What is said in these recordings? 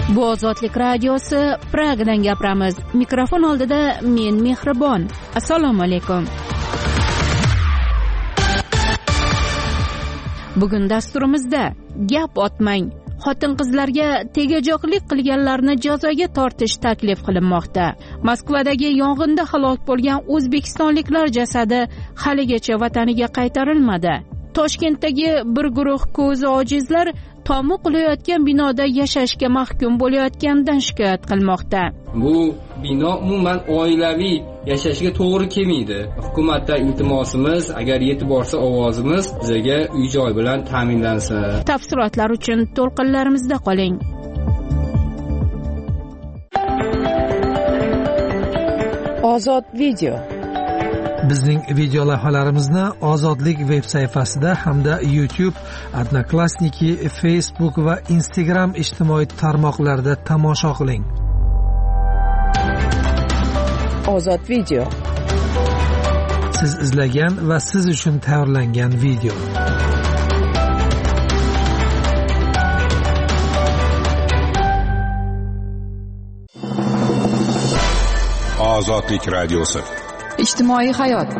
Bu Ozodlik radiosi, Pragadan gapiramiz. Mikrofon oldida men Mehribon. Assalomu alaykum. Bugun dasturimizda gap otmang. Xotin-qizlarga tegajoqlik qilganlarni jazoga tortish taklif qilinmoqda. Moskvadagi yong'inda halok bo'lgan o'zbekistonliklar jasadi haligacha vataniga qaytarilmadi. Toshkentdagi bir guruh ko'zi ojizlar tomi qulayotgan binoda yashashga mahkum bo'layotganidan shikoyat qilmoqda. Bu bino umuman oilaviy yashashga to'g'ri kelmaydi. Hukumatdan iltimosimiz, agar yetib borsa ovozimiz, bizga uy-joy bilan ta'minlansin. Tafsilotlar uchun to'lqinlarimizda qoling. Ozod video. Bizning video lavhalarimizni Ozodlik veb sayfasida hamda YouTube, Odnoklassniki, Facebook va Instagram ijtimoiy tarmoqlarida tomosha qiling. Ozod video. Siz izlagan va siz uchun tayyorlangan video. Ozodlik radiosi. Ijtimoiy hayot.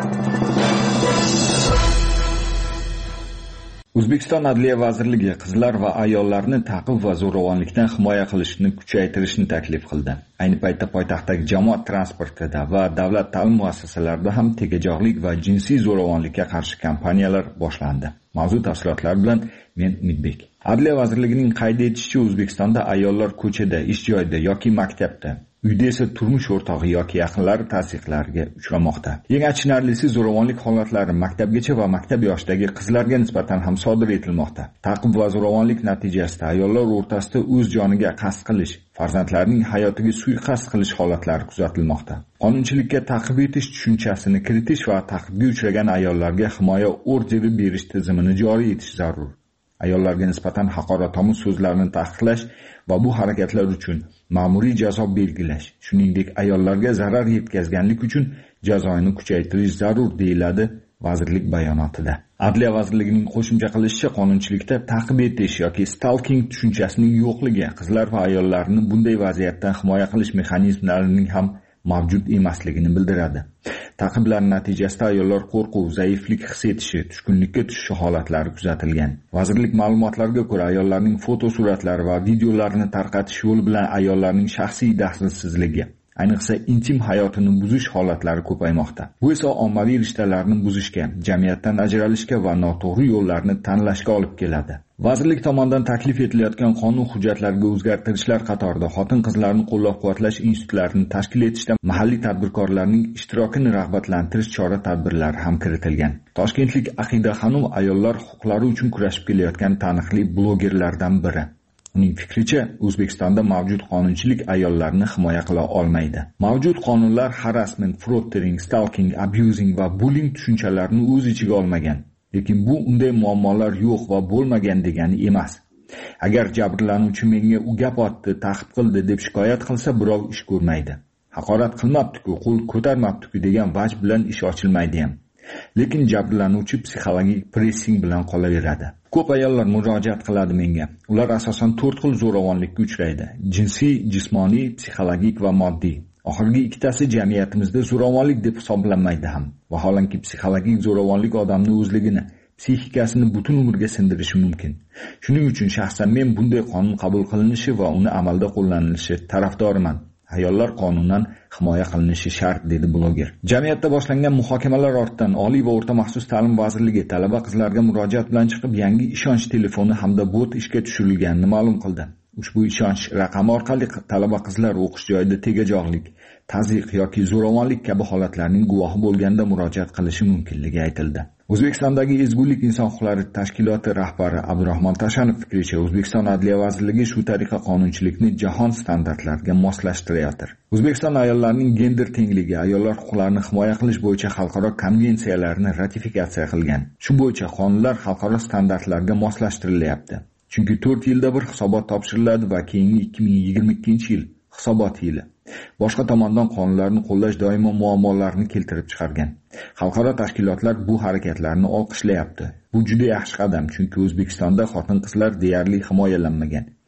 O'zbekiston Adliya vazirligi qizlar va ayollarni ta'qib va zo'ravonlikdan himoya qilishni kuchaytirishni taklif qildi. Ayni paytda poytaxtdagi jamoat transportida va davlat ta'lim muassasalarida ham tegajoqlik va jinsiy zo'ravonlikka qarshi kampaniyalar boshlandi. Mavzu tafsilotlari bilan men Umidbek. Adliya vazirligining qayd etishicha, O'zbekistonda ayollar ko'chada, ish joyida yoki maktabda, uyda esa turmush o'rtog'i yoki yaqinlari tavsiqlariga uchramoqda. Eng achinarlisi, zo'ravonlik holatlari maktabgacha va maktab yoshidagi qizlarga nisbatan ham sodir etilmoqda. Ta'qib va zo'ravonlik natijasida ayollar o'rtasida o'z joniga qasd qilish, farzandlarining hayotiga suiqasd qilish holatlari kuzatilmoqda. Qonunchilikka ta'qib etish tushunchasini kiritish va ta'qibga uchragan ayollarga himoya orderi berish tizimini joriy etish zarur. Ayollarga nisbatan haqoratomuz so'zlarni taqiqlash va bu harakatlar uchun ma'muriy jazo belgilash, shuningdek ayollarga zarar yetkazganlik uchun jazoni kuchaytirish zarur, deyiladi vazirlik bayonotida. Adliya vazirligining qo'shimcha qilishicha, qonunchilikda ta'qib etish yoki stalking tushunchasining yo'qligi qizlar va ayollarni bunday vaziyatdan himoya qilish mexanizmlarining ham mavjud emasligini bildiradi. Ta'qiblar natijasida ayollar qo'rquv, zaiflik his etishi, tushkunlikka tushishi holatlari kuzatilgan. Vazirlik ma'lumotlariga ko'ra, ayollarning fotosuratlari va videolarini tarqatish yo'li bilan ayollarning shaxsiy daxlsizligi, ayniqsa intim hayotini buzish holatlari ko'paymoqda. Bu esa ommaviy rishtalarni buzishga, jamiyatdan ajralishga va noto'g'ri yo'llarni tanlashga olib keladi. Vazirlik tomonidan taklif etilayotgan qonun hujjatlariga o'zgartirishlar qatorida xotin-qizlarni qo'llab-quvvatlash institutlarini tashkil etishda mahalliy tadbirkorlarning ishtirokini rag'batlantirish chora-tadbirlari ham kiritilgan. Toshkentlik Aqida Xanum ayollar huquqlari uchun kurashib kelayotgan taniqli blogerlardan biri. Uning fikricha, O'zbekistonda mavjud qonunchilik ayollarni himoya qila olmaydi. Mavjud qonunlar harassment, frottering, stalking, abusing va bullying tushunchalarini o'z ichiga olmagan. Lekin bu unday muammolar yo'q va bo'lmagan degani emas. Agar jabrlanuvchi menga u gap otdi, ta'qib qildi deb shikoyat qilsa, birov ish ko'rmaydi. Haqorat qilmabdi-ku, qo'l ko'tarmabdi-ku degan vaj bilan ish ochilmaydi ham. Lekin jabrlanuvchi psixologik pressing bilan qolaveradi. Ko'p ayollar murojaat qiladi menga. Ular asosan 4 xil zo'ravonlikka uchraydi: jinsiy, jismoniy, psixologik va moddiy. Oxirgi ikkitasi jamiyatimizda zo'ravonlik deb hisoblanmaydi ham. Vaholanki psixologik zo'ravonlik odamning o'zligini, psixikasini butun umrga sindirishi mumkin. Shuning uchun shaxsan men bunday qonun qabul qilinishi va uni amalda qo'llanilishi tarafdoriman. Ayollar qonunan himoya qilinishi shart, dedi bloger. Jamiyatda boshlangan muhokamalar ortidan Oliy va o'rta maxsus ta'lim vazirligi talaba qizlarga murojaat bilan chiqib, yangi ishonch telefoni hamda bot ishga tushirilganini ma'lum qildi. Ushbu ishonch raqami orqali talaba qizlar o'qish joyida tegajoqlik, tazyiq yoki zo'ravonlik kabi holatlarning guvohi bo'lganda murojaat qilishi mumkinligi aytildi. O'zbekistondagi Ezgulik inson huquqlari tashkiloti rahbari Abdurahmon Tashanov fikricha, O'zbekiston Adliya vazirligi shu tariqa qonunchilikni jahon standartlariga moslashtirayotir. O'zbekiston ayollarining gender tengligi, ayollar huquqlarini himoya qilish bo'yicha xalqaro konvensiyalarni ratifikatsiya qilgan. Shu bo'yicha qonunlar xalqaro standartlarga moslashtirilyapti. Chunki 4 yilda bir hisobot topshiriladi va keyingi 2022-yil hisobot yili. Boshqa tomondan qonunlarni qo'llash doimo muammolarni keltirib chiqargan. Xalqaro tashkilotlar bu harakatlarni olqishlayapti. Bu juda yaxshi qadam, chunki O'zbekistonda xotin-qizlar deyarli himoyalanmagan.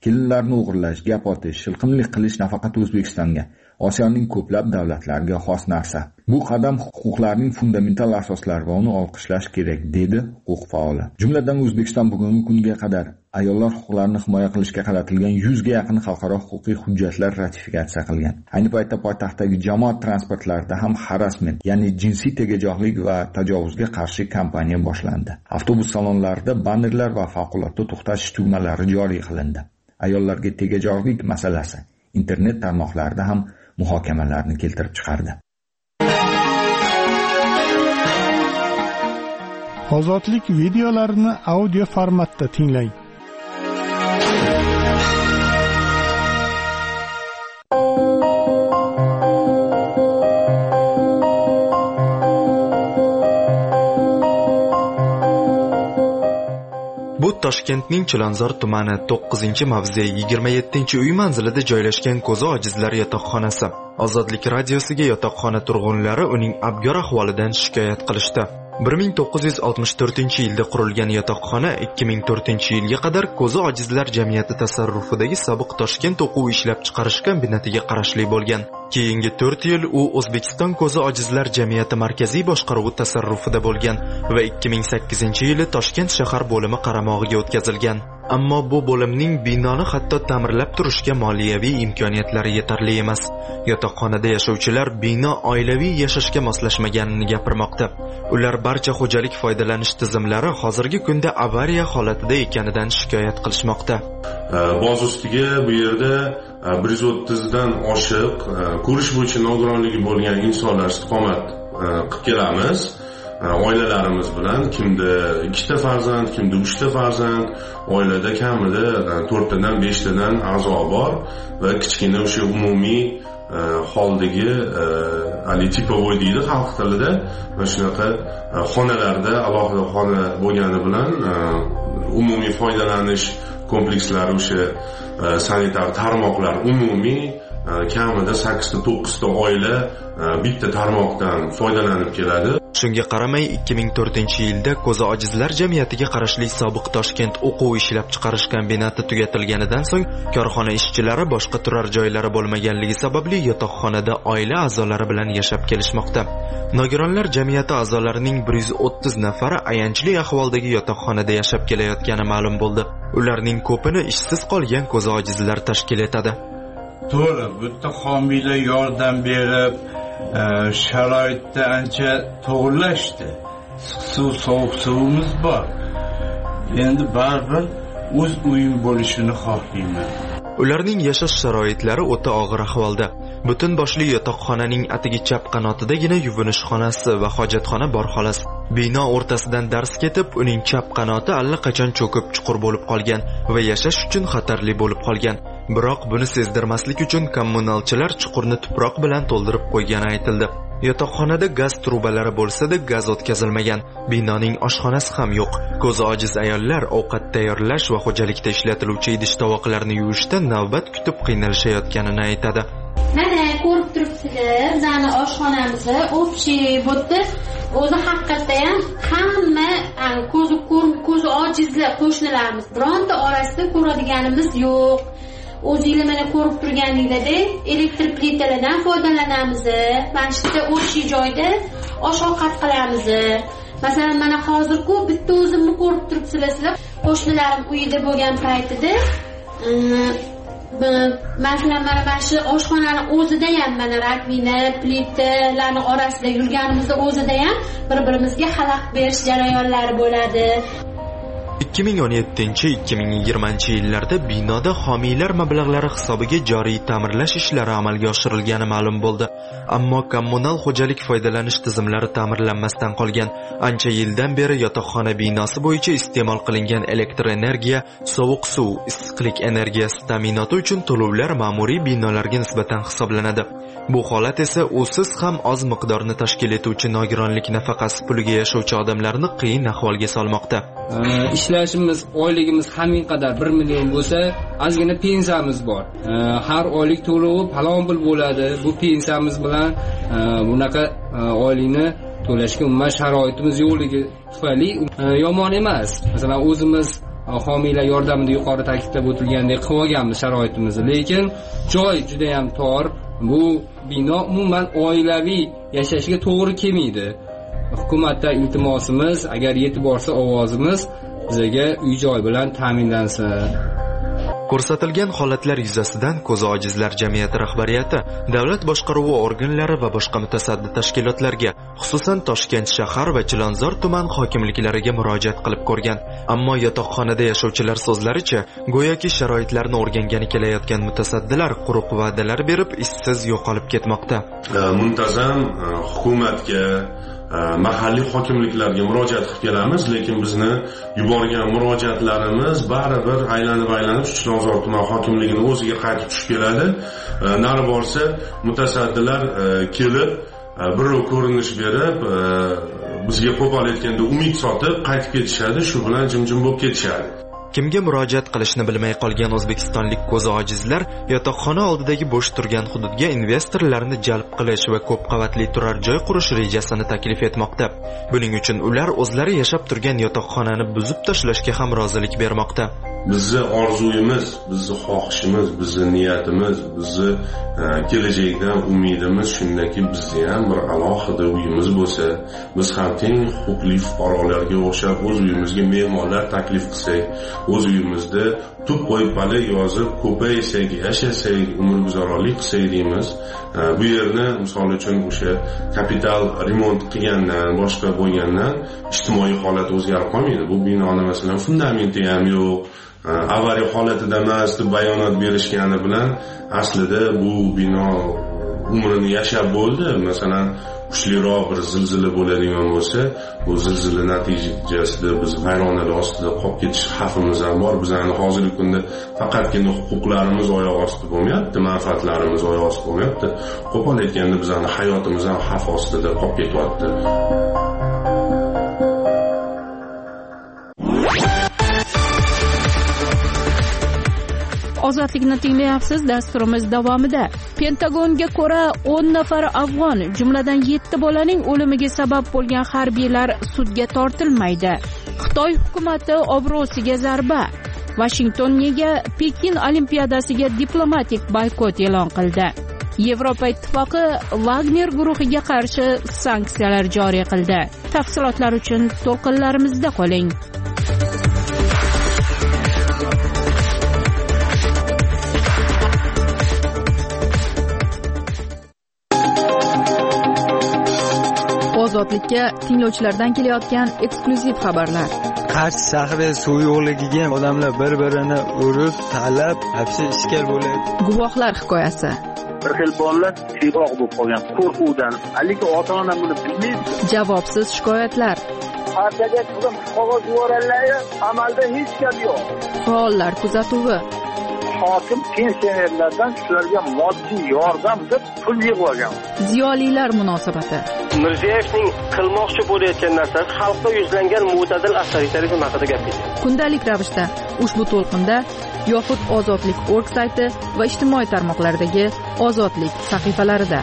Kelinlarni o'g'irlash, gap otish, shilqimlik qilish nafaqat O'zbekistonga, Osiyoning ko'plab davlatlariga xos narsa. Bu qadam huquqlarning fundamental asoslari va uni olqishlash kerak, dedi huquq faoli. Jumladan O'zbekiston bugungi kunga qadar ayollar huquqlarini himoya qilishga qaratilgan 100 ga yaqin xalqaro huquqiy hujjatlar ratifikatsiya qilgan. Ayni paytda poytaxtdagi jamoat transportlarida ham harassment, ya'ni jinsiy tegajoqlik va tajovuzga qarshi kampaniya boshlandi. Avtobus salonlarida bannerlar va favqulodda to'xtash tugmalari joriy qilindi. Ayollarga tegajoqlik masalasi internet tarmoqlarida ham muhokamalarni keltirib chiqardi. Ozodlik videolarini audio formatda tinglang. Bu Toshkentning Chilonzor tumani 9-mavze 27-uy manzilida joylashgan ko'zi ojizlar yotoqxonasi. Ozodlik radiosiga yotoqxona turg'unlari uning abgor ahvolidan shikoyat qilishdi. 1964-yilda qurilgan yotoqxona 2004-yilga qadar ko'zi ojizlar jamiyati tasarrufidagi sobiq Toshkent o'quv ishlab chiqarish kombinatiga qarashli bo'lgan. Keyingi 4 yil u O'zbekiston ko'zi ojizlar jamiyati markaziy boshqaruvi tasarrufida bo'lgan va 2008-yili Toshkent shahar bo'limi qaramog'iga o'tkazilgan. Ammo bu bo'limning binoni hatto ta'mirlab turishga moliyaviy imkoniyatlari yetarli emas. Yotoqxonada yashovchilar bino oilaviy yashashga moslashmaganini gapirmoqda. Ular barcha xo'jalik foydalanish tizimlari hozirgi kunda avariya holatida ekanidan shikoyat qilishmoqda. Boz ustiga bu yerda 130 dan oshiq ko'rish bo'yicha nogironligi bo'lgan insonlar istiqomat qilib kelamiz. Oilalarimiz bilan kimda 2 ta farzand, kimda 3 ta farzand, oilada kamida 4 tadan 5 tadan a'zo bor va kichkina o'sha umumiy holdagi tipovoy deydi xalq tilida, va shunaqa xonalarda alohida xona bo'lgani bilan umumiy foydalanish komplekslari, o'sha sanitar tarmoqlar umumiy kamida 8 ta 9 ta oila bitta tarmoqdan foydalanib keladi. Shunga qaramay 2004-yilda ko'zi ojizlar jamiyatiga qarashli sobiq Toshkent o'quv ishlab chiqarish kombinati tugatilganidan so'ng korxona ishchilari boshqa turar joylari bo'lmaganligi sababli yotoqxonada oila a'zolari bilan yashab kelishmoqda. Nogironlar jamiyati a'zolarining 130 nafari ayanchli ahvoldagi yotoqxonada yashab kelayotgani ma'lum bo'ldi. Ularning ko'pini ishsiz qolgan ko'zi ojizlar tashkil etadi. To'g'ri, bu yerda homiylar yordam berib, sharoitda ancha to'g'irlashdi. Suv, sovuq suvimiz bor. Endi baribir o'z uyim bo'lishini xohlayman. Ularning yashash sharoitlari o'ta og'ir ahvolda. Butun boshli yotoqxonaning atigi chap qanotidagina yuvinish xonasi va hojatxona bor xolos. Bino o'rtasidan dars ketib, uning chap qanoti allaqachon cho'kib chuqur bo'lib qolgan va yashash uchun xatarli bo'lib qolgan. Biroq buni sezdirmaslik uchun kommunalchilar chuqurni tuproq bilan to'ldirib qo'ygani aytildi. Yotoqxonada gaz trubalari bo'lsa-da, gaz o'tkazilmagan. Binoning oshxonasi ham yo'q. Ko'zi ojiz ayollar ovqat tayyorlash va xo'jalikda ishlatiluvchi idish-tovoqlarni yuvishda navbat kutib qiynalishayotganini aytadi. Mana ko'rib turibsizlar, bizning oshxonamizni общий bo'tdi. O'zi haqiqatda ham hamma ko'zi ojizlar qo'shnilarimiz bironta orasida ko'radiganimiz yo'q. O'zingizlar mana ko'rib turganingizda elektr plitalardan foydalanamiz. Mana shu yerda o'sha joyda osh-ovqat qilamiz. Masalan, mana hozir-ku bitta o'zimni ko'rib turibsizlar. Qo'shnilarim uyida bo'lgan paytida masalan mana shu oshxonani o'zida ham mana rakvina, plitalarni orasida yurganimizda o'zida ham bir-birimizga xalaqit berish jarayonlari bo'ladi. 2017-2020 yillarda binoda homiylar mablag'lari hisobiga joriy ta'mirlash ishlari amalga oshirilgani ma'lum bo'ldi. Ammo kommunal xo'jalik foydalanish tizimlari ta'mirlanmasdan qolgan. Ancha yildan beri yotoqxona binosi bo'yicha iste'mol qilingan elektr energiya, sovuq suv, issiqlik energiyasi ta'minoti uchun to'lovlar ma'muriy binolarga nisbatan hisoblanadi. Bu holat esa usiz ham oz miqdorni tashkil etuvchi nogironlik nafaqasi puliga yashovchi odamlarni qiyin ahvolga solmoqda. Ishlashimiz, oyligimiz haming qadar 1 million bo'lsa, ozgina pensiyamiz bor. Har oylik to'lovi falon pul bo'ladi. Bu pensiyamiz bilan bunaqa oylikni to'lashga umuman sharoitimiz yo'qligi tufayli yomon emas. Masalan, o'zimiz homiylar yordamida yuqori ta'kidlab o'tilgandek qilib olganmiz sharoitimizni, lekin joy juda ham tor. Bu bino umuman oilaviy yashashga to'g'ri kelmaydi. Hukumatdan iltimosimiz, agar yetib borsa ovozimiz, bizga uy-joy bilan ta'minlansin. Ko'rsatilgan holatlar yuzasidan Ko'zi ojizlar jamiyati rahbariyati davlat boshqaruvi organlari va boshqa mutasaddi tashkilotlarga, xususan Toshkent shahar va Chilonzor tuman hokimliklariga murojaat qilib ko'rgan. Ammo yotoqxonada yashovchilar so'zlaricha, go'yoki sharoitlarni o'rgangani kelayotgan mutasaddilar quruq va'dalar berib, izsiz yo'qolib ketmoqda. Muntazam hukumatga, mahalliy hokimliklarga murojaat qilib kelamiz, lekin bizni yuborgan murojaatlarimiz baribir aylanib Chilonzor tuman hokimligining o'ziga qaytib tushib keladi. Nari borsa mutasaddilar kelib birov ko'rinish berib, bizga qo'pol aytganda umid sotib qaytib ketishadi, shu bilan jim-jim bo'lib ketishadi. Kimga murojaat qilishni bilmay qolgan o'zbekistonlik ko'zi ojizlar yotoqxona oldidagi bo'sh turgan hududga investorlarni jalb qilish va ko'p qavatli turar joy qurish rejasini taklif etmoqda. Buning uchun ular o'zlari yashab turgan yotoqxonani buzib tashlashga ham rozilik bermoqda. Bizni orzuyimiz, bizni xohishimiz, bizni niyatimiz, bizni kelajakdan umidimiz shundaki, bizni ham bir alohida uyimiz bo'lsa, biz ham teng huquqli fuqarolarga o'xshab o'z uyimizga mehmonlar taklif qilsak, o'z uyimizda tub qo'yib yozib ko'paysak, yashasak, umrguzaronlik qilsak deymiz. Bu yerni misol uchun o'sha kapital remont qilgandan, boshqa bo'lgandan ijtimoiy holat o'zgarib qolmaydi. Bu binoni masalan fundamenti ham yo'q, avariya holatida emas deb bayonot berishgani bilan aslida bu bino umrini yashab bo'ldi. Masalan, kuchliroq bir zilzila bo'ladigan bo'lsa, bu zilzila natijasida biz vayronalar ostida qolib ketish xavfimiz ham bor. Bizning hozirgi kunda faqatgina huquqlarimiz oyoq ostida bo'lmayapti, manfaatlarimiz oyoq ostida bo'lmayapti. Qo'pol aytganda bizning hayotimiz ham xavf ostida qolib ketyapti. Ozodlikni tinglayapsiz. Dasturimiz davomida Pentagonga ko'ra 10 nafar afg'on, jumladan 7 bolaning o'limiga sabab bo'lgan harbiylar sudga tortilmaydi. Xitoy hukumati obro'siga zarba. Washington nega Pekin olimpiadasiga diplomatik boykot e'lon qildi? Yevropa ittifoqi Wagner guruhiga qarshi sanksiyalar joriy qildi. Tafsilotlar uchun to'lqinlarimizda qoling. Ozodlikka tinglovchilardan kelayotgan eksklyuziv xabarlar. Qarshi shahri suv yo'qligiga odamlar bir-birini urib, talab, hapsi ishkal bo'lyapti. Guvohlar hikoyasi. Bir xil bolalar tiyroq bo'lib qolgan qo'rquvdan, lekin ota-ona buni bilmaydi. Javobsiz shikoyatlar. Partiyaga turgan qog'oz yuborganlar, amalda hech gap yo'q. Faollar kuzatuvi. Hokim pensionerlardan shularga moddiy yordam deb pul yig'ib olgan. Ziyolilar munosabati. Mirziyevning qilmoqchi bo'layotgan narsasi xalqqa yuzlangan mo'tadil avtoritarizm haqida gapirdi. Kundalik ravishda ushbu to'lqinda yoxud ozodlik.org sayti va ijtimoiy tarmoqlardagi ozodlik sahifalarida.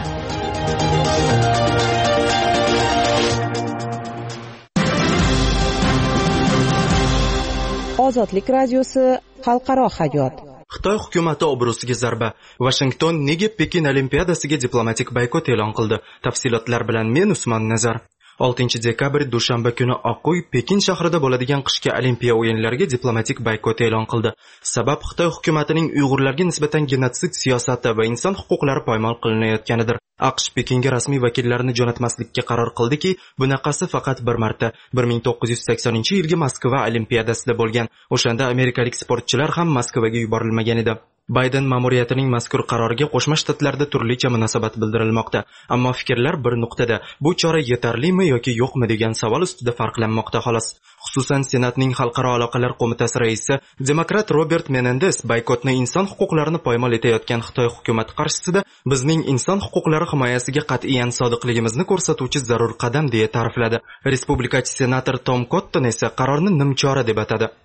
Ozodlik radiosi xalqaro hayot. Xitoy hukumati obro'siga zarba. Washington nega Pekin olimpiadasiga diplomatik boykot e'lon qildi? Tafsilotlar bilan men Usmon Nazar. 6 dekabr dushanba kuni Oq uy Pekin shahrida bo'ladigan qishki olimpiya o'yinlariga diplomatik boykot e'lon qildi. Sabab Xitoy hukumatining Uyg'urlarga nisbatan genotsid siyosati va inson huquqlari poymol qilinayotganidir. AQSh Pekinga rasmiy vakillarini jo'natmaslikka qaror qildiki, bunaqasi faqat bir marta 1980-yilgi Moskva olimpiadasida bo'lgan. O'shanda amerikalik sportchilar ham Moskvaga yuborilmagan edi. Bayden ma'muriyatining mazkur qaroriga Qo'shma Shtatlarda turlicha munosabat bildirilmoqda. Ammo fikrlar bir nuqtada: bu chora yetarlimi yoki yo'qmi degan savol ustida farqlanmoqda xolos. Xususan, Senatning Xalqaro aloqalar qo'mitasi raisi demokrat Robert Menendez boykotni inson huquqlarini poymol etayotgan Xitoy hukumati qarshisida bizning inson huquqlari himoyasiga qat'iyan sodiqligimizni ko'rsatuvchi zarur qadam deya ta'rifladi. Respublikachi senator Tom Cotton esa qarorni nimchora deb atadi.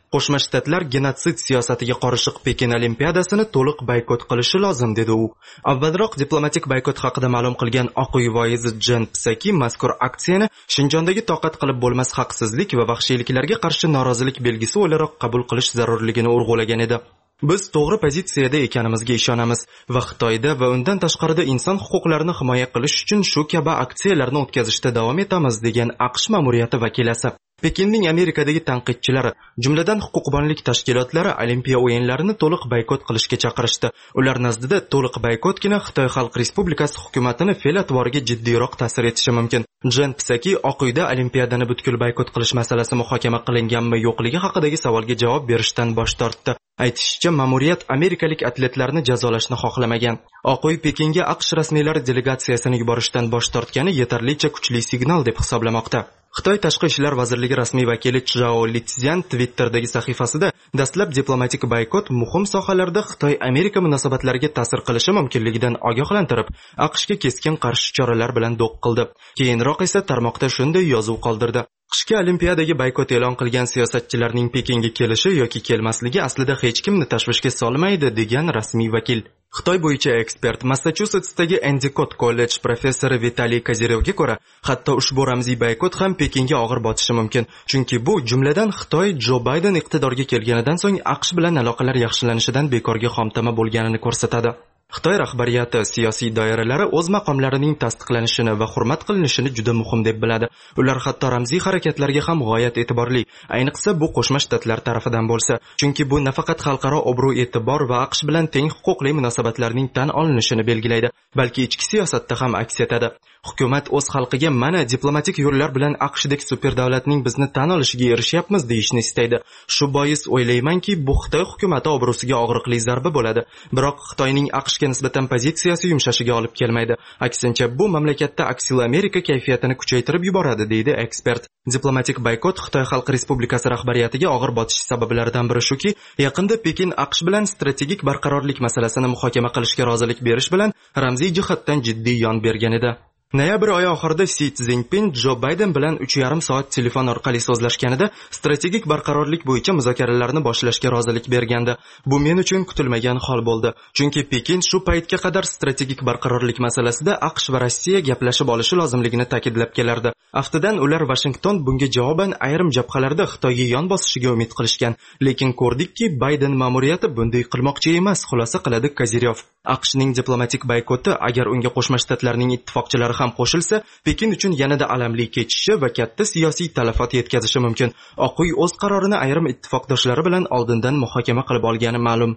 Qo'shma Shtatlar genotsid siyosatiga qarshi Pekin Olimpiadasini to'liq boykot qilishi lozim, dedi u. Avvalroq diplomatik boykot haqida ma'lum qilgan Oq uy voizi Jen Psaki mazkur aksiyani Shinjondagi toqat qilib bo'lmas haqsizlik va vahshiyliklarga qarshi norozilik belgisi o'laroq qabul qilish zarurligini urg'ulagan edi. Biz to'g'ri pozitsiyada ekanimizga ishonamiz va Xitoyda va undan tashqarida inson huquqlarini himoya qilish uchun shu kabi aksiyalarni o'tkazishda davom etamiz, degan AQSh ma'muriyati vakilasi. Pekinning Amerikadagi tanqidchilari, jumladan huquqbonlik tashkilotlari Olimpiya o'yinlarini to'liq boykot qilishga chaqirishdi. Ular nazdida to'liq boykotgina Xitoy Xalq Respublikasi hukumatini fe'l-atvoriga jiddiyroq ta'sir etishi mumkin. Jen Psaki Oq uyda Olimpiadani butkul boykot qilish masalasi muhokama qilinganmi yo'qligi haqidagi savolga javob berishdan bosh tortdi. Aytishicha, ma'muriyat amerikalik atletlarni jazolashni xohlamagan. Oq uy Pekinga AQSh rasmiylari delegatsiyasini yuborishdan bosh tortgani yetarlicha kuchli signal deb hisoblamoqda. Xitoy Tashqi ishlar vazirligi rasmiy vakili Chjao Litzyan Twitter'dagi sahifasida dastlab diplomatik boykot muhim sohalarda Xitoy-Amerika munosabatlariga ta'sir qilishi mumkinligidan ogohlantirib, AQShga keskin qarshi choralar bilan do'q qildi. Keyinroq esa tarmoqda shunday yozuv qoldirdi: Qishki Olimpiadaga boykot e'lon qilgan siyosatchilarning Pekinga kelishi yoki kelmasligi aslida hech kimni tashvishga solmaydi, degan rasmiy vakil. Xitoy bo'yicha ekspert Massachusetsdagi Endicott College professori Vitaliy Kozirevga ko'ra, hatto ushbu ramziy boykot ham Pekinga og'ir botishi mumkin. Chunki bu jumladan Xitoy Jo Bayden iqtidorga kelganidan so'ng AQSh bilan aloqalar yaxshilanishidan bekorga xomtama bo'lganini ko'rsatadi. Xitoy rahbariyati siyosiy doiralari o'z maqomlarining tasdiqlanishini va hurmat qilinishini juda muhim deb biladi. Ular hatto ramziy harakatlarga ham g'oyat e'tiborli, ayniqsa bu Qo'shma Shtatlar tarafidan bo'lsa, chunki bu nafaqat xalqaro obro'-e'tibor va AQSh bilan teng huquqli munosabatlarning tan olinishini belgilaydi, balki ichki siyosatda ham aks etadi. Hukumat o'z xalqiga mana diplomatik yo'llar bilan AQShdek super davlatning bizni tan olishiga erishyapmiz deyishni istaydi. Shu bois o'ylaymanki, bu Xitoy hukumati obro'siga og'riqli zarba bo'ladi. Biroq Xitoyning AQShga nisbatan pozitsiyasi yumshashiga olib kelmaydi. Aksincha, bu mamlakatda aksil Amerika kayfiyatini kuchaytirib yuboradi, deydi ekspert. Diplomatik boykot Xitoy Xalq Respublikasi rahbariyatiga og'ir botish sabablaridan biri shuki, yaqinda Pekin AQSh bilan strategik barqarorlik masalasini muhokama qilishga rozilik berish bilan ramziy jihatdan jiddiy yon bergan edi. Noyabr oyi oxirida Si Szinpin Jo Bayden bilan 3,5 soat telefon orqali so'zlashganida strategik barqarorlik bo'yicha muzokaralarni boshlashga rozilik bergandi. Bu men uchun kutilmagan hol bo'ldi, chunki Pekin shu paytga qadar strategik barqarorlik masalasida AQSh va Rossiya gaplashib olishi lozimligini ta'kidlab kelardi. Aftidan ular Washington bunga javoban ayrim jabhalarda Xitoyga yon bosishiga umid qilishgan, lekin ko'rdikki, Bayden ma'muriyati bunday qilmoqchi emas, xulosa qiladi Kozirov. AQShning diplomatik boykoti agar unga Qo'shma Shtatlarning ittifoqchilari ham qo'shilsa, Pekin uchun yanada alamli kechishi va katta siyosiy talafot yetkazishi mumkin. Oq uy o'z qarorini ayrim ittifoqdoshlari bilan oldindan muhokama qilib olgani ma'lum.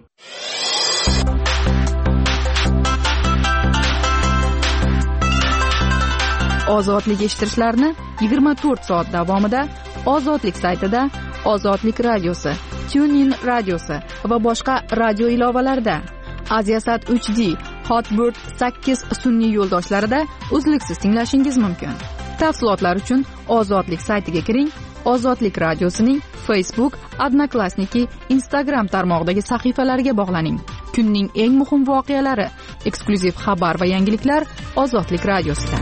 Ozodlik eshittirishlarni 24 soat davomida Ozodlik saytida, Ozodlik radiosi, TuneIn radiosi va boshqa radio ilovalarida, Aziasat 3D, Hotbird 8 sun'iy yo'ldoshlarida uzluksiz tinglashingiz mumkin. Tafsilotlar uchun Ozodlik saytiga kiring. Ozodlik radiosining Facebook, Odnoklassniki, Instagram tarmog'idagi sahifalariga bog'laning. Kunning eng muhim voqealari, eksklyuziv xabar va yangiliklar Ozodlik radiosida.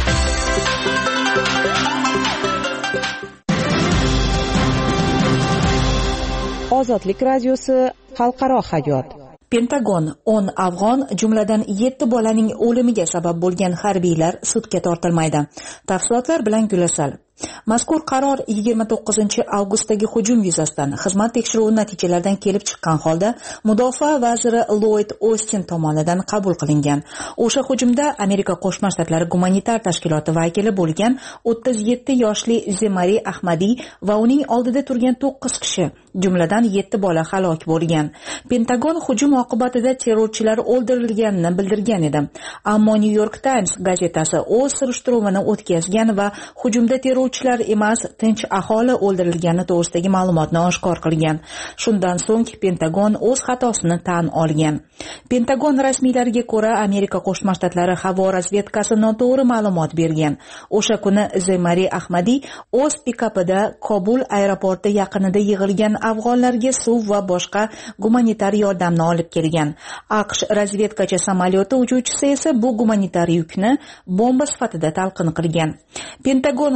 Ozodlik radiosi xalqaro hayot. Pentagon 10 afg'on, jumladan 7 bolaning o'limiga sabab bo'lgan harbiylar sudga tortilmaydi. Tafsilotlar bilan Gulasal. Mazkur qaror 29-avgustdagi hujum yuzasidan xizmat tekshiruvi natijalaridan kelib chiqqan holda Mudofaa vaziri Lloyd Ostin tomonidan qabul qilingan. O'sha hujumda Amerika Qo'shma Shtatlari gumanitar tashkiloti vakili bo'lgan 37 yoshli Zemari Ahmadi va uning oldida turgan 9 kishi, jumladan 7 bola halok bo'lgan. Pentagon hujum oqibatida terrorchilar o'ldirilganini bildirgan edi. Ammo New York Times gazetasi o'z surishtiruvini o'tkazgan va hujumda terrorchilar emas, tinch aholi o'ldirilgani to'g'risidagi ma'lumotni oshkor qilgan. Shundan so'ng Pentagon o'z xatosini tan olgan. Pentagon rasmiylariga ko'ra, Amerika Qo'shma Shtatlari havo razvedkasi noto'g'ri ma'lumot bergan. O'sha kuni Zemari Ahmadi o'z pikapida Kobul aeroporti yaqinida yig'ilgan afg'onlarga suv va boshqa gumanitar yordamni olib kelgan. AQSh razvedkachi samolyoti uchuvchisi esa bu gumanitar yukni bomba sifatida talqin qilgan. Pentagon hisobot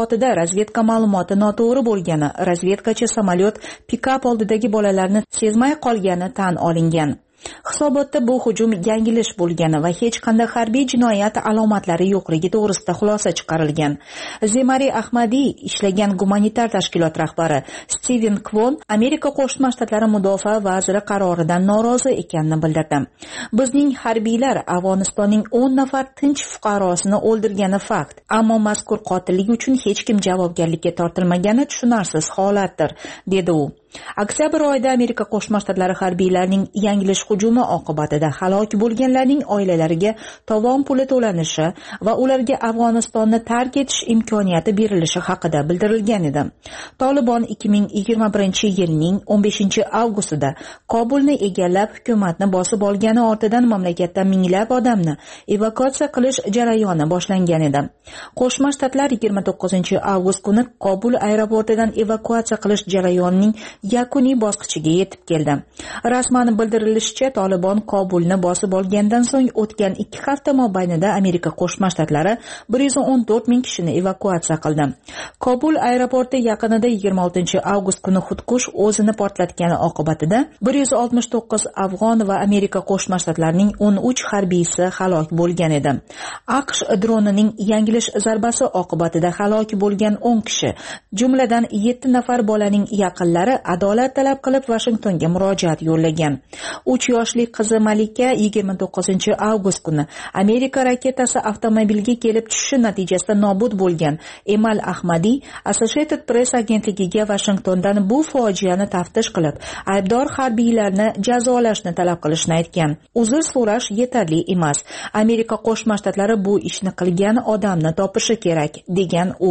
tashkilotida razvedka ma'lumoti noto'g'ri bo'lgani, razvedkachi samolyot pikap oldidagi bolalarni sezmay qolgani tan olingan. Hisobotda bu hujum yangilish bo'lgani va hech qanday harbiy jinoyat alomatlari yo'qligi to'g'risida xulosa chiqarilgan. Zemari Ahmadiy ishlagan gumanitar tashkilot rahbari Steven Kvon Amerika Qo'shma Shtatlari mudofaa vaziri qaroridan norozi ekanini bildirdi. Bizning harbiylar Afg'onistonning 10 nafar tinch fuqarosini o'ldirgani fakt, ammo mazkur qotillik uchun hech kim javobgarlikka tortilmagani tushunarsiz holatdir, dedi u. Oktyabr oyida Amerika Qo'shma Shtatlari harbiylarining yangilish hujumi oqibatida halok bo'lganlarning oilalariga tovon puli to'lanishi va ularga Afg'onistonni tark etish imkoniyati berilishi haqida bildirilgan edi. Tolibon 2021-yilning 15-avgustida Kobulni egallab, hukumatni bosib olgani ortidan mamlakatdan minglab odamni evakuatsiya qilish jarayoni boshlangan edi. Qo'shma Shtatlar 29-avgust kuni Kobul aeroportidan evakuatsiya qilish jarayonining yakuniy bosqichiga yetib keldi. Rasman bildirilishicha, Tolibon Kobulni bosib olgandan so'ng o'tgan 2 hafta mobaynida Amerika Qo'shma Shtatlari 114 ming kishini evakuatsiya qildi. Kobul aeroporti yaqinida 26-avgust kuni xudkush o'zini portlatgani oqibatida 169 afg'on va Amerika Qo'shma Shtatlarining 13 harbiysi halok bo'lgan edi. AQSh dronining yangilish zarbasi oqibatida halok bo'lgan 10 kishi, jumladan 7 nafar bolaning yaqinlari adolat talab qilib Washingtonga murojaat yo'llagan. 3 yoshli qizi Malika 29-avgust kuni Amerika raketasi avtomobilga kelib tushishi natijasida nobud bo'lgan. Emal Ahmadiy Associated Press agentligiga Washingtondan bu fojiani taftish qilib, aybdor harbiylarni jazolashni talab qilishni aytgan. Uzr so'rash yetarli emas. Amerika Qo'shma Shtatlari bu ishni qilgan odamni topishi kerak, degan u.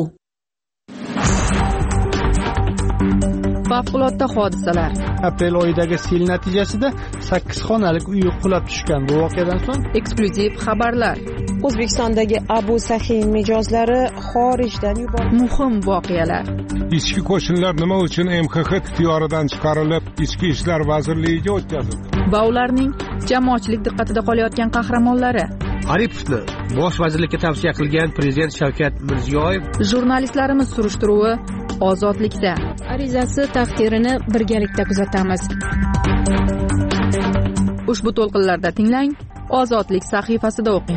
Favqulodda hodisalar. Aprel oyidagi sel natijasida 8 xonalik uy qulab tushgan. Bu voqeadan so'ng eksklyuziv xabarlar. O'zbekistondagi Abu Sahiy mijozlari xorijdan yuborildi. Muhim voqealar. Ichki qo'shinlar nima uchun MXX ixtiyoridan chiqarilib, Ichki ishlar vazirligiga o'tkazildi? Va ularning jamoatchilik diqqatida qolayotgan qahramonlari. Aripovni bosh vazirlikka tavsiya qilgan prezident Shavkat Mirziyoyev. Jurnalistlarimiz surishtiruvi ozodlikda. Arizasi taqdirini birgalikda kuzatamiz. Ushbu to'lqinlarda tinglang, Ozodlik sahifasida o'qing.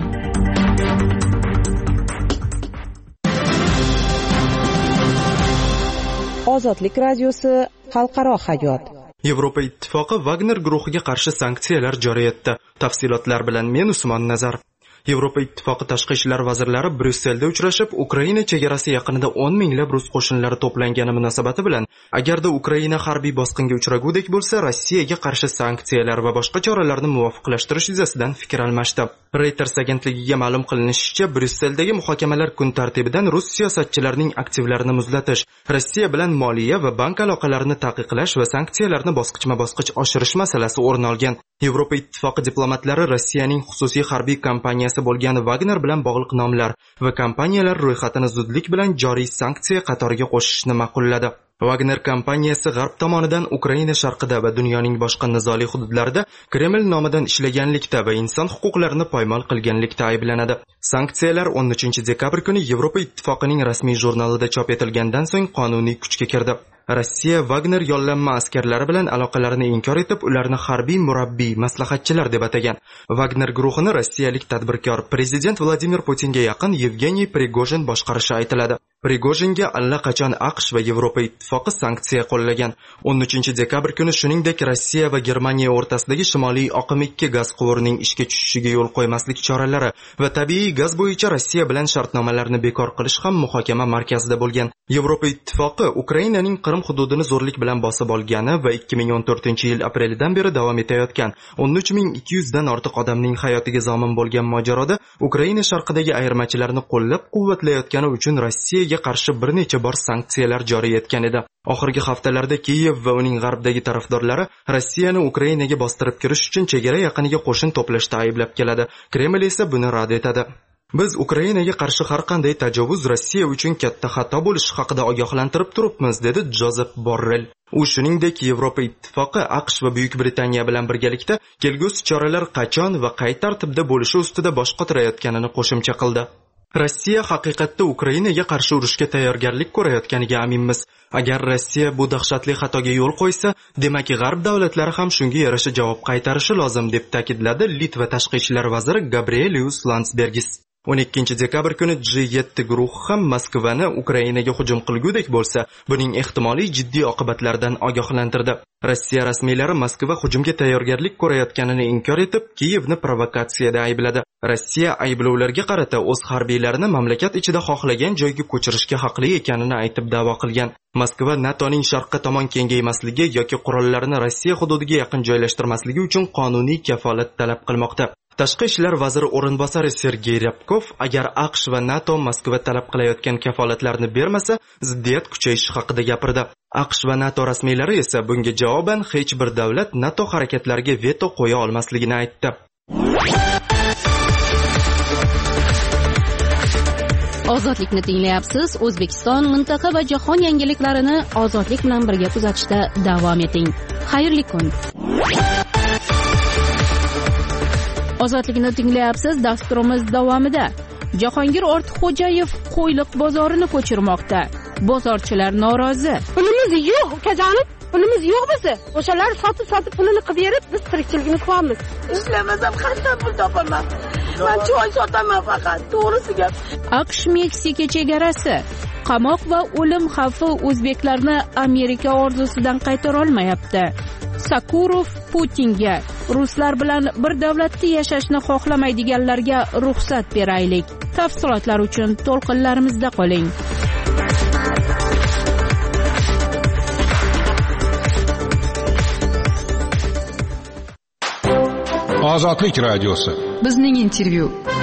Ozodlik radiosi xalqaro hayot. Yevropa ittifoqi Wagner guruhiga qarshi sanksiyalar joriy etdi. Tafsilotlar bilan men Usmon Nazar. Yevropa ittifoqi tashqi ishlar vazirlari Bryusselda uchrashib, Ukraina chegarasi yaqinida 10 minglab rus qo'shinlari to'plangani munosabati bilan agarda Ukraina harbiy bosqinga uchragudek bo'lsa, Rossiyaga qarshi sanksiyalar va boshqa choralarni muvofiqlashtirish yuzasidan fikr almashdi. Reuters agentligiga ma'lum qilinishicha, Bryusseldagi muhokamalar kun tartibidan rus siyosatchilarining aktivlarini muzlatish, Rossiya bilan moliya va bank aloqalarini taqiqlash va sanksiyalarni bosqichma-bosqich oshirish masalasi o'rin olgan. Yevropa ittifoqi diplomatlari Rossiyaning xususiy harbiy kompaniyasi bo'lgan Wagner bilan bog'liq nomlar va kompaniyalar ro'yxatini zudlik bilan joriy sanksiya qatoriga qo'shishni ma'qulladi. Wagner kompaniyasi G'arb tomonidan Ukraina sharqida va dunyoning boshqa nizoli hududlarida Kreml nomidan ishlaganlikda va inson huquqlarini poymol qilganlikda ayblanadi. Sanksiyalar 13-dekabr kuni Yevropa ittifoqining rasmiy jurnalida chop etilgandan so'ng qonuniy kuchga kirdi. Rossiya Wagner yollanma askarlari bilan aloqalarini inkor etib, ularni harbiy murabbiy, maslahatchilar deb atagan. Wagner guruhini rossiyalik tadbirkor prezident Vladimir Putinga yaqin Yevgeniy Prigojin boshqarishi aytiladi. Prigojinga allaqachon AQSh va Yevropa ittifoqi sanksiya qo'llagan. 13-dekabr kuni shuningdek Rossiya va Germaniya o'rtasidagi Shimoliy oqim 2 gaz quvurining ishga tushishiga yo'l qo'ymaslik choralari va tabiiy gaz bo'yicha Rossiya bilan shartnomalarni bekor qilish ham muhokama markazida bo'lgan. Yevropa ittifoqi Ukrainaning Qrim hududini zo'rlik bilan bosib olgani va 2014-yil aprelidan beri davom etayotgan 13200 dan ortiq odamning hayotiga zomin bo'lgan mojaroda Ukraina sharqidagi ayirmachilarni qo'llab-quvvatlayotgani uchun Rossiyaga qarshi bir necha bor sanksiyalar joriy etgan edi. Oxirgi haftalarda Kiyev va uning g'arbdagi tarafdorlari Rossiyani Ukrainaga bostirib kirish uchun chegara yaqiniga qo'shin to'plashda ayblab keladi. Kreml esa buni rad etadi. Biz Ukrainaga qarshi har qanday tajovuz Rossiya uchun katta xato bo'lishi haqida ogohlantirib turibmiz, dedi Jozef Borrell. U shuningdek Yevropa ittifoqi AQSh va Buyuk Britaniya bilan birgalikda kelgusi choralar qachon va qay tartibda bo'lishi ustida bosh qotirayotganini qo'shimcha qildi. Rossiya haqiqatda Ukrainaga qarshi urushga tayyorgarlik ko'rayotganiga aminmiz. Agar Rossiya bu dahshatli xatoga yo'l qo'ysa, demak G'arb davlatlari ham shunga yarasha javob qaytarishi lozim, deb ta'kidladi Litva tashqi ishlar vaziri Gabrielius Landsbergis. 12 dekabr kuni G7 guruhi ham Moskvani Ukrainaga hujum qilgudek bo'lsa, buning ehtimoliy jiddiy oqibatlaridan ogohlantirdi. Rossiya rasmiylari Moskva hujumga tayyorgarlik ko'rayotganini inkor etib, Kiyevni provokatsiyada aybladi. Rossiya ayblovlarga qarata o'z harbiylarini mamlakat ichida xohlagan joyga ko'chirishga haqli ekanini aytib da'vo qilgan. Moskva NATOning sharqqa tomon kengaymasligi yoki qurollarini Rossiya hududiga yaqin joylashtirmasligi uchun qonuniy kafolat talab qilmoqda. Tashqi ishlar vaziri o'rinbosari Sergey Ryabkov agar AQSh va NATO Moskva talab qilayotgan kafolatlarni bermasa, ziddiyat kuchayishi haqida gapirdi. AQSh va NATO rasmiylari esa bunga javoban hech bir davlat NATO harakatlariga veto qo'ya olmasligini aytdi. Ozodlikni tinglayapsiz. O'zbekiston, mintaqa va jahon yangiliklarini ozodlik bilan birga kuzatishda davom eting. Xayrli kun. Ozodlikni tinglayapsiz. Dasturimiz davomida Jahongir Ortiqxo'jayev Qo'yliq bozorini ko'chirmoqda. Bozorchilar norozi. Pulimiz yo'q, ukajonim. Pulimiz yo'q bizni. O'shalar sotib pulini qilib berib, biz tirikchiligimiz qilamiz. Ishlamasam qanday pul topaman? Men choy sotaman faqat, to'g'risi gap. AQSh Meksika chegarasi. Qamoq va o'lim xavfi o'zbeklarni Amerika orzusidan qaytara olmayapti. Sakurov Putinga ruslar bilan bir davlatda yashashni xohlamaydiganlarga ruxsat beraylik. Tafsilotlar uchun to'lqinlarimizda qoling. Ozodlik radiosi. Bizning intervyu.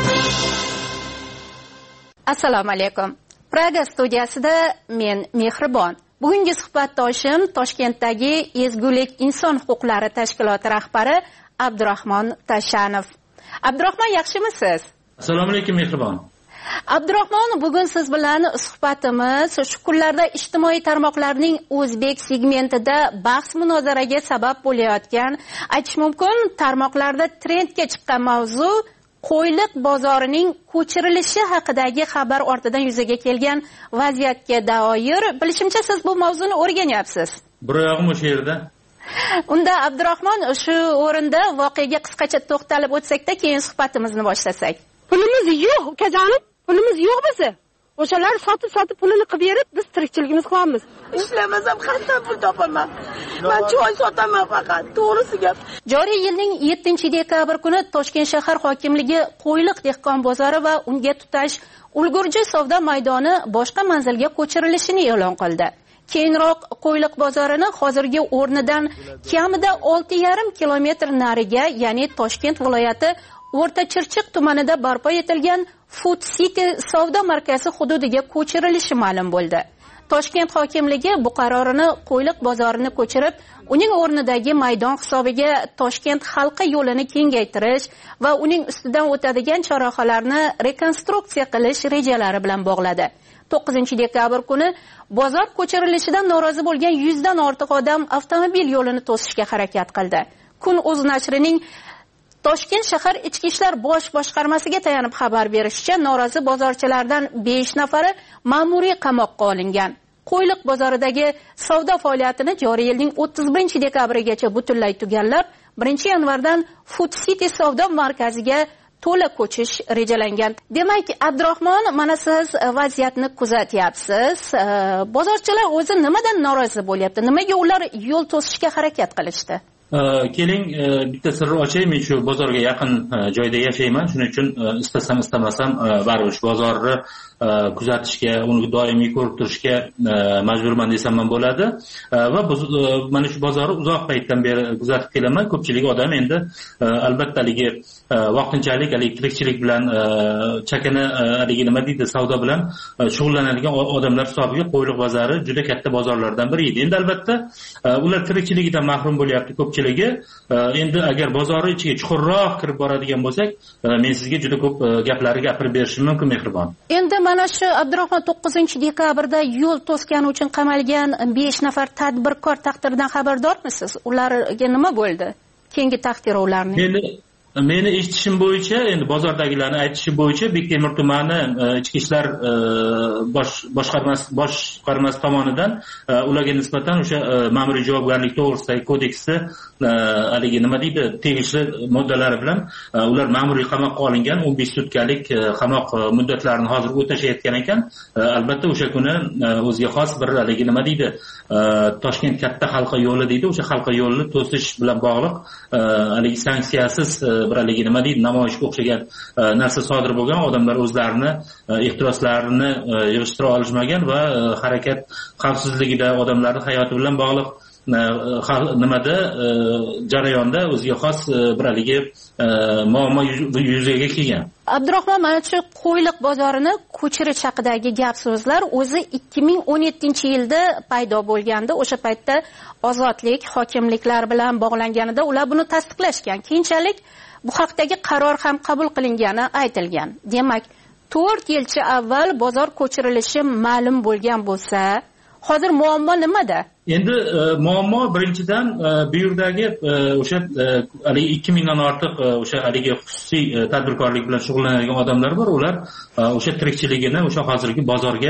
Assalomu alaykum. Praga studiyasida men Mehribon. Bugungi suhbatdoshim Toshkentdagi Ezgulik inson huquqlari tashkiloti rahbari Abdurahmon Tashanov. Abdurahmon, yaxshimisiz? Assalomu alaykum Mehribon. Abdurahmon, bugun siz bilan suhbatimiz shu kunlarda ijtimoiy tarmoqlarning o'zbek segmentida bahs munozaraga sabab bo'layotgan, aytish mumkin, tarmoqlarda trendga chiqqan mavzu Qo'yliq bozorining ko'chirilishi haqidagi xabar ortidan yuzaga kelgan vaziyatga doir bilishimcha siz bu mavzuni o'rganyapsiz. Bir oyog'im o'sha yerda. Unda Abdurahmon, shu o'rinda voqeaga qisqacha to'xtalib o'tsak-da, keyin suhbatimizni boshlasak. Pulimiz yo'q, ukajonim. Pulimiz yo'q bizni. O'shalar sotib pulini qilib berib, biz tirikchiligimiz qilamiz. Ishlamasam qanday pul topaman? Men choy sotaman faqat, to'g'risi gap. Joriy yilning 7-dekabr kuni Toshkent shahar hokimligi Qo'yliq dehqon bozori va unga tutash ulgurji savdo maydoni boshqa manzilga ko'chirilishini e'lon qildi. Keyinroq Qo'yliq bozorini hozirgi o'rnidan kamida 6,5 kilometr nariga, ya'ni Toshkent viloyati O'rta Chirchiq tumanida barpo etilgan Food City savdo markazi hududiga ko'chirilishi ma'lum bo'ldi. Toshkent hokimligi bu qarorini Qo'yliq bozorini ko'chirib, uning o'rnidagi maydon hisobiga Toshkent halqa yo'lini kengaytirish va uning ustidan o'tadigan chorrahalarni rekonstruksiya qilish rejalari bilan bog'ladi. 9-dekabr kuni bozor ko'chirilishidan norozi bo'lgan 100 dan ortiq odam avtomobil yo'lini to'sishga harakat qildi. Kun.uz nashrining Toshkent shahar ichki ishlar bosh boshqarmasiga tayanib xabar berishicha, norozi bozorchilardan 5 nafari ma'muriy qamoqqa olingan. Qo'yliq bozoridagi savdo faoliyatini joriy yilning 31-dekabrigacha butunlay tugallab, 1-yanvardan Food City savdo markaziga to'la ko'chish rejalangan. Demak, Abdurahmon, mana siz vaziyatni kuzatyapsiz. Bozorchilar o'zi nimadan norozi bo'lyapti? Nimaga ular yo'l to'sishga harakat qilishdi? Keling, bitta sirni ochay, men shu bozorga yaqin joyda yashayman. Shuning uchun istasam istamasam baribir bozorni kuzatishga, uni doimiy ko'rib turishga majburman desam ham bo'ladi. Va mana shu bozorni uzoq paytdan beri kuzatib kelaman. Ko'pchilik odam endi albatta vaqtinchalik tirikchilik bilan chakana nima deydi, savdo bilan shug'ullanadigan odamlar hisobiga Qo'yliq bozori juda katta bozorlardan biri edi. Endi albatta ular tirikchiligidan mahrum bo'lyapti ko'pchiligi. Endi agar bozorni ichiga chuqurroq kirib boradigan bo'lsak, men sizga juda ko'p gaplarni gapirib berishim mumkin, Mehribon. Endi mana shu Abdurahmon, 9-dekabrda yo'l to'sgani uchun qamalgan 5 nafar tadbirkor taqdiridan xabardormisiz? Ularga nima bo'ldi? Keyingi taqdiri ularning? Meni eshitishim bo'yicha, endi bozordagilarning aytishi bo'yicha Bektemir tumani ichki ishlar boshqarmasi tomonidan ularga nisbatan o'sha ma'muriy javobgarlik to'g'risidagi kodeksda haligi nima deydi, tegishli moddalari bilan ular ma'muriy qamoqqa olingan, 15 sutkalik qamoq muddatlarini hozir o'tashayotgan ekan. Albatta o'sha kuni o'ziga xos bir haligi nima deydi, Toshkent katta halqa yo'li deydi, o'sha halqa yo'lini to'sish bilan bog'liq haligi sanksiyasiz bir haligi nima deydi, namoyishga o'xshagan narsa sodir bo'lgan. Odamlar o'zlarini ehtiroslarini yig'ishtira olishmagan va harakat xavfsizligida, odamlarning hayoti bilan bog'liq nimada jarayonda o'ziga xos bir haligi muammo yuzaga kelgan. Abdurahmon, mana shu Qo'yliq bozorini ko'chirish haqidagi gap so'zlar o'zi 2017-yilda paydo bo'lganda, o'sha paytda ozodlik hokimliklar bilan bog'langanida ular buni tasdiqlashgan. Keyinchalik bu haqdagi qaror ham qabul qilingani aytilgan. Demak, 4 yilcha avval bozor ko'chirilishi ma'lum bo'lgan bo'lsa, hozir muammo nimada? Endi muammo birinchidan bu yerdagi o'sha haligi 2000 dan ortiq o'sha haligi xususiy tadbirkorlik bilan shug'ullanadigan odamlar bor. Ular o'sha tirikchiligini o'sha hozirgi bozorga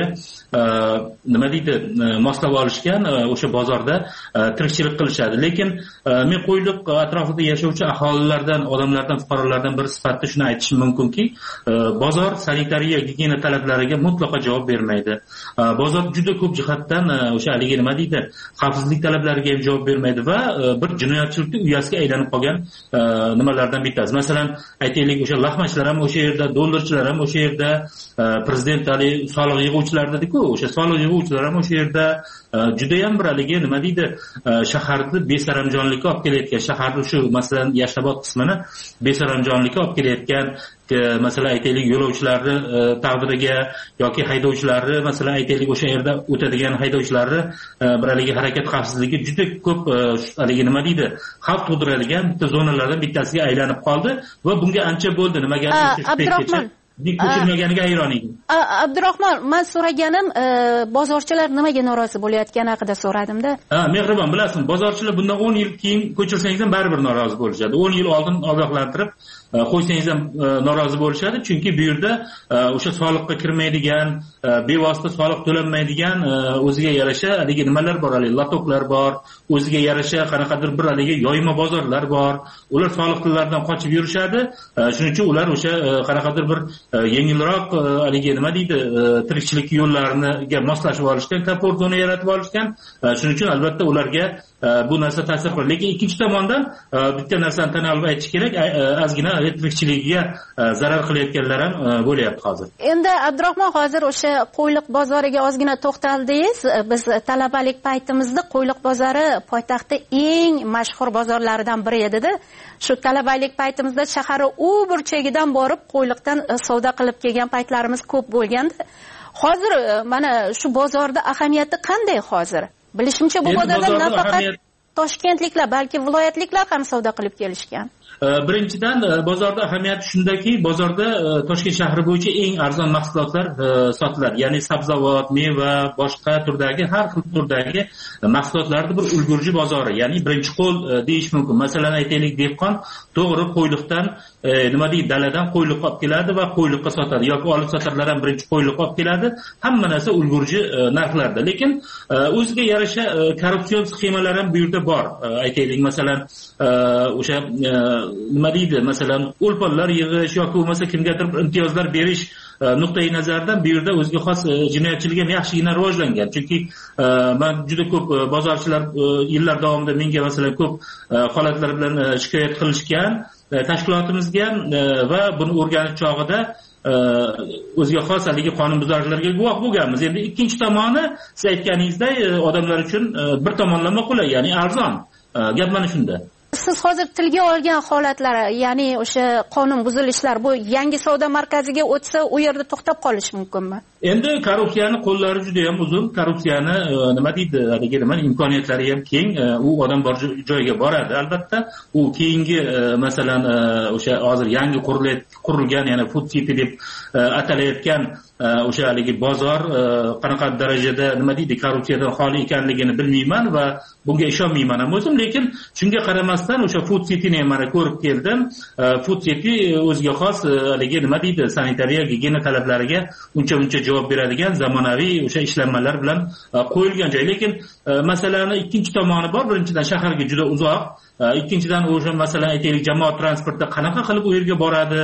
nima deydi, moslab olishgan, o'sha bozorda tirikchilik qilishadi. Lekin men Qo'yliq atrofida yashovchi aholilardan, odamlardan, fuqarolardan bir sifatida shuni aytishim mumkinki, bozor sanitariya gigiyena talablariga mutlaqo javob bermaydi. Bozor juda ko'p jihatdan o'sha haligi nima deydi, xavfsizlik talablariga ham javob bermaydi va bir jinoyatchilikning uyasiga aylanib qolgan nimalardan bittasi. Masalan, aytaylik, o'sha lahmachlar ham o'sha yerda, dollarchilar ham o'sha yerda, prezident ali soliq yig'uvchilar dedi-ku, o'sha soliq yig'uvchilar ham o'sha yerda juda ham bir haligi nima deydi, shaharni besaramjonlikka olib kelayotgan, shaharni shu masalan Yashnobod qismini besaramjonlikka olib kelayotgan, masalan aytaylik yo'lovchilarni taqdiriga yoki haydovchilarni, masalan aytaylik o'sha yerda o'tadigan haydovchilarni bir haligi harakat xavfsizligi juda ko'p haligi nima deydi, xavf tug'diradigan bitta zonalardan bittasiga aylanib qoldi va bunga ancha bo'ldi. Nimaga Abdurahmon ko'chirmaganiga hayron edim. Abdurahmon, men so'raganim bozorchilar nimaga norozi bo'layotgani haqida so'radimda. Mehribon, bilasizmi, bozorchilar bundan 10 yil keyin ko'chirsangiz ham baribir norozi bo'lishadi. 10 yil oldin ogohlantirib qo'ysangiz ham norozi bo'lishadi, chunki bu yerda o'sha soliqqa kirmaydigan, bevosita soliq to'lanmaydigan o'ziga yarasha haligi nimalar bor, haligi latoklar bor, o'ziga yarasha qanaqadir bir haligi yoyma bozorlar bor. Ular soliqlardan qochib yurishadi. Shuning uchun ular o'sha qanaqadir bir yengilroq haligi nima deydi, tirikchilik yo'llariga moslashib olishgan, komfort zona yaratib olishgan. Shuning uchun albatta ularga bu narsa ta'sir qiladi. Lekin ikkinchi tomondan bitta narsani tan olib aytish kerak, ozgina tirikchiligiga zarar qilayotganlar ham bo'lyapti hozir. Endi Abdurahmon, hozir o'sha Qo'yliq bozoriga ozgina to'xtaldingiz. Biz talabalik paytimizda Qo'yliq bozori poytaxtda eng mashhur bozorlaridan biri edi-da. Shu talabalik paytimizda shaharning u burchagidan borib Qo'yliqdan savdo qilib kelgan paytlarimiz ko'p bo'lgandi. Hozir mana shu bozorda ahamiyati qanday hozir? Bilishimcha bu bozorda nafaqat toshkentliklar, balki viloyatliklar ham savdo qilib kelishgan. Birinchidan bozorda ahamiyati shundaki, bozorda Toshkent shahri bo'yicha eng arzon mahsulotlar sotiladi. Ya'ni sabzavot, meva, boshqa turdagi har xil turdagi mahsulotlarning bir ulgurji bozori, ya'ni birinchi qo'l deyish mumkin. Masalan, aytaylik, dehqon to'g'ri Qo'yliqdan nima deydi, daladan qo'yliqqa olib keladi va qo'yliqqa sotadi yoki olib sotarlar ham birinchi qo'yliqqa olib keladi. Hamma narsa ulgurji narxlarda. Lekin o'ziga yarasha korrupsion sxemalar ham bu yerda bor. Aytaylik, masalan, o'sha nima deydi, masalan o'lponlar yig'ish yoki bo'lmasa kimgadir imtiyozlar berish nuqtai nazaridan bu yerda o'ziga xos jinoyatchilik ham yaxshigina rivojlangan. Chunki men juda ko'p bozorchilar yillar davomida menga masalan ko'p holatlar bilan shikoyat qilishgan, tashkilotimizga va buni o'rganish chog'ida o'ziga xos haligi qonunbuzarliklarga guvoh bo'lganmiz. Endi ikkinchi tomoni, siz aytganingizdek, odamlar uchun bir tomonlama qulay, ya'ni arzon. Gap mana shunda. Siz hozir tilga olgan holatlar, ya'ni o'sha qonun buzilishlar, bu yangi savdo markaziga o'tsa, u yerda to'xtab qolish mumkinmi? Endi korrupsiyani qo'llari juda ham uzun, korrupsiyani nima deydi, haligi nima imkoniyatlari ham keng, u odam bor joyga boradi. Albatta, u keyingi masalan o'sha hozir yangi qurilgan, ya'ni food city deb atalayotgan o'sha haligi bozor qanaqa darajada nima deydi korrupsiyadan xoli ekanligini bilmayman va bunga ishonmayman ham o'zim, lekin shunga qaramasdan o'sha food cityni ham mana ko'rib keldim. Food city o'ziga xos haligi nima deydi sanitariya gigiyena talablariga uncha javob beradigan zamonaviy o'sha ishlanmalar bilan qo'yilgan joy. Lekin masalani ikkinchi tomoni bor. Birinchidan shaharga juda uzoq, ikkinchidan o'sha masalan aytaylik jamoat transportida qanaqa qilib u yerga boradi,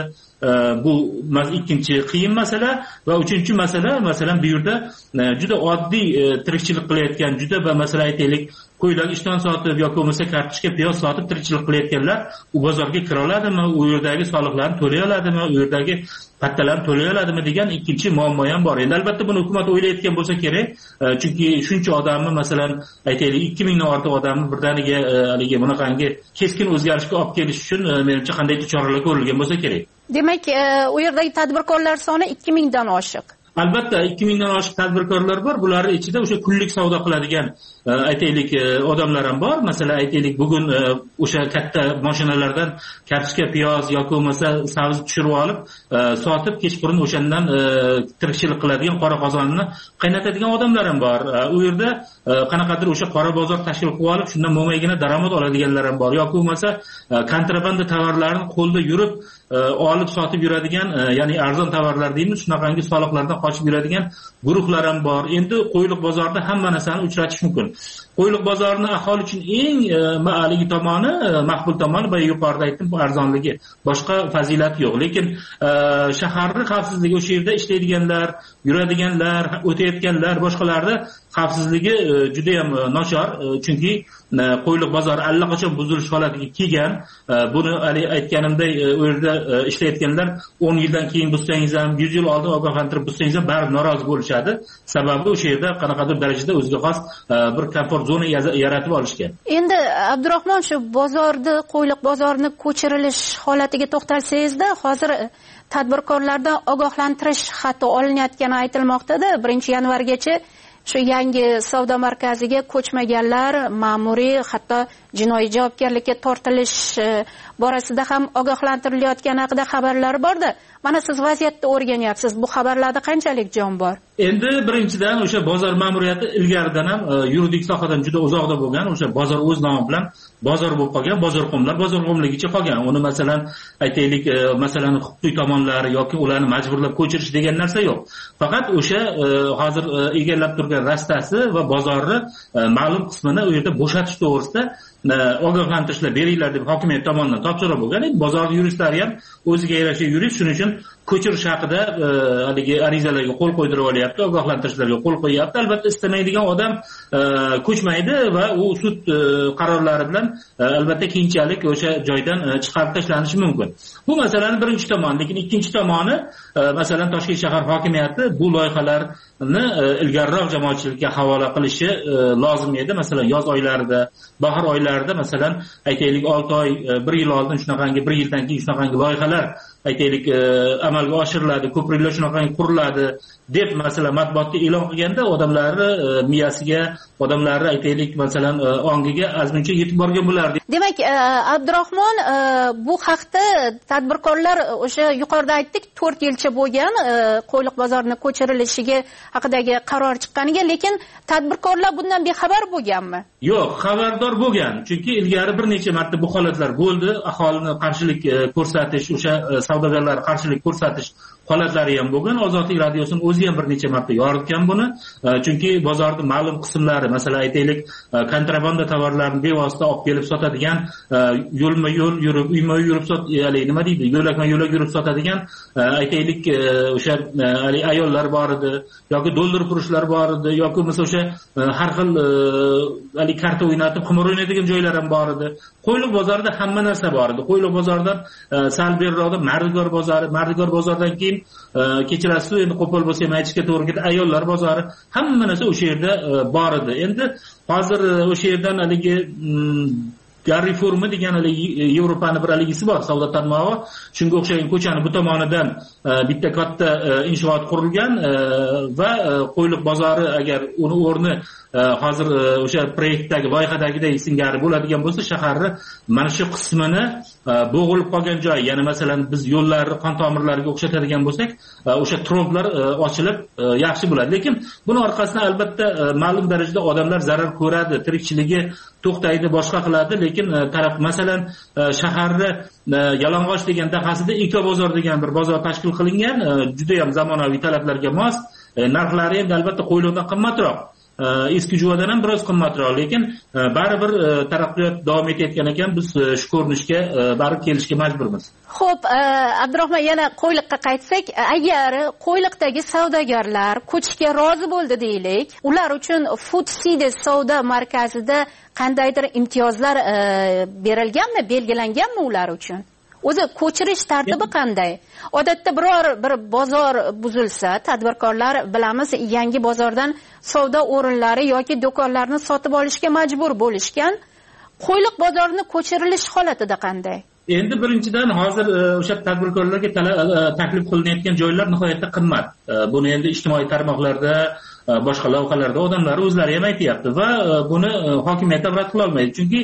bu ikkinchi qiyin masala. Va uchinchi masala, masalan bu yerda juda oddiy tirikchilik qilayotgan, juda masalan aytaylik qo'ylarga ishton sotib yoki bo'lmasa kartoshka piyoz sotib tirikchilik qilayotganlar u bozorga kira oladimi, u yerdagi soliqlarni to'lay oladimi, u yerdagi pattalarni to'lay oladimi degan ikkinchi muammo ham bor. Endi albatta buni hukumat o'ylayotgan bo'lsa kerak, chunki shuncha odamni masalan aytaylik 2000 dan ortiq odamni birdaniga haligi bunaqangi keskin o'zgarishga olib kelish uchun menimcha qandaydir choralar ko'rilgan bo'lsa kerak. Demak, u yerdagi tadbirkorlar soni 2000 dan oshiq. Albatta 2000 dan oshiq tadbirkorlar bor. Bularning ichida o'sha kunlik savdo qiladigan aytaylik odamlar ham bor. Masalan aytaylik bugun o'sha katta mashinalardan kartoshka, piyoz yoki bo'lmasa sabzi tushirib olib sotib kechqurun o'shandan tirikchilik qiladigan qora qozonni qaynatadigan odamlar ham bor. U yerda qanaqadir o'sha qora bozor tashkil qilib olib shundan mo'maygina daromad oladiganlar ham bor. Yoki bo'lmasa kontrabanda tovarlarni qo'lda yurib olib sotib yuradigan, ya'ni arzon tovarlar deymiz, shunaqangi soliqlardan qochib yuradigan guruhlar ham bor. Endi Qo'yliq bozorida hamma narsani uchratish mumkin. Qo'yliq bozorini aholi uchun eng ma'aligi tomoni, maqbul tomoni va yuqorida aytdim, bu arzonligi. Boshqa fazilati yo'q. Lekin shaharning xavfsizligi, o'sha yerda ishlaydiganlar, yuradiganlar, o'tayotganlar, boshqalarda xavfsizligi juda ham nochor. Chunki Qo'yliq bozori allaqachon buzilish holatiga kelgan. Buni aytganimday u yerda ishlayotganlar 10 yildan keyin buzsangiz ham, 100 yil oldin ogohlantirib buzsangiz ham baribir norozi bo'lishadi. Sababi o'sha yerda qanaqadir darajada o'ziga xos bir komfort zona yaratib olishgan. Endi Abdurahmon, shu bozorni, Qo'yliq bozorini ko'chirilish holatiga to'xtalsangiz-da, hozir tadbirkorlardan ogohlantirish xati olinayotgani aytilmoqda-da. 1-yanvargacha shu yangi savdo markaziga ko'chmaganlar ma'muriy, hatto jinoiy javobgarlikka tortilish borasida ham ogohlantirilayotgani haqida xabarlar bor-da. Mana siz vaziyatni o'rganyapsiz. Bu xabarlarda qanchalik jon bor? Endi birinchidan o'sha bozor ma'muriyati ilgaridan ham yuridik sohadan juda uzoqda bo'lgan, o'sha bozor o'z nomi bilan bozor bo'lib qolgan, bozorxonligicha qolgan. Uni masalan aytaylik, masalan huquqiy tomonlari yoki ularni majburlab ko'chirish degan narsa yo'q. Faqat o'sha hozir egallab turgan rastasi va bozorni ma'lum qismini u yerda bo'shatish to'g'risida ogohlantirishlar beringlar deb hokimiyat tomonidan topshiriq bo'lgan. Bozor yuristlari ham o'ziga yarasha yurist, shuning uchun ko'chirish haqida haligi arizalarga qo'l qo'ydirib olyapti, ogohlantirishlarga qo'l qo'yyapti. Albatta istamaydigan odam ko'chmaydi va u sud qarorlari bilan albatta keyinchalik o'sha joydan chiqarib tashlanishi mumkin. Bu masalaning birinchi tomoni. Lekin ikkinchi tomoni, masalan Toshkent shahar hokimiyati bu loyihalarni ilgariroq jamoatchilikka havola qilishi lozim edi. Masalan yoz oylarida, bahor oylarida masalan aytaylik 6 oy, 1 yil oldin shunaqangi, 1 yildan keyin shunaqangi loyihalar aytaylik amalga oshiriladi, ko'priklar shunaqangi quriladi deb masalan matbuotga e'lon qilganda odamlarni miyasiga, odamlarni aytaylik masalan ongiga azmuncha yetib borgan bo'lardi. Demak, Abdurahmon, bu haqda tadbirkorlar o'sha yuqorida aytdik 4 yilcha bo'lgan Qo'yliq bozorini ko'chirilishiga haqidagi qaror chiqqaniga, lekin tadbirkorlar bundan bexabar bo'lganmi? Yo'q, xabardor bo'lgan. Chunki ilgari bir necha marta bu holatlar bo'ldi. Aholini qarshilik ko'rsatish, o'sha savdogarlar qarshilik ko'rsatish holatlari ham bo'lgan. Ozodlik radiosining o'zi ham bir necha marta yoritgan buni. Chunki bozorning ma'lum qismlari, masalan aytaylik, kontrabanda tovarlarni bevosita olib kelib sotadigan, yo'lma-yo'l yurib, uyma-uy yurib ya'ni nima deydi, yo'lakma-yo'lak yurib sotadigan aytaylik o'sha ayollar bor edi, yoki dollar purishlar bor edi, yoki bo'lmasa o'sha har xil karta o'ynatib, qimor o'ynaydigan joylar ham bor edi. Qo'yliq bozorida hamma narsa bor edi. Qo'yliq bozoridan sal beriroqda Mardigor bozoridan keyin kechirasiz, endi qo'pol bo'lsa ham aytishga to'g'ri keladi, ayollar bozori, hamma narsa o'sha yerda bor edi. Endi hozir o'sha yerdan haligi Reformi degan Yevropani bir haligisi bor, savdo tarmog'i. Shunga o'xshagan ko'chani bu tomonidan bitta katta inshoot qurilgan va qo'yliq bozori agar uni o'rni hozir o'sha proyektdagi loyihadagiday singari bo'ladigan bo'lsa, shaharni mana shu qismini bo'g'ilib qolgan joy, ya'ni masalan biz yo'llarni qon tomirlariga o'xshatadigan bo'lsak, o'sha troblar ochilib yaxshi bo'ladi. Lekin buni orqasidan albatta ma'lum darajada odamlar zarar ko'radi, tirikchiligi to'xtaydi, boshqa qiladi. Lekin taraf masalan shaharni Yalang'och degan dahasida Ekobozor degan bir bozor tashkil qilingan, juda ham zamonaviy talablarga mos. Narxlari ham albatta qo'yliqdan qimmatroq. Eski Juvadan ham biroz qimmatroq, lekin baribir taraqqiyot davom etayotgan ekan, biz shu ko'rinishga baribir kelishga majburmiz. Xo'p, Abdurahmon, yana Qo'yliqqa qaytsak, agar Qo'yliqdagi savdogarlar ko'chishga rozi bo'ldi deylik, ular uchun Food City savdo markazida qandaydir imtiyozlar berilganmi, belgilanganmi ular uchun? O'zi ko'chirish tartibi qanday? Odatda biror bir bozor buzilsa, tadbirkorlar bilamiz, yangi bozordan savdo o'rinlari yoki do'konlarni sotib olishga majbur bo'lishgan. Qo'yliq bozorini ko'chirilish holatida qanday? Endi birinchidan hozir o'sha tadbirkorlarga taklif qilinayotgan joylar nihoyatda qimmat. Buni endi ijtimoiy tarmoqlarda, boshqa lavhalarda odamlar o'zlari ham aytayapti va buni hokimiyat rad qila olmaydi. Chunki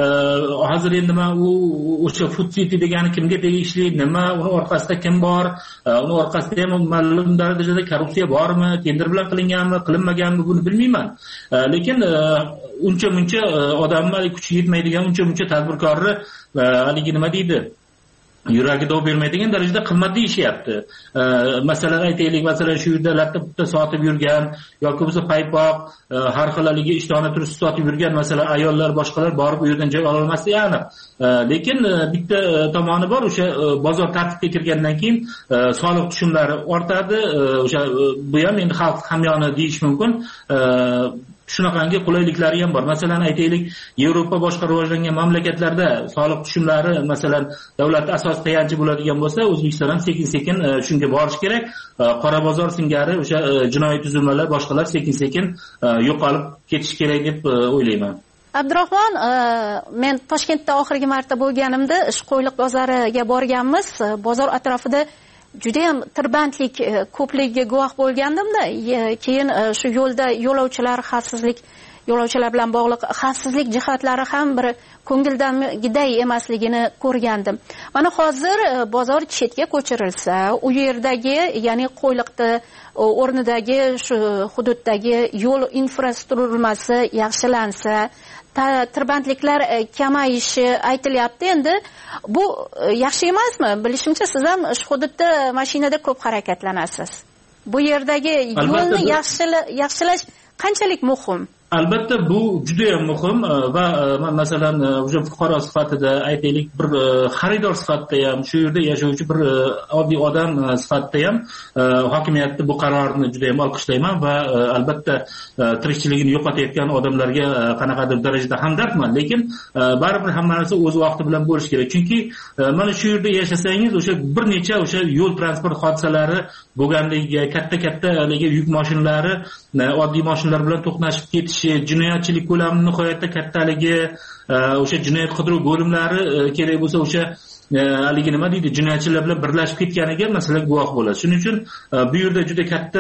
hozir endi men o'sha Food City degani kimga tegishli, nima, uni orqasida kim bor, uni orqasida ham ma'lum darajada korrupsiya bormi, tender bilan qilinganmi, qilinmaganmi, buni bilmayman. Lekin uncha-muncha odamlar kuchi yetmaydigan, uncha-muncha tadbirkorni haligi nima deydi, yuragi dov bermaydigan darajada qimmat deyishyapti. Masalan aytaylik, masalan shu yerda latta sotib yurgan yoki bo'lsa paypoq, har xil haligi ishtona turist sotib yurgan masalan ayollar, boshqalar borib u yerdan joy ola olmasligi aniq. Lekin bitta tomoni bor, o'sha bozor tartibga kirgandan keyin soliq tushumlari ortadi. O'sha bu ham endi xalq hamyoni deyish mumkin. Shunaqangi qulayliklari ham bor. Masalan aytaylik, Yevropa boshqa rivojlangan mamlakatlarda soliq tushumlari masalan davlat asos tayanchi bo'ladigan bo'lsa, O'zbekiston ham sekin-sekin shunga borish kerak. Qora bozor singari o'sha jinoiy tuzilmalar, boshqalar sekin-sekin yo'qolib ketish kerak deb o'ylayman. Abdurahmon, men Toshkentda oxirgi marta bo'lganimda Qo'yliq bozoriga borganmiz. Bozor atrofida juda ham tirbandlik ko'pligiga guvoh bo'lgandim-da. Keyin shu yo'lda yo'lovchilar bilan bog'liq xavfsizlik jihatlari ham bir ko'ngildagiday emasligini ko'rgandim. Mana hozir bozor chetga ko'chirilsa, u yerdagi, ya'ni Qo'yliqda o'rnidagi shu hududdagi yo'l infratuzilmasi yaxshilansa, tirbandliklar kamayishi aytilyapti. Endi bu yaxshi emasmi? Bilishimcha siz ham shu hududda mashinada ko'p harakatlanasiz. Bu yerdagi yo'lni yaxshilash qanchalik muhim? Albatta bu juda ham muhim va masalan o'sha fuqaro sifatida aytaylik, bir xaridor sifatida ham, shu yerda yashovchi bir oddiy odam sifatida ham hokimiyatning bu qarorini juda ham olqishlayman va albatta tirikchiligini yo'qotayotgan odamlarga qanaqadir darajada hamdardman. Lekin baribir hamma narsa o'z vaqti bilan bo'lish kerak. Chunki mana shu yerda yashasangiz o'sha bir necha o'sha yo'l transport hodisalari bo'lganligiga, katta yuk mashinalari oddiy mashinalar bilan to'qnashib ketish, jinoyatchilik ko'lami nihoyatda kattaligi, o'sha jinoyat qidiruv bo'limlari kerak bo'lsa o'sha haligi nima deydi, jinoyatchilar bilan birlashib ketganiga masalan guvoh bo'ladi. Shuning uchun bu yerda juda katta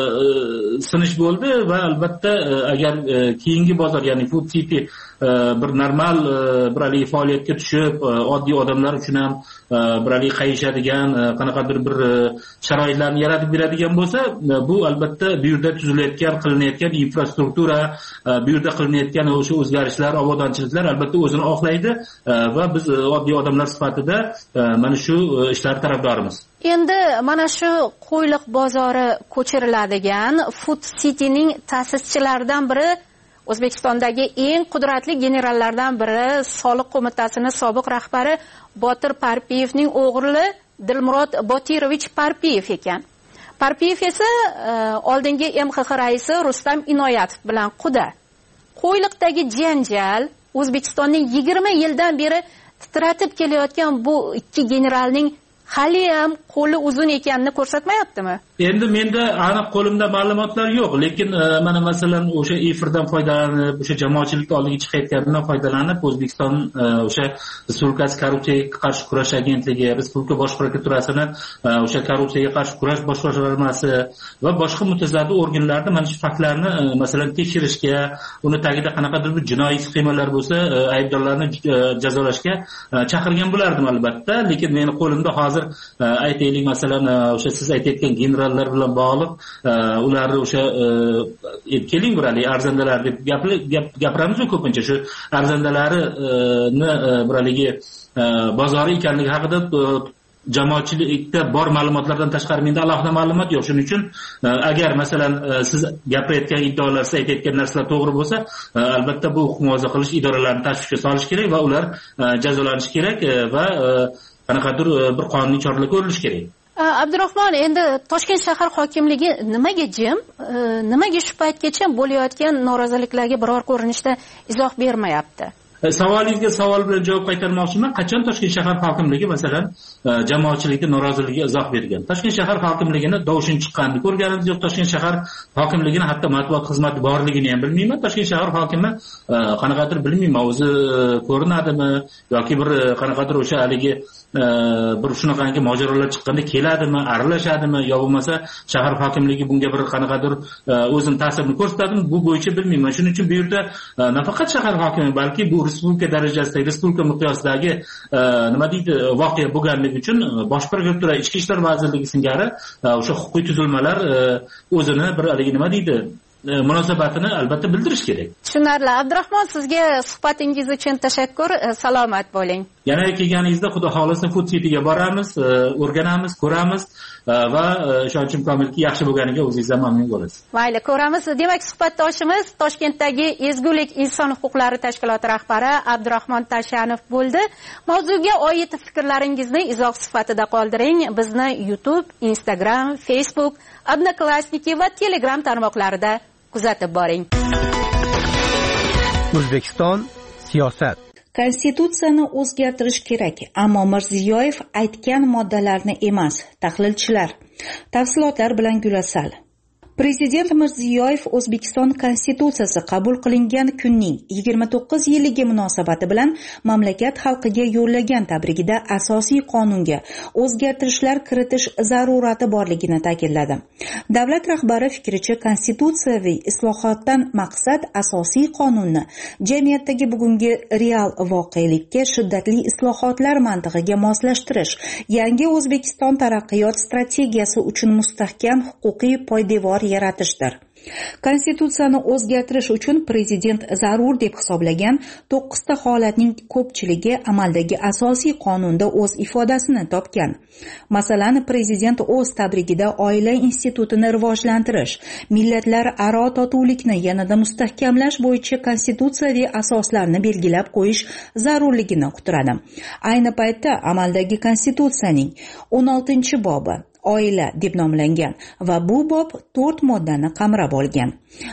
sinish bo'ldi va albatta agar keyingi bozor, ya'ni Food City bir normal bir haligi faoliyatga tushib, oddiy odamlar uchun ham bir haligi qayishadigan, qanaqadir bir sharoitlarni yaratib beradigan bo'lsa, bu albatta bu yerda tuzilayotgan, qilinayotgan infrastruktura, bu yerda qilinayotgan o'sha o'zgarishlar, obodonchiliklar albatta o'zini oqlaydi va biz oddiy odamlar sifatida mana shu ishlar tarafdorimiz. Endi mana shu Qo'yliq bozori ko'chiriladigan Food City'ning ta'sischilaridan biri, O'zbekistondagi eng qudratli generallardan biri, Soliq qo'mitasining sobiq rahbari Botir Parpiyevning o'g'li Dilmurod Botirovich Parpiyev ekan. Parpiyev esa oldingi MXX raisi Rustam Inoyatov bilan quda. Qo'yliqdagi janjal O'zbekistonning 20 yildan beri titratib kelayotgan bu ikki generalning hali ham qo'li uzun ekanini ko'rsatmayaptimi? Endi menda aniq qo'limda ma'lumotlar yo'q, lekin mana masalan o'sha efirdan foydalanib, o'sha jamoatchilik oldiga chiqayotganidan foydalanib, O'zbekiston o'sha Respublikasi korrupsiyaga qarshi kurash agentligi, Respublika bosh prokuraturasini o'sha korrupsiyaga qarshi kurash bosh boshqarmasi va boshqa mutasaddi organlarni mana shu faktlarni masalan tekshirishga, uni tagida qanaqadir bir jinoiy sxemalar bo'lsa, aybdorlarni jazolashga chaqirgan bo'lardim albatta, lekin meni qo'limda hozir aytaylik masalan o'sha siz aytayotgan generallar bilan bog'liq ularni o'sha keling burali arzandalar deb gapiramiz ko'pincha shu arzandalarini buraligi bozori ekanligi haqida jamoatchilikda bor ma'lumotlardan tashqari menda alohida ma'lumot yo'q. Shuning uchun agar masalan siz gapirayotgan iddaolar, siz aytayotgan narsalar to'g'ri bo'lsa, albatta bu huquq muhofaza qilish idoralarini tashvishga solish kerak va ular jazolanishi kerak va qanaqadir bir qonuniy choralar ko'rilishi kerak. Abdurahmon, endi Toshkent shahar hokimligi nimaga jim, nimaga shu paytgacha bo'layotgan noroziliklarga biror ko'rinishda izoh bermayapti? Savolingizga savol bilan javob qaytarmoqchiman. Qachon Toshkent shahar hokimligi masalan jamoatchilikning noroziligiga izoh bergan? Toshkent shahar hokimligini dovshin chiqqanini ko'rganimiz yo'q. Toshkent shahar hokimligini hatto matbuot xizmati borligini ham bilmayman. Toshkent shahar hokimi qanaqadir bilmayman, o'zi ko'rinadimi yoki bir qanaqadir o'sha haligi bir shunaqangi mojarolar chiqqanda keladimi, aralashadimi yo bo'lmasa shahar hokimligi bunga bir qanaqadir o'zini ta'sirini ko'rsatadimi, bu bo'yicha bilmayman. Shuning uchun bu yerda nafaqat shahar hokimi, balki bu respublika darajasidagi, respublika miqyosidagi nima deydi voqea bo'lganligi uchun bosh prokuratura, ichki ishlar vazirligi singari o'sha huquqiy tuzilmalar o'zini bir haligi nima deydi munosabatini albatta bildirish kerak. Tushunarli. Abdurahmon, sizga suhbatingiz uchun tashakkur. Salomat bo'ling. Yana kelganingizda xudo xolisa Food City'ga boramiz, o'rganamiz, ko'ramiz va ishonchim komilki yaxshi bo'lganiga o'zingizdan mamnun bo'lasiz. Mayli, ko'ramiz. Demak, suhbatdoshimiz Toshkentdagi Ezgulik inson huquqlari tashkiloti rahbari Abdurahmon Tashanov bo'ldi. Mavzuga oid fikrlaringizni izoh sifatida qoldiring. Bizni YouTube, Instagram, Facebook, Odnoklassniki va Telegram tarmoqlarida kuzatib boring. O'zbekiston siyosat. Konstitutsiyani o'zgartirish kerak, ammo Mirziyoyev aytgan moddalarni emas. Tahlilchilar. Tafsilotlar bilan Gulasal. Prezident Mirziyoyev O'zbekiston Konstitutsiyasi qabul qilingan kunning 29 yilligi munosabati bilan mamlakat xalqiga yo'llagan tabrigida asosiy qonunga o'zgartirishlar kiritish zarurati borligini ta'kidladi. Davlat rahbari fikricha, konstitutsiyaviy islohotdan maqsad asosiy qonunni jamiyatdagi bugungi real voqelikka shiddatli islohotlar mantig'iga moslashtirish, yangi O'zbekiston taraqqiyot strategiyasi uchun mustahkam huquqiy poydevor yaratishdir. Konstitutsiyani o'zgartirish uchun prezident zarur deb hisoblagan 9 ta holatning ko'pchiligi amaldagi asosiy qonunda o'z ifodasini topgan. Masalan, prezident o'z tabrigida oila institutini rivojlantirish, millatlararo totuvlikni yanada mustahkamlash bo'yicha konstitutsiyaviy asoslarni belgilab qo'yish zarurligini uqtiradi. Ayni paytda amaldagi konstitutsiyaning 16-bobi oila deb nomlangan va bu bob 4 moddani qamrab olgan.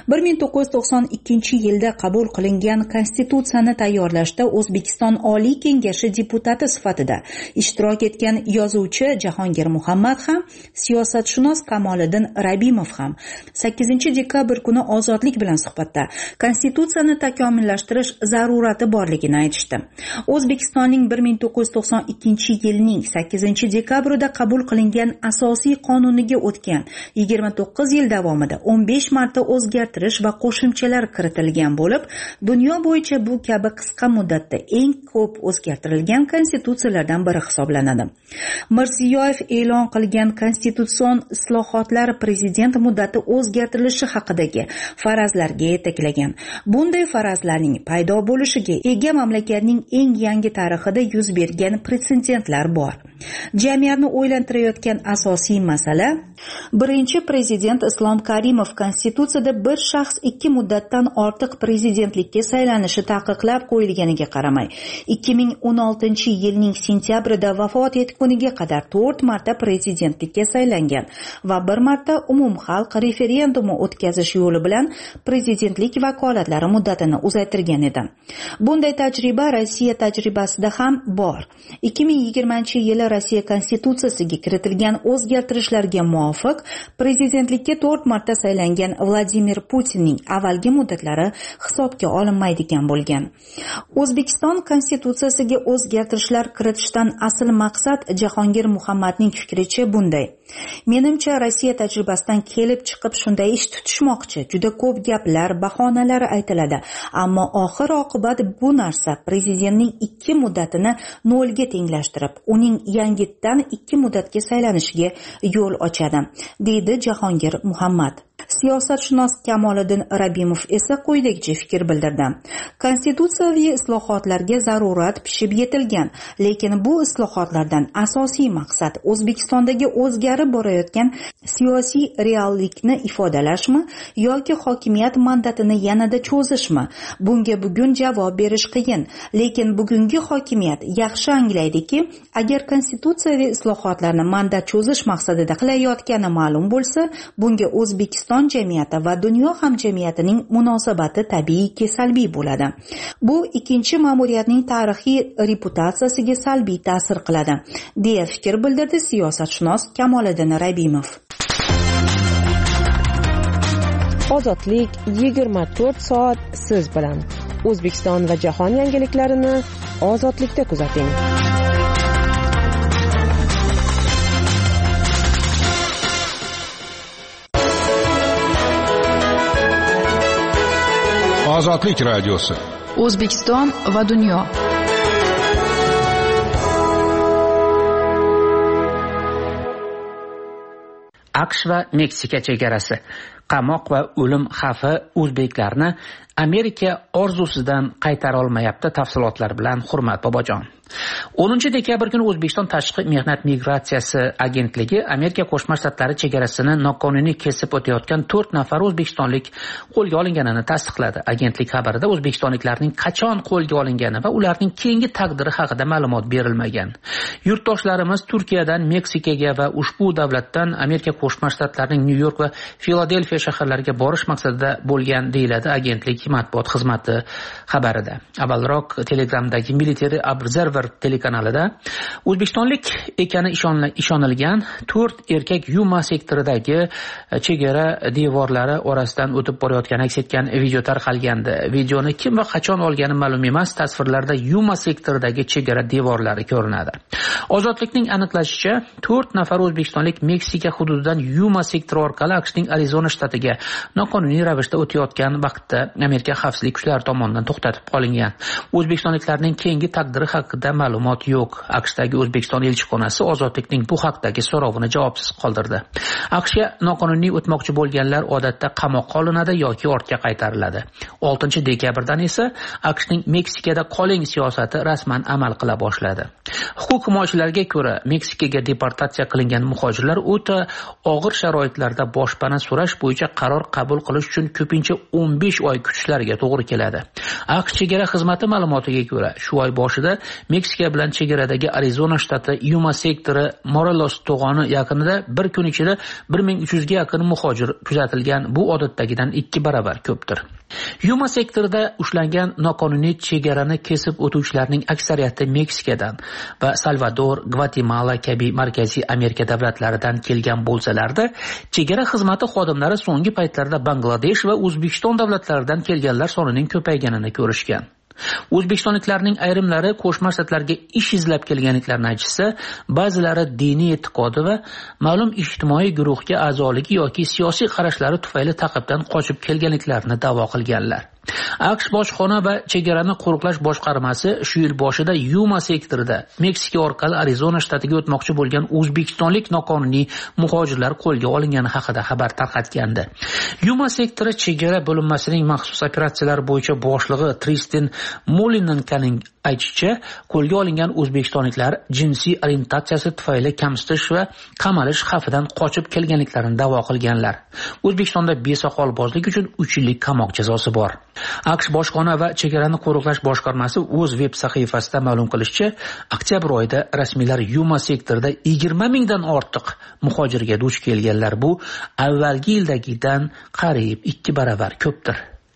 1992-yilda qabul qilingan konstitutsiyani tayyorlashda O'zbekiston Oliy Kengashi deputati sifatida ishtirok etgan yozuvchi Jahongir Muhammad ham, siyosatshunos Kamoliddin Rabimov ham 8-dekabr kuni Ozodlik bilan suhbatda konstitutsiyani takomillashtirish zarurati borligini aytishdi. O'zbekistonning 1992-yilning 8-dekabrida qabul qilingan asosiy qonuniga o'tgan 29 yil davomida 15 marta o'zgartirish va qo'shimchalar kiritilgan bo'lib, dunyo bo'yicha bu kabi qisqa muddatda eng ko'p o'zgartirilgan konstitutsiyalardan biri hisoblanadi. Mirziyoyev e'lon qilgan konstitutsion islohotlar prezident muddati o'zgartirilishi haqidagi farazlarga yetaklagan. Bunday farazlarning paydo bo'lishiga ega mamlakatning eng yangi tarixida yuz bergan pretsedentlar bor. Jamiyatni o'ylantirayotgan asosiy masala, birinchi prezident Islom Karimov konstitutsiyada bir shaxs 2 muddatdan ortiq prezidentlikka saylanishi taqiqlab qo'yilganiga qaramay, 2016-yilning sentyabrida vafot etguniga qadar 4 marta prezidentlikka saylangan va 1 marta umumxalq referendumi o'tkazish yo'li bilan prezidentlik vakolatlari muddatini uzaytirgan edi. Bunday tajriba Rossiya tajribasida ham bor. 2020-yili Rossiya konstitutsiyasiga kiritilgan o'zgartirishlarga muvofiq prezidentlikka 4 marta saylangan Vladimir Putinning avvalgi muddatlari hisobga olinmaydigan bo'lgan. O'zbekiston konstitutsiyasiga o'zgartirishlar kiritishdan asl maqsad Jahongir Muhammadning fikricha bunday. Menimcha Rossiya tajribasidan kelib chiqib shunday ish tutishmoqchi. Juda ko'p gaplar, bahonalar aytiladi, ammo oxir oqibat bu narsa prezidentning 2 muddatini 0 ga tenglashtirib, uning yangitdan 2 muddatga saylanishiga yo'l ochadi, deydi Jahongir Muhammad. Siyosatshunos Kamoliddin Rabimov esa quyidagicha fikr bildirdi. Konstitutsiyaviy islohotlarga zarurat pishib yetilgan, lekin bu islohotlardan asosiy maqsad O'zbekistondagi o'zgarib borayotgan siyosiy reallikni ifodalashmi yoki hokimiyat mandatini yanada cho'zishmi? Bunga bugun javob berish qiyin, lekin bugungi hokimiyat yaxshi anglaydiki, agar konstitutsiyaviy islohotlarni mandat cho'zish maqsadida qilayotgani ma'lum bo'lsa, bunga O'zbekiston jamiyati va dunyo hamjamiyatining munosabati tabiiyki salbiy bo'ladi. Bu ikkinchi ma'muriyatning tarixiy reputatsiyasiga salbiy ta'sir qiladi, deya fikr bildirdi siyosatshunos Kamoliddin Rabimov. Ozodlik 24 soat siz bilan. O'zbekiston va jahon yangiliklarini ozodlikda kuzating. Ozodlik radiosi. O'zbekiston va dunyo. AQSh va Meksika chegarasi. Qamoq va o'lim xavfi o'zbeklarni Amerika orzusidan qaytara olmayapti. Tafsilotlar bilan Hurmat Bobojon. 10-dekabr kuni O'zbekiston Tashqi mehnat migratsiyasi agentligi Amerika Qo'shma Shtatlari chegarasini noqonuniy kesib o'tayotgan 4 nafar o'zbekistonlik qo'lga olinganini tasdiqladi. Agentlik xabarida o'zbekistonliklarning qachon qo'lga olingani va ularning keyingi taqdiri haqida ma'lumot berilmagan. Yurtdoshlarimiz Turkiyadan Meksikaga va ushbu davlatdan Amerika Qo'shma Shtatlarining Nyu-York va Filadelfiya shaharlariga borish maqsadida bo'lgan, deyiladi agentlik matbuot xizmati xabarida. Avvalroq Telegramdagi Military Observer telekanalida O'zbekistonlik ekani ishonilgan 4 erkak Yuma sektoridagi chegara devorlari orasidan o'tib borayotgani aks etgan video tarqalgandi. Videoni kim va qachon olgani ma'lum emas. Tasvirlarda Yuma sektoridagi chegara devorlari ko'rinadi. Ozodlikning aniqlashicha 4 nafar o'zbekistonlik Meksika hududidan Yuma sektori orqali AQShning Arizona shtatiga noqonuniy ravishda o'tayotgan vaqtda Amerika xavfsizlik kuchlari tomonidan to'xtatib qolingan. O'zbekistonliklarning keyingi taqdiri haqida ma'lumot yo'q. AQShdagi O'zbekiston elchixonasi ozodlikning bu haqdagi so'rovini javobsiz qoldirdi. AQShga noqonuniy o'tmoqchi bo'lganlar odatda qamoqqa olinadi yoki ortga qaytariladi. 6-dekabrdan esa AQShning Meksikada qoling siyosati rasman amal qila boshladi. Huquq himoyachilarga ko'ra, Meksikaga deportatsiya qilingan muhojirlar o'ta og'ir sharoitlarda boshpana so'rash bo'yicha qaror qabul qilish uchun ko'pincha 15 oy kutishlariga to'g'ri keladi. AQSh chegara xizmati ma'lumotiga ko'ra, shu oy boshida Meksika bilan chegaradagi Arizona shtati Yuma sektori Morelos to'g'oni yaqinida bir kun ichida 1300 ga yaqin muhojir kuzatilgan. Bu odatdagidan 2 barobar ko'pdir. Yuma sektorida ushlangan noqonuniy chegarani kesib o'tuvchilarning aksariyati Meksikadan va Salvador, Gvatemala kabi Markaziy Amerika davlatlaridan kelgan bo'lsalarda, chegara xizmati xodimlari so'nggi paytlarda Bangladesh va O'zbekiston davlatlaridan kelganlar sonining ko'payganini ko'rishgan. O'zbekistonliklarning ayrimlari Qo'shma Shtatlarga ish izlab kelganliklarini aytsa, ba'zilari diniy e'tiqodi va ma'lum ijtimoiy guruhga a'zoligi yoki siyosiy qarashlari tufayli ta'qibdan qochib kelganliklarini da'vo qilganlar. AQSh bojxona va chegarani qo'riqlash boshqarmasi shu yil boshida Yuma sektorida Meksika orqali Arizona shtatiga o'tmoqchi bo'lgan o'zbekistonlik noqonuniy muhojirlar qo'lga olingani haqida xabar tarqatgandi. Yuma sektori chegara bo'linmasining maxsus operatsiyalar bo'yicha boshlig'i Tristan Molinenkoning aytishicha, qo'lga olingan o'zbekistonliklar jinsiy orientatsiyasi tufayli kamsitish va qamalish xavfidan qochib kelganliklarini da'vo qilganlar. O'zbekistonda besoqolbozlik uchun 3 yillik qamoq jazosi bor. AQSh bojxona va chegarani qo'riqlash boshqarmasi o'z veb sahifasida ma'lum qilishicha, oktyabr oyida rasmiylar Yuma sektorida 20 mingdan ortiq muhojirga duch kelganlar. Bu avvalgi yildagidan qariyb 2 barobar ko'pdir.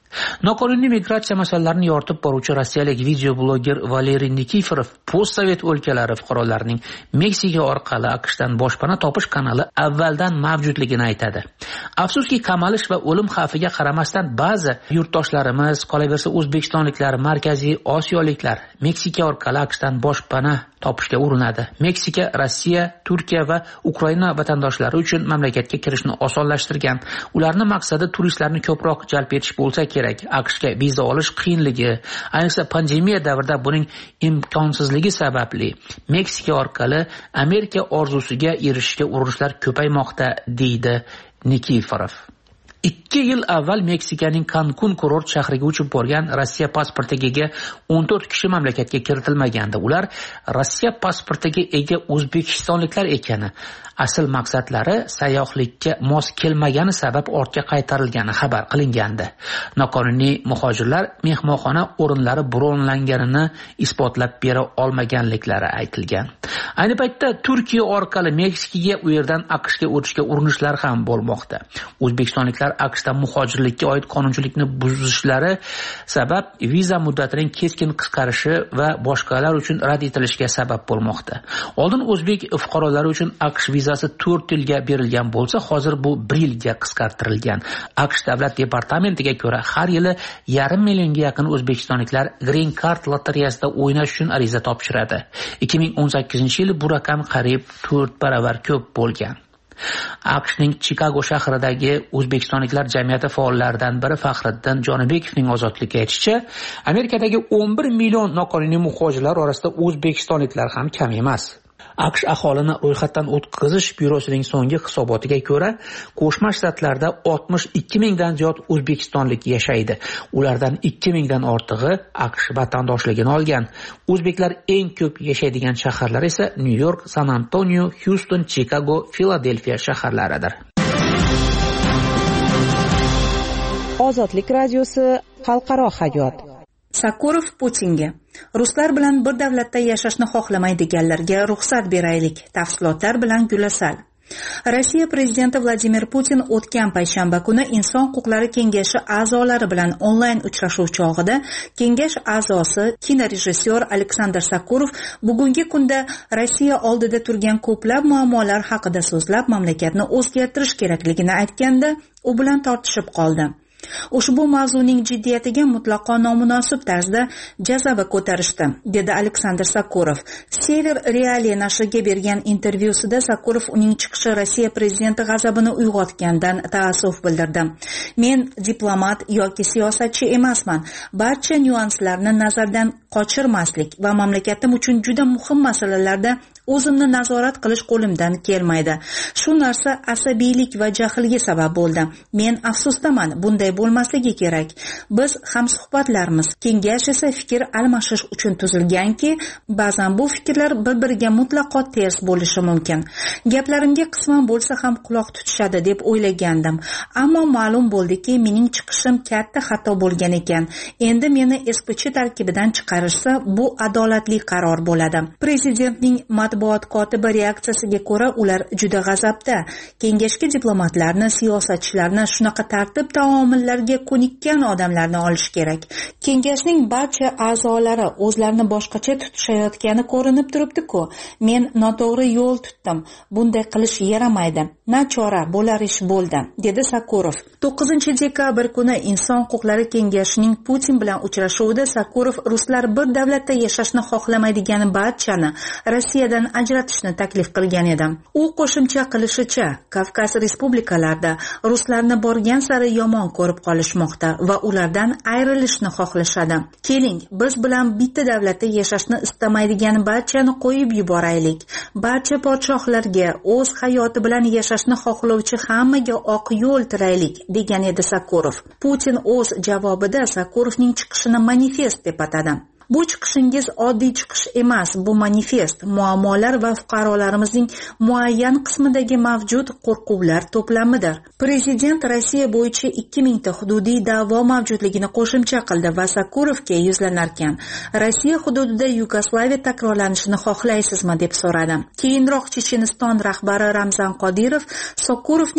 Noqonuniy migratsiya masalalarini yoritib boruvchi rossiyalik video bloger Valeriy Nikiforov postsovet o'lkalari fuqarolarining Meksika orqali AQShdan boshpana topish kanali avvaldan mavjudligini aytadi. Afsuski, qamalish va o'lim xavfiga qaramasdan ba'zi yurtdoshlarimiz, qolaversa o'zbekistonliklar, markaziy osiyoliklar Meksika orqali AQShdan boshpana topishga urinadi. Meksika, Rossiya, Turkiya va Ukraina vatandoshlari uchun mamlakatga kirishni osonlashtirgan. Ularning maqsadi turistlarni ko'proq jalb etish bo'lsa kerak. AQShga viza olish qiyinligi, ayniqsa pandemiya davrida buning imkonsizligi sababli Meksika orqali Amerika orzusiga erishishga urinishlar ko'paymoqda, deydi Nikiforov. 2 yil avval Meksikaning Cancun kurort shahriga uchib borgan Rossiya pasportiga ega 14 kishi mamlakatga kiritilmagandi. Ular Rossiya pasportiga ega o'zbekistonliklar ekani, asl maqsadlari sayyohlikka mos kelmagani sabab ortga qaytarilgani xabar qilingandi. Noqonuniy muhojirlar mehmonxona o'rinlari bronlanganini isbotlab bera olmaganliklari aytilgan. Ayni paytda Turkiya orqali Meksikaga, u yerdan AQShga o'tishga urinishlar ham bo'lmoqda. O'zbekistonliklar AQShda muhojirlikka oid qonunchilikni buzishlari sabab viza muddatining keskin qisqarishi va boshqalar uchun rad etilishiga sabab bo'lmoqda. Oldin o'zbek fuqarolari uchun AQSh vizasi 4 yilga berilgan bo'lsa, hozir bu 1 yilga qisqartirilgan. AQSh davlat departamentiga ko'ra, har yili 500 millionga yaqin o'zbekistonliklar Green Card lotereyasida o'ynash uchun ariza topshiradi. 2018-yili bu raqam qariyb 4 baravar ko'p bo'lgan. AQShning Chikago shahridagi o'zbekistonliklar jamiyati faollaridan biri Faxriddin Jonibekovning ozodlikka aytishicha, Amerikadagi 11 million noqonuniy muhojirlar orasida o'zbekistonliklar ham kam emas. AQSh aholini ro'yxatdan o'tkazish byurosining so'nggi hisobotiga ko'ra, Qo'shma Shtatlarda 62 mingdan ziyod o'zbekistonlik yashaydi. Ulardan 2 mingdan ortig'i AQSh vatandoshligini olgan. O'zbeklar eng ko'p yashaydigan shaharlar esa Nyu-York, San-Antonio, Houston, Chikago, Filadelfiya shaharlaridir. Ozodlik radiosi xalqaro hayot. Sakurov Putinga: ruslar bilan bir davlatda yashashni xohlamaydiganlarga ruxsat beraylik. Tafsilotlar bilan Gulasal. Rossiya prezidenti Vladimir Putin o'tgan payshanba kuni Inson huquqlari kengashi a'zolari bilan onlayn uchrashuv chog'ida kengash a'zosi kinorejissyor Aleksandr Sakurov bugungi kunda Rossiya oldida turgan ko'plab muammolar haqida so'zlab, mamlakatni o'zgartirish kerakligini aytganda, u bilan tortishib qoldi. Ushbu mavzuning jiddiyatiga mutlaqo nomunosib tarzda jazava ko'tarishdi, dedi Aleksandr Sakurov. Sever Realiya nashriga bergan intervyusida Sakurov uning chiqishi Rossiya prezidenti g'azabini uyg'otgandan taassuf bildirdi. Men diplomat yoki siyosatchi emasman. Barcha nyuanslarni nazardan qochirmaslik va mamlakatim uchun juda muhim masalalarda o'zimni nazorat qilish qo'limdan kelmaydi. Shu narsa asabiylik va jahlga sabab bo'ldi. Men afsusdaman, bunday bo'lmasligi kerak. Biz hamsuhbatlarmiz. Kengash esa fikr almashish uchun tuzilganki, ba'zan bu fikrlar bir-biriga mutlaqo ters bo'lishi mumkin. Gaplarimga qisman bo'lsa ham quloq tutishadi deb o'ylagandim. Ammo ma'lum bo'ldiki, mening chiqishim katta xato bo'lgan ekan. Endi meni SPC tarkibidan chiqarishsa, bu adolatli qaror bo'ladi. Prezidentning matbuot kotibi reaksiyasiga ko'ra, ular juda g'azabda. Kengashga diplomatlarni, siyosatchilarni, shunaqa tartib taomillarga ko'nikkan odamlarni olish kerak. Kengashning barcha a'zolari o'zlarini boshqacha tutishayotgani ko'rinib turibdi-ku. Men noto'g'ri yo'l tutdim. Bunday qilish yaramaydi. Nachora, bo'lar ish bo'ldi, dedi Sakurov. 9-dekabr kuni Inson huquqlari kengashining Putin bilan uchrashuvida Sakurov ruslar bir davlatda yashashni xohlamaydigan barchani Rossiyadan ajratishni taklif qilgan edi. U qo'shimcha qilishicha, Kavkaz respublikalarida ruslarni borgan sari yomon ko'rib qolishmoqda va ulardan ayrilishni xohlashadi. Keling, biz bilan bitta davlatda yashashni istamaydigan barchani qo'yib yuboraylik. Barcha podshohlarga o'z hayoti bilan yashashni xohlovchi hammaga oq yo'l tilaylik, degan edi Sakurov. Putin o'z javobida Sakurovning chiqishini manifest deb atadi. Bu chiqishingiz oddiy chiqish emas, bu manifest, muammolar va fuqarolarimizning muayyan qismidagi mavjud qo'rquvlar to'plamidir. Prezident Rossiya bo'yicha 2000 ta hududiy da'vo mavjudligini qo'shimcha qildi va Sakurovga yuzlanarkan, Rossiya hududida Yugoslaviya takrorlanishini xohlaysizmi deb so'radi. Keyinroq Checheniston rahbari Ramzan Qodirov Sakurovning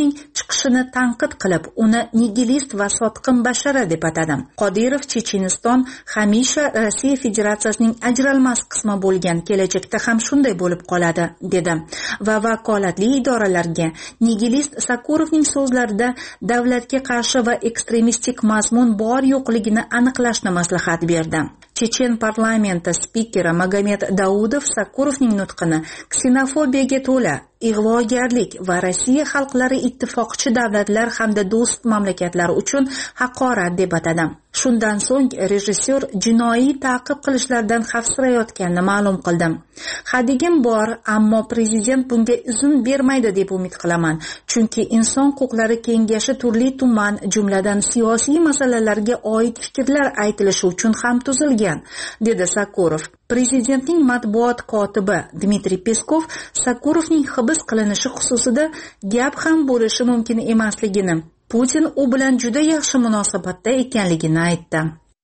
chiqishini tanqid qilib, uni nigilist va sotqin bashara deb atadi. Qodirov Checheniston hamisha Rossiya Federatsiyasining ajralmas qismi bo'lgan, kelajakda ham shunday bo'lib qoladi, dedi va vakolatli idoralarga nigilist Sakurovning so'zlarida davlatga qarshi va ekstremistik mazmun bor yo'qligini aniqlashni maslahat berdi. Chechen parlamenti spikeri Magomed Daudov Sakurovning nutqini ksenofobiyaga to'la, ig'vogarlik va Rossiya xalqlari ittifoqchi davlatlar hamda do'st mamlakatlar uchun haqorat deb atadi. Shundan so'ng rejissyor jinoiy ta'qib qilishlardan xavfsirayotganini ma'lum qildi. Hadigim bor, ammo prezident bunga izn bermaydi deb umid qilaman, chunki Inson huquqlari kengashi turli-tuman, jumladan siyosiy masalalarga oid fikrlar aytilishi uchun ham tuzilgan, dedi Sakurov. Prezidentning matbuot kotibi Dmitriy Peskov Sakurovning hibs qilinishi xususida gap ham bo'lishi mumkin emasligini, Putin u bilan juda yaxshi munosabatda ekanligini aytdi.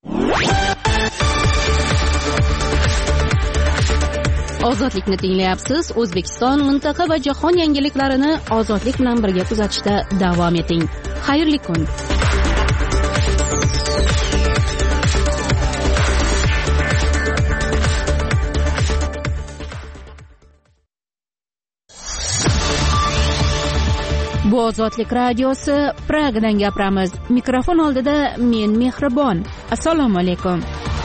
Ozodlikni tinglayapsiz. O'zbekiston, mintaqa va jahon yangiliklarini ozodlik bilan birga kuzatishda davom eting. Xayrli kun. Bu Ozodlik radiosi, Pragadan gapiramiz. Mikrofon oldida men Mehribon. Assalomu alaykum.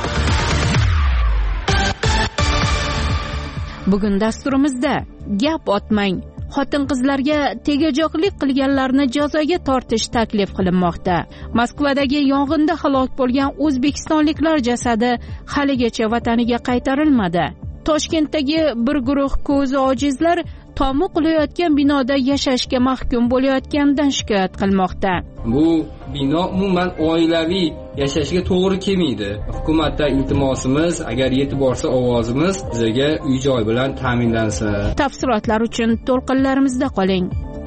Bugun dasturimizda gap otmang. Xotin-qizlarga tegajoqlik qilganlarni jazoga tortish taklif qilinmoqda. Moskvadagi yong'inda halok bo'lgan o'zbekistonliklar jasadi haligacha vataniga qaytarilmadi. Toshkentdagi bir guruh ko'zi ojizlar tomi qulayotgan binoda yashashga mahkum bo'layotganidan shikoyat qilmoqda. Bu bino umuman oilaviy yashashga to'g'ri kelmaydi. Hukumatdan iltimosimiz, agar yetib borsa ovozimiz, bizga uy-joy bilan ta'minlansin. Tafsilotlar uchun to'lqinlarimizda qoling.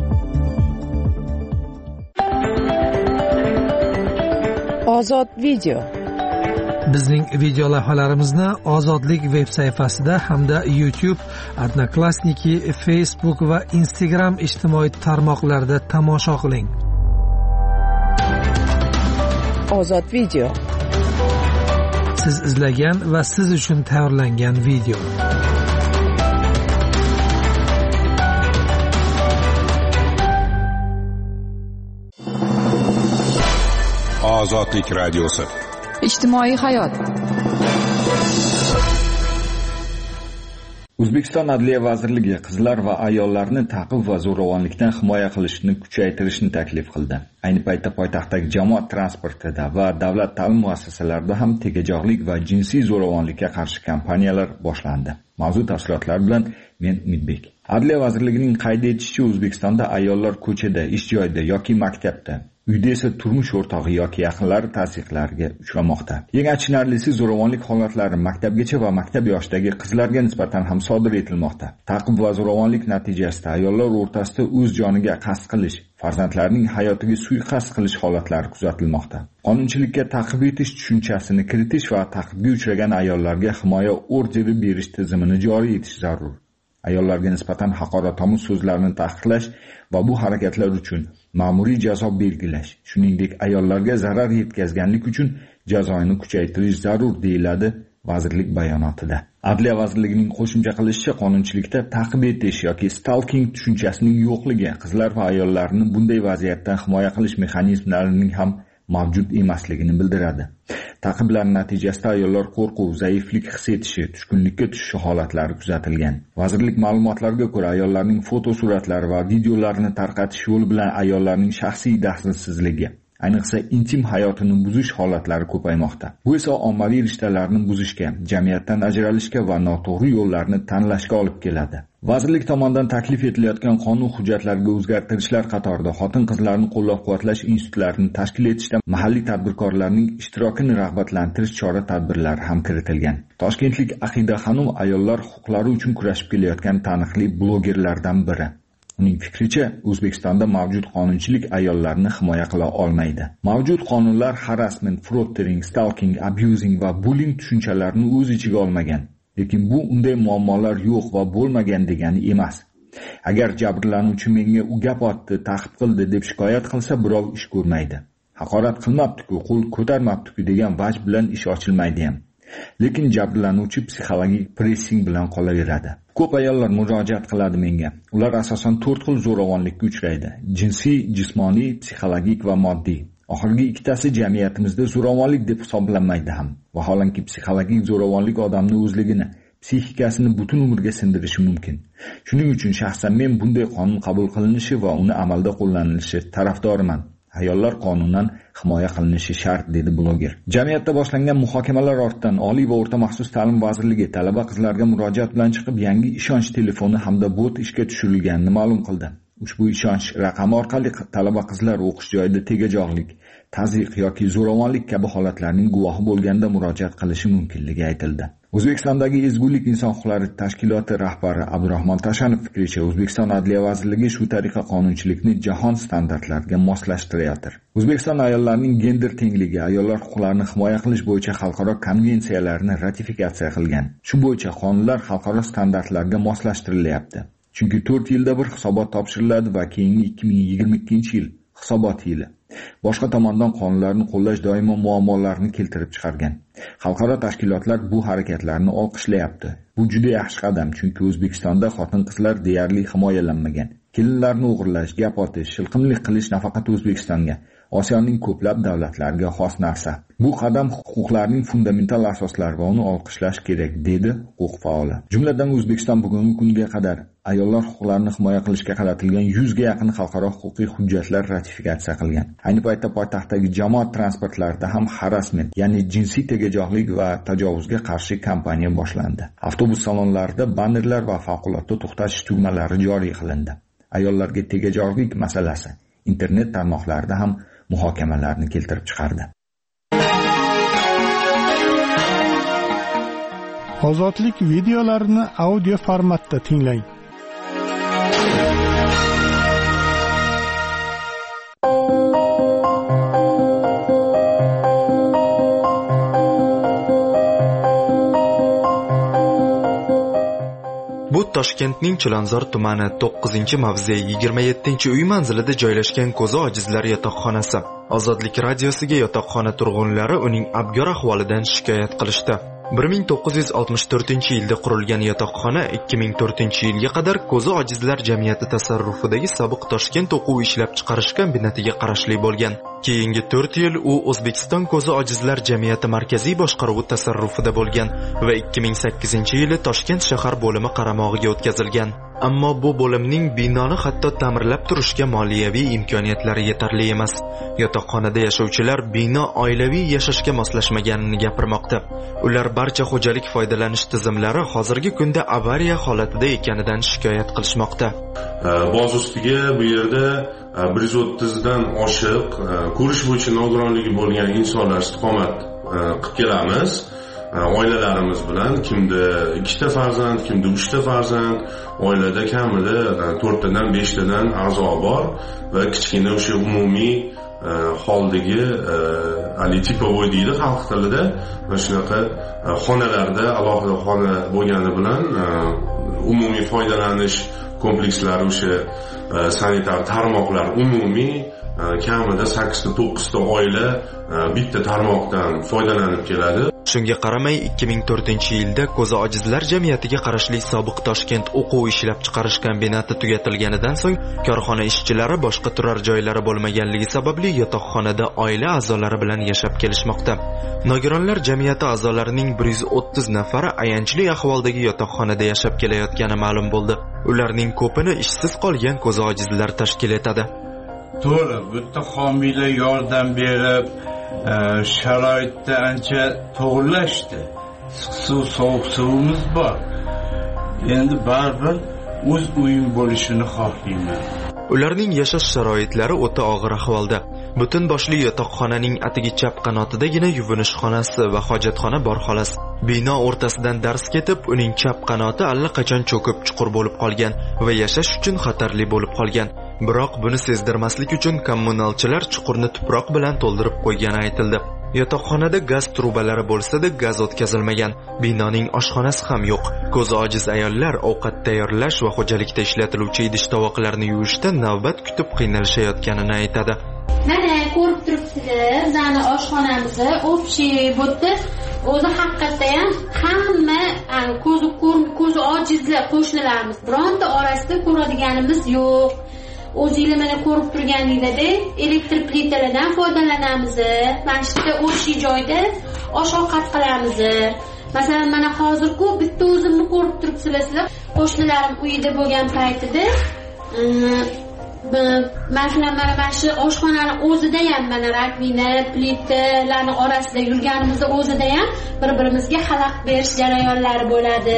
Ozod video. Bizning video lavhalarimizni Ozodlik veb sayfasida hamda YouTube, Odnoklassniki, Facebook va Instagram ijtimoiy tarmoqlarida tomosha qiling. Ozod video. Siz izlagan va siz uchun tayyorlangan video. Ozodlik radiosi. Ijtimoiy hayot. O'zbekiston Adliya vazirligi qizlar va ayollarni ta'qib va zo'ravonlikdan himoya qilishni kuchaytirishni taklif qildi. Ayni paytda poytaxtdagi jamoat transportida va davlat ta'lim muassasalarida ham tegajoqlik va jinsiy zo'ravonlikka qarshi kampaniyalar boshlandi. Mavzu tafsilotlari bilan men Umidbek. Adliya vazirligining qayd etishicha, O'zbekistonda ayollar ko'chada, ish joyida yoki maktabda, uyda esa turmush o'rtog'i yoki yaqinlari tavsiqlariga uchramoqda. Eng achinarlisi, zo'ravonlik holatlari maktabgacha va maktab yoshidagi qizlarga nisbatan ham sodir etilmoqda. Ta'qib va zo'ravonlik natijasida ayollar o'rtasida o'z joniga qasd qilish, farzandlarining hayotiga suiqasd qilish holatlari kuzatilmoqda. Qonunchilikka ta'qib etish tushunchasini kiritish va ta'qibga uchragan ayollarga himoya orderi berish tizimini joriy etish zarur. Ayollarga nisbatan haqoratomuz so'zlarni taqiqlash va bu harakatlar uchun ma'muriy jazo belgilash, shuningdek ayollarga zarar yetkazganlik uchun jazoni kuchaytirish zarur, deyiladi vazirlik bayonotida. Adliya vazirligining qo'shimcha qilishicha, qonunchilikda ta'qib etish yoki stalking tushunchasining yo'qligi qizlar va ayollarni bunday vaziyatdan himoya qilish mexanizmlarining ham mavjud emasligini bildiradi. Ta'qiblar natijasida ayollar qo'rquv, zaiflik his etishi, tushkunlikka tushishi holatlari kuzatilgan. Vazirlik ma'lumotlariga ko'ra, ayollarning fotosuratlari va videolarini tarqatish yo'li bilan ayollarning shaxsiy daxlsizligi, ayniqsa intim hayotini buzish holatlari ko'paymoqda. Bu esa ommaviy rishtalarni buzishga, jamiyatdan ajralishga va noto'g'ri yo'llarni tanlashga olib keladi. Vazirlik tomonidan taklif etilayotgan qonun hujjatlariga o'zgartirishlar qatorida xotin-qizlarni qo'llab-quvvatlash institutlarini tashkil etishda mahalliy tadbirkorlarning ishtirokini rag'batlantirish chora-tadbirlari ham kiritilgan. Toshkentlik Aqida Xanum ayollar huquqlari uchun kurashib kelayotgan taniqli blogerlardan biri. Uning fikricha, O'zbekistonda mavjud qonunchilik ayollarni himoya qila olmaydi. Mavjud qonunlar harassment, frottering, stalking, abusing va bullying tushunchalarini o'z ichiga olmagan. Lekin bu unday muammolar yo'q va bo'lmagan degani emas. Agar jabrlanuvchi menga u gap otdi, ta'qib qildi deb shikoyat qilsa, birov ish ko'rmaydi. Haqorat qilmabdi-ku, qo'l ko'tarmabdi-ku degan vaj bilan ish ochilmaydi ham. Lekin jabrlanuvchi psixologik pressing bilan qolaveradi. Ko'p ayollar murojaat qiladi menga. Ular asosan 4 xil zo'ravonlikka uchraydi: jinsiy, jismoniy, psixologik va moddiy. Oxirgi ikkitasi jamiyatimizda zo'ravonlik deb hisoblanmaydi ham. Vaholanki psixologik zo'ravonlik odamning o'zligini, psixikasini butun umrga sindirishi mumkin. Shuning uchun shaxsan men bunday qonun qabul qilinishi va uni amalda qo'llanilishi tarafdoriman. Ayollar qonunan himoya qilinishi shart, dedi bloger. Jamiyatda boshlangan muhokamalar ortidan Oliy va o'rta maxsus ta'lim vazirligi talaba qizlarga murojaat bilan chiqib, yangi ishonch telefoni hamda bot ishga tushirilganini ma'lum qildi. Ushbu ishonch raqami orqali talaba qizlar o'qish joyida tegajog'lik, tazyiq yoki zo'ravonlik kabi holatlarning guvohi bo'lganda murojaat qilishi mumkinligi aytildi. O'zbekistondagi Ezgulik inson huquqlari tashkiloti rahbari Abdurahmon Tashanov fikricha, O'zbekiston Adliya vazirligi shu tariqa qonunchilikni jahon standartlariga moslashtirayotir. O'zbekiston ayollarining gender tengligi, ayollar huquqlarini himoya qilish bo'yicha xalqaro konvensiyalarni ratifikatsiya qilgan. Shu bo'yicha qonunlar xalqaro standartlarga moslashtirilyapti. Chunki 4 yilda bir hisobot topshiriladi va keyingi 2022-yil hisobot yili. Boshqa tomondan qonunlarni qo'llash doimo muammolarni keltirib chiqargan. Xalqaro tashkilotlar bu harakatlarni olqishlayapti. Bu juda yaxshi qadam, chunki O'zbekistonda xotin-qizlar deyarli himoyalanmagan. Kelinlarni o'g'irlash, gap otish, shilqimlik qilish nafaqat O'zbekistonga, Osiyoning ko'plab davlatlariga xos narsa. Bu qadam huquqlarning fundamental asoslari va uni olqishlash kerak, dedi huquq faoli. Jumladan O'zbekiston bugungi kunga qadar ayollar huquqlarini himoya qilishga qaratilgan 100 ga yaqin xalqaro huquqiy hujjatlar ratifikatsiya qilgan. Ayni paytda poytaxtdagi jamoat transportlarida ham harassment, ya'ni jinsiy tegajog'lik va tajovuzga qarshi kampaniya boshlandi. Avtobus salonlarida bannerlar va favqulodda to'xtash tugmalari joriy qilindi. Ayollarga tegajog'lik masalasi internet tarmoqlarida ham muhokamalarni keltirib chiqardi. Ozodlik videolarini audio formatda tinglang. Bu Toshkentning Chilonzor tumani 9-mavze 27-uy manzilida joylashgan ko'zi ojizlar yotoqxonasi. Ozodlik radiosiga yotoqxona turg'unlari uning abgor ahvolidan shikoyat qilishdi. 1964-yilda qurilgan yotoqxona 2004-yilga qadar ko'zi ojizlar jamiyati tasarrufidagi sobiq Toshkent o'quv ishlab chiqarish kombinatiga qarashli bo'lgan. Keyingi 4 yil u O'zbekiston ko'zi ojizlar jamiyati markaziy boshqaruvi tasarrufida bo'lgan va 2008-yili Toshkent shahar bo'limi qaramog'iga o'tkazilgan. Ammo bu bo'limning binoni hatto ta'mirlab turishga moliyaviy imkoniyatlari yetarli emas. Yotoqxonada yashovchilar bino oilaviy yashashga moslashmaganini gapirmoqda. Ular barcha xo'jalik foydalanish tizimlari hozirgi kunda avariya holatida ekanidan shikoyat qilishmoqda. Boz ustiga bu yerda 130 dan oshiq ko'rish bo'yicha nogironligi bo'lgan insonlar istiqomat qilib kelamiz. Oilalarimiz bilan kimda 2 ta farzand, kimda 3 ta farzand, oilada kamida 4 tadan 5 tadan a'zo bor va kichkina o'sha umumiy holdagi tipovoy deydi xalq tilida, va shunaqa xonalarda alohida xona bo'lgani bilan umumiy foydalanish komplekslari, o'sha sanitar tarmoqlar umumiy kamida 8 ta 9 ta oila bitta tarmoqdan foydalanib keladi. Shunga qaramay 2004-yilda ko'zi ojizlar jamiyatiga qarashli sobiq Toshkent o'quv ishlab chiqarish kombinati tugatilganidan so'ng korxona ishchilari boshqa turar joylari bo'lmaganligi sababli yotoqxonada oila a'zolari bilan yashab kelishmoqda. Nogironlar jamiyati a'zolarining 130 nafari ayanchli ahvoldagi yotoqxonada yashab kelayotgani ma'lum bo'ldi. Ularning ko'pini ishsiz qolgan ko'zi ojizlar tashkil etadi. To'g'ri, bu yerda homiylar yordam berib, sharoitda ancha to'g'irlashdi. Suv, sovuq suvimiz bor. Endi baribir o'z uyim bo'lishini xohlayman. Ularning yashash sharoitlari o'ta og'ir ahvolda. Butun boshli yotoqxonaning atigi chap qanotidagina yuvinish xonasi va hojatxona bor xolos. Bino o'rtasidan dars ketib, uning chap qanoti allaqachon cho'kib chuqur bo'lib qolgan va yashash uchun xatarli bo'lib qolgan. Biroq buni sezdirmaslik uchun kommunalchilar chuqurni tuproq bilan to'ldirib qo'ygani aytildi. Yotoqxonada gaz trubalari bo'lsa-da, gaz o'tkazilmagan. Binoning oshxonasi ham yo'q. Ko'zi ojiz ayollar ovqat tayyorlash va xo'jalikda ishlatiluvchi idish-tovoqlarni yuvishda navbat kutib qiynalishayotganini aytadi. Mana ko'rib turibsizlar, bizning oshxonamizni общий bo'tdi. O'zi haqiqatda ham hamma ko'zi ojizlar qo'shnilarimiz bironta orasida ko'radiganimiz yo'q. O'zingizlar mana ko'rib turganingizda elektr plitalardan foydalanamiz. Mana shu yerda o'sha joyda osh-ovqat qilamiz. Masalan, mana hozir-ku bitta o'zimni ko'rib turibsizlar. Qo'shnilarim uyida bo'lgan paytida masalan mana shu oshxonani o'zida ham mana rakvina, plitalarning orasida yurganimizda o'zida ham bir-birimizga xalaqit berish jarayonlari bo'ladi.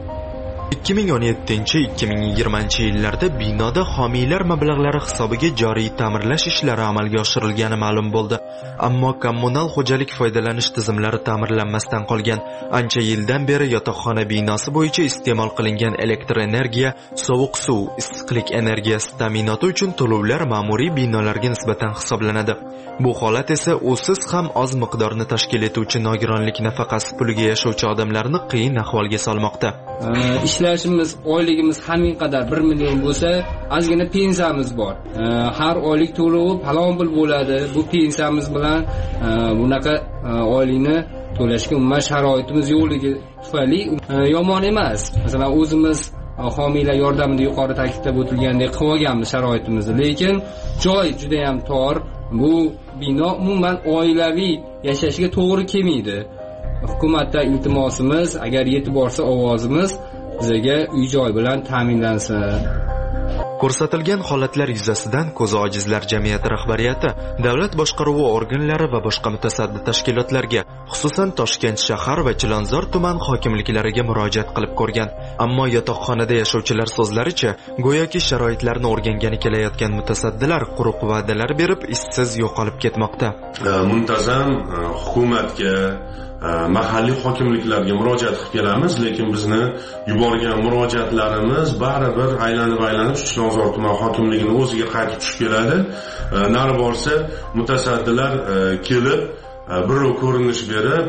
2017-2020 yillarda binoda homiylar mablag'lari hisobiga joriy ta'mirlash ishlari amalga oshirilgani ma'lum bo'ldi. Ammo kommunal xo'jalik foydalanish tizimlari ta'mirlanmasdan qolgan. Ancha yildan beri yotoqxona binosi bo'yicha iste'mol qilingan elektr energiya, sovuq suv, issiqlik energiyasi ta'minoti uchun to'lovlar ma'muriy binolarga nisbatan hisoblanadi. Bu holat esa usiz ham oz miqdorni tashkil etuvchi nogironlik nafaqasi puliga yashovchi odamlarni qiyin ahvolga solmoqda. Ishlashimiz, oyligimiz hamma qadar 1 million bo'lsa, ozgina pensiyamiz bor. Har oylik to'lovi falon pul bo'ladi. Bu pensiyamiz bilan bunaqa oylikni to'lashga umuman sharoitimiz yo'qligi tufayli yomon emas. Masalan, o'zimiz homiylar yordamida yuqori ta'kidlab o'tilgandek qilib olganmiz sharoitimizni, lekin joy juda ham tor. Bu bino umuman oilaviy yashashga to'g'ri kelmaydi. Hukumatdan iltimosimiz, agar yetib borsa ovozimiz, bizga uy-joy bilan ta'minlansin. Ko'rsatilgan holatlar yuzasidan Ko'zi ojizlar jamiyati rahbariyati davlat boshqaruvi organlari va boshqa mutasaddi tashkilotlarga, xususan Toshkent shahar va Chilonzor tuman hokimliklariga murojaat qilib ko'rgan. Ammo yotoqxonada yashovchilar so'zlaricha, go'yoki sharoitlarni o'rgangani kelayotgan mutasaddilar quruq va'dalar berib, izsiz yo'qolib ketmoqda. Muntazam hukumatga, mahalliy hokimliklarga murojaat qilib kelamiz, lekin bizni yuborgan murojaatlarimiz baribir aylanib Chilonzor tuman hokimligining o'ziga qaytib tushib keladi. Nari borsa mutasaddilar kelib birov ko'rinish berib,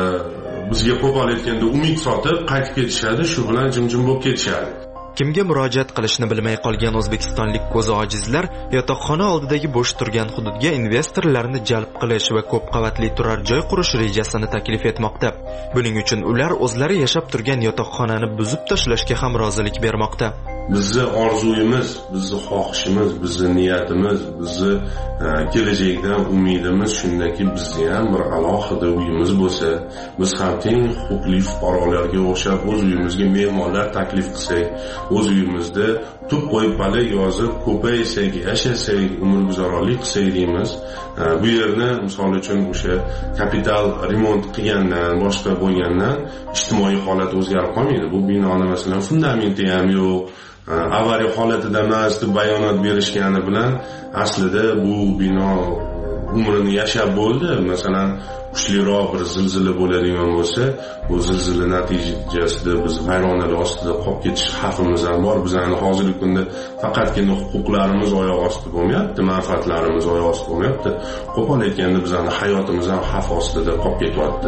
bizga qo'pol aytganda umid sotib qaytib ketishadi, shu bilan jim-jim bo'lib ketishadi. Kimga murojaat qilishni bilmay qolgan o'zbekistonlik ko'zi ojizlar yotoqxona oldidagi bo'sh turgan hududga investorlarni jalb qilish va ko'p qavatli turar joy qurish rejasini taklif etmoqda. Buning uchun ular o'zlari yashab turgan yotoqxonani buzib tashlashga ham rozilik bermoqda. Bizni orzuyimiz, bizni xohishimiz, bizni niyatimiz, bizni kelajakdan umidimiz shundaki bizni ham bir alohida uyimiz bo'lsa, biz ham teng huquqli fuqarolarga o'xshab o'z uyimizga mehmonlar taklif qilsak, o'z uyimizda tub qo'yib baliq yozib ko'paysak, yashasak, umrguzaronlik qilsak deymiz. Bu yerni misol uchun o'sha kapital remont qilgandan, boshqa bo'lgandan ijtimoiy holat o'zgarib qolmaydi. Bu binoni masalan fundamenti ham yo'q, avariya holatida emas deb bayonot berishgani bilan aslida bu bino umrini yashab bo'ldi. Masalan, kuchliroq bir zilzila bo'ladigan bo'lsa, bu zilzila natijasida biz vayronalar ostida qolib ketish xavfimiz ham bor. Bizning hozirgi kunda faqatgina huquqlarimiz oyoq ostida bo'lmayapti, manfaatlarimiz oyoq ostida bo'lmayapti. Qo'pol aytganda bizning hayotimiz ham xavf ostida qolib ketyapti.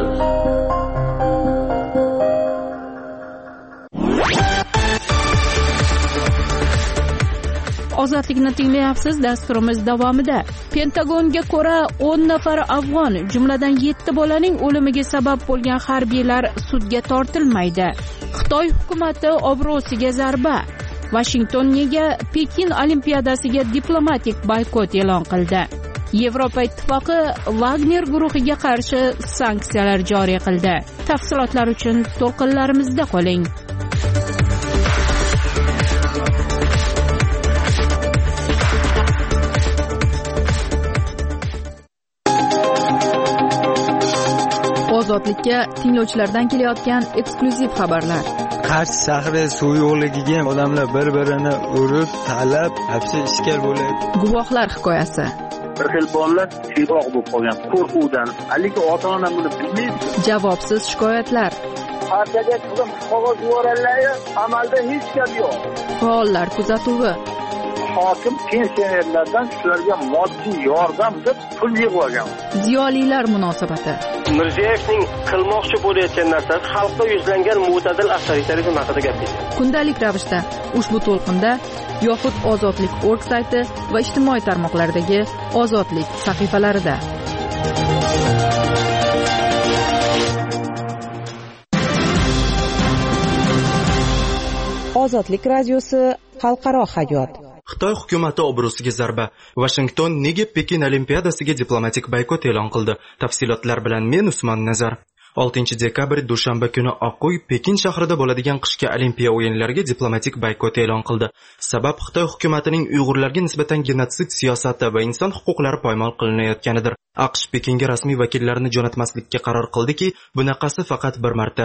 Ozodlikni tinglayapsiz. Dasturimiz davomida Pentagonga ko'ra 10 nafar afg'on, jumladan 7 bolaning o'limiga sabab bo'lgan harbiylar sudga tortilmaydi. Xitoy hukumati obro'siga zarba. Washington nega Pekin olimpiadasiga diplomatik boykot e'lon qildi? Yevropa ittifoqi Wagner guruhiga qarshi sanksiyalar joriy qildi. Tafsilotlar uchun to'lqinlarimizda qoling. Ozodlikka tinglovchilardan kelayotgan eksklyuziv xabarlar. Qarshi shahri suv yo'qligiga odamlar bir-birini urib, talab, hapsi ishkal bo'laydi. Guvohlar hikoyasi. Bir xil bolalar siyroq bo'lib qolgan qo'rquvdan, lekin ota-ona buni bilmaydi. Javobsiz shikoyatlar. Partiyaga qizim qog'oz yuboradilar, amalda hech gap yo'q. Faollar kuzatuvi. hokim pensionerlardan shularga moddiy yordam deb pul yig'ib olgan. Ziyolilar munosabati. Mirziyoyevning qilmoqchi bo'layotgan narsasi xalqqa yuzlangan mo'tadil avtoritarizm haqida gapirdi. Kundalik ravishda ushbu to'lqinda yoxud ozodlik.org sayti va ijtimoiy tarmoqlardagi ozodlik sahifalarida. Ozodlik radiosi xalqaro hayot. Xitoy hukumati obro'siga zarba. Washington nega Pekin olimpiadasiga diplomatik boykot e'lon qildi? Tafsilotlar bilan men Usmon Nazar. 6-dekabr dushanba kuni Oq uy Pekin shahrida bo'ladigan qishki olimpiya o'yinlariga diplomatik boykot e'lon qildi. Sabab Xitoy hukumatining Uyg'urlarga nisbatan genotsid siyosati va inson huquqlari poymol qilinayotganidir. AQSh Pekinga rasmiy vakillarini jo'natmaslikka qaror qildiki, bunaqasi faqat bir marta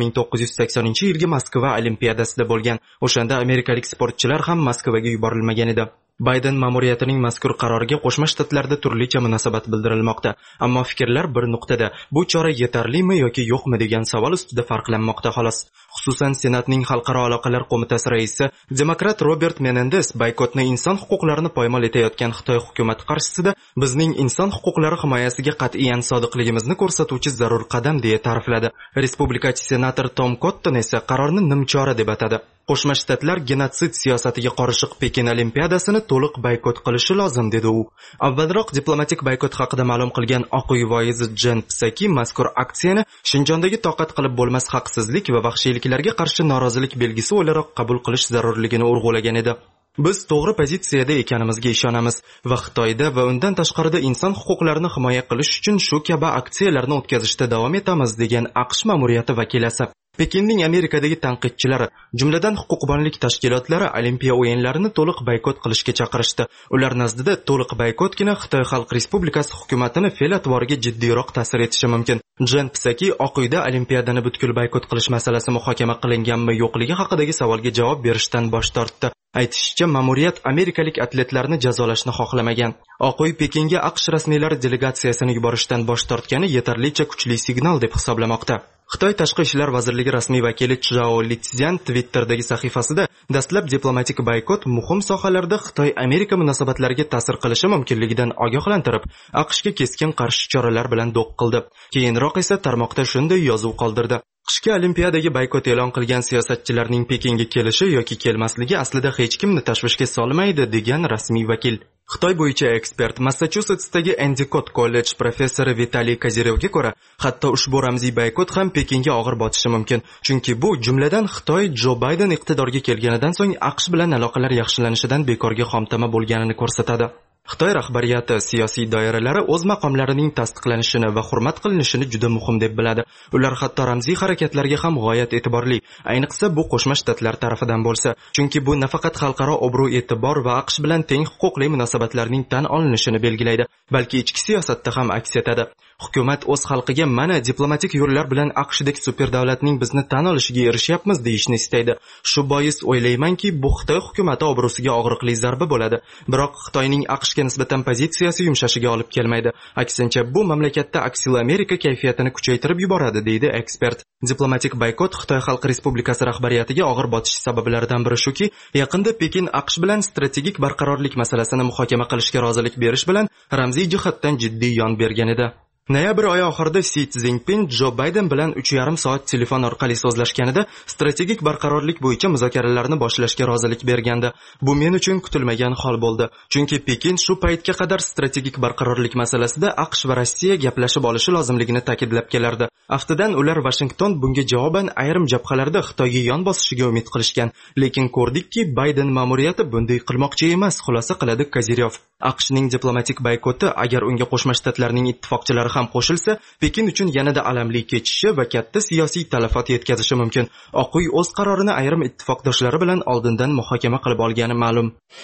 1980-yilgi Moskva olimpiadasida bo'lgan. O'shanda amerikalik sportchilar ham Moskvaga yuborilmagan edi. Bayden ma'muriyatining mazkur qaroriga Qo'shma Shtatlarda turlicha munosabat bildirilmoqda, ammo fikrlar bir nuqtada: bu chora yetarlimi yoki yo'qmi degan savol ustida farqlanmoqda xolos. Xususan, Senatning Xalqaro aloqalar qo'mitasi raisi demokrat Robert Menendez boykotni inson huquqlarini poymol etayotgan Xitoy hukumati qarshisida bizning inson huquqlari himoyasiga qat'iyan sodiqligimizni ko'rsatuvchi zarur qadam deya ta'rifladi. Respublikachi senator Tom Cotton esa qarorni nimchora deb atadi. Qo'shma Shtatlar genotsid siyosatiga qorishiq Pekin olimpiadasini to'liq boykot qilishi lozim dedi u. Avvalroq diplomatik boykot haqida ma'lum qilgan Oq uy voizi Jen Psaki mazkur aksiyani Shinjondagi toqat qilib bo'lmas haqsizlik va vahshiyliklarga qarshi norozilik belgisi o'laroq qabul qilish zarurligini urg'ulagan edi. Biz to'g'ri pozitsiyada ekanimizga ishonamiz va Xitoyda va undan tashqarida inson huquqlarini himoya qilish uchun shu kabi aksiyalarni o'tkazishda davom etamiz degan AQSh ma'muriyati vakilasi. Pekinning Amerikadagi tanqidchilari, jumladan huquqbonlik tashkilotlari olimpiya o'yinlarini to'liq boykot qilishga chaqirishdi. Ular nazdida to'liq boykotgina Xitoy Xalq Respublikasi hukumatini fe'l-atvoriga jiddiyroq ta'sir etishi mumkin. Jen Psaki Oq uyda olimpiadani butkul boykot qilish masalasi muhokama qilinganmi yo'qligi haqidagi savolga javob berishdan bosh tortdi. Aytishicha, ma'muriyat amerikalik atletlarni jazolashni xohlamagan. Oq uy Pekinga AQSh rasmiylari delegatsiyasini yuborishdan bosh tortgani yetarlicha kuchli signal deb hisoblamoqda. Xitoy Tashqi ishlar vazirligi rasmiy vakili Chjao Litzyan Twitter'dagi sahifasida dastlab diplomatik boykot muhim sohalarda Xitoy-Amerika munosabatlariga ta'sir qilishi mumkinligidan ogohlantirib, AQShga keskin qarshi choralar bilan do'q qildi. Keyinroq esa tarmoqda shunday yozuv qoldirdi: qishki olimpiadaga boykot e'lon qilgan siyosatchilarning Pekinga kelishi yoki kelmasligi aslida hech kimni tashvishga solmaydi degan rasmiy vakil. Xitoy bo'yicha ekspert Massachusetsdagi Endicott kollej professori Vitaliy Kozirevga ko'ra, hatto ushbu ramziy boykot ham Pekinga og'ir botishi mumkin, chunki bu jumladan Xitoy Jo Bayden iqtidorga kelganidan so'ng AQSh bilan aloqalar yaxshilanishidan bekorga xomtama bo'lganini ko'rsatadi. Xitoy rahbariyati siyosiy doiralari o'z maqomlarining tasdiqlanishini va hurmat qilinishini juda muhim deb biladi. Ular hatto ramziy harakatlarga ham g'oyat e'tiborli, ayniqsa bu Qo'shma Shtatlar tarafidan bo'lsa, chunki bu nafaqat xalqaro obro' e'tibor va AQSh bilan teng huquqli munosabatlarning tan olinishini belgilaydi, balki ichki siyosatda ham aks etadi. Hukumat o'z xalqiga mana diplomatik yo'llar bilan AQShdek super davlatning bizni tan olishiga erishyapmiz deyishni istaydi. Shu bois o'ylaymanki, bu Xitoy hukumati obro'siga og'riqli zarba bo'ladi. Biroq Xitoyning AQShga nisbatan pozitsiyasi yumshashiga olib kelmaydi. Aksincha, bu mamlakatda aksiyli Amerika kayfiyatini kuchaytirib yuboradi, deydi ekspert. Diplomatik boykot Xitoy Xalq Respublikasi rahbariyatiga og'ir botish sabablaridan biri shuki, yaqinda Pekin AQSh bilan strategik barqarorlik masalasini muhokama qilishga rozilik berish bilan ramziy jihatdan jiddiy yon bergan edi. Noyabr oyi oxirida Si Szinpin Jo Bayden bilan 3,5 soat telefon orqali so'zlashganida strategik barqarorlik bo'yicha muzokaralarni boshlashga rozilik bergandi. Bu men uchun kutilmagan hol bo'ldi, chunki Pekin shu paytga qadar strategik barqarorlik masalasida AQSh va Rossiya gaplashib olishi lozimligini ta'kidlab kelardi. Aftidan ular Washington bunga javoban ayrim jabhalarda Xitoyga yon bosishiga umid qilishgan, lekin ko'rdikki, Bayden ma'muriyati bunday qilmoqchi emas, xulosa qiladi Kozirov. AQShning diplomatik boykoti agar unga Qo'shma Shtatlarning ittifoqchilari ham qo'shilsa, Pekin uchun yanada alamli kechishi va katta siyosiy talafot yetkazishi mumkin. Oq uy o'z qarorini ayrim ittifoqdoshlari bilan oldindan muhokama qilib olgani ma'lum.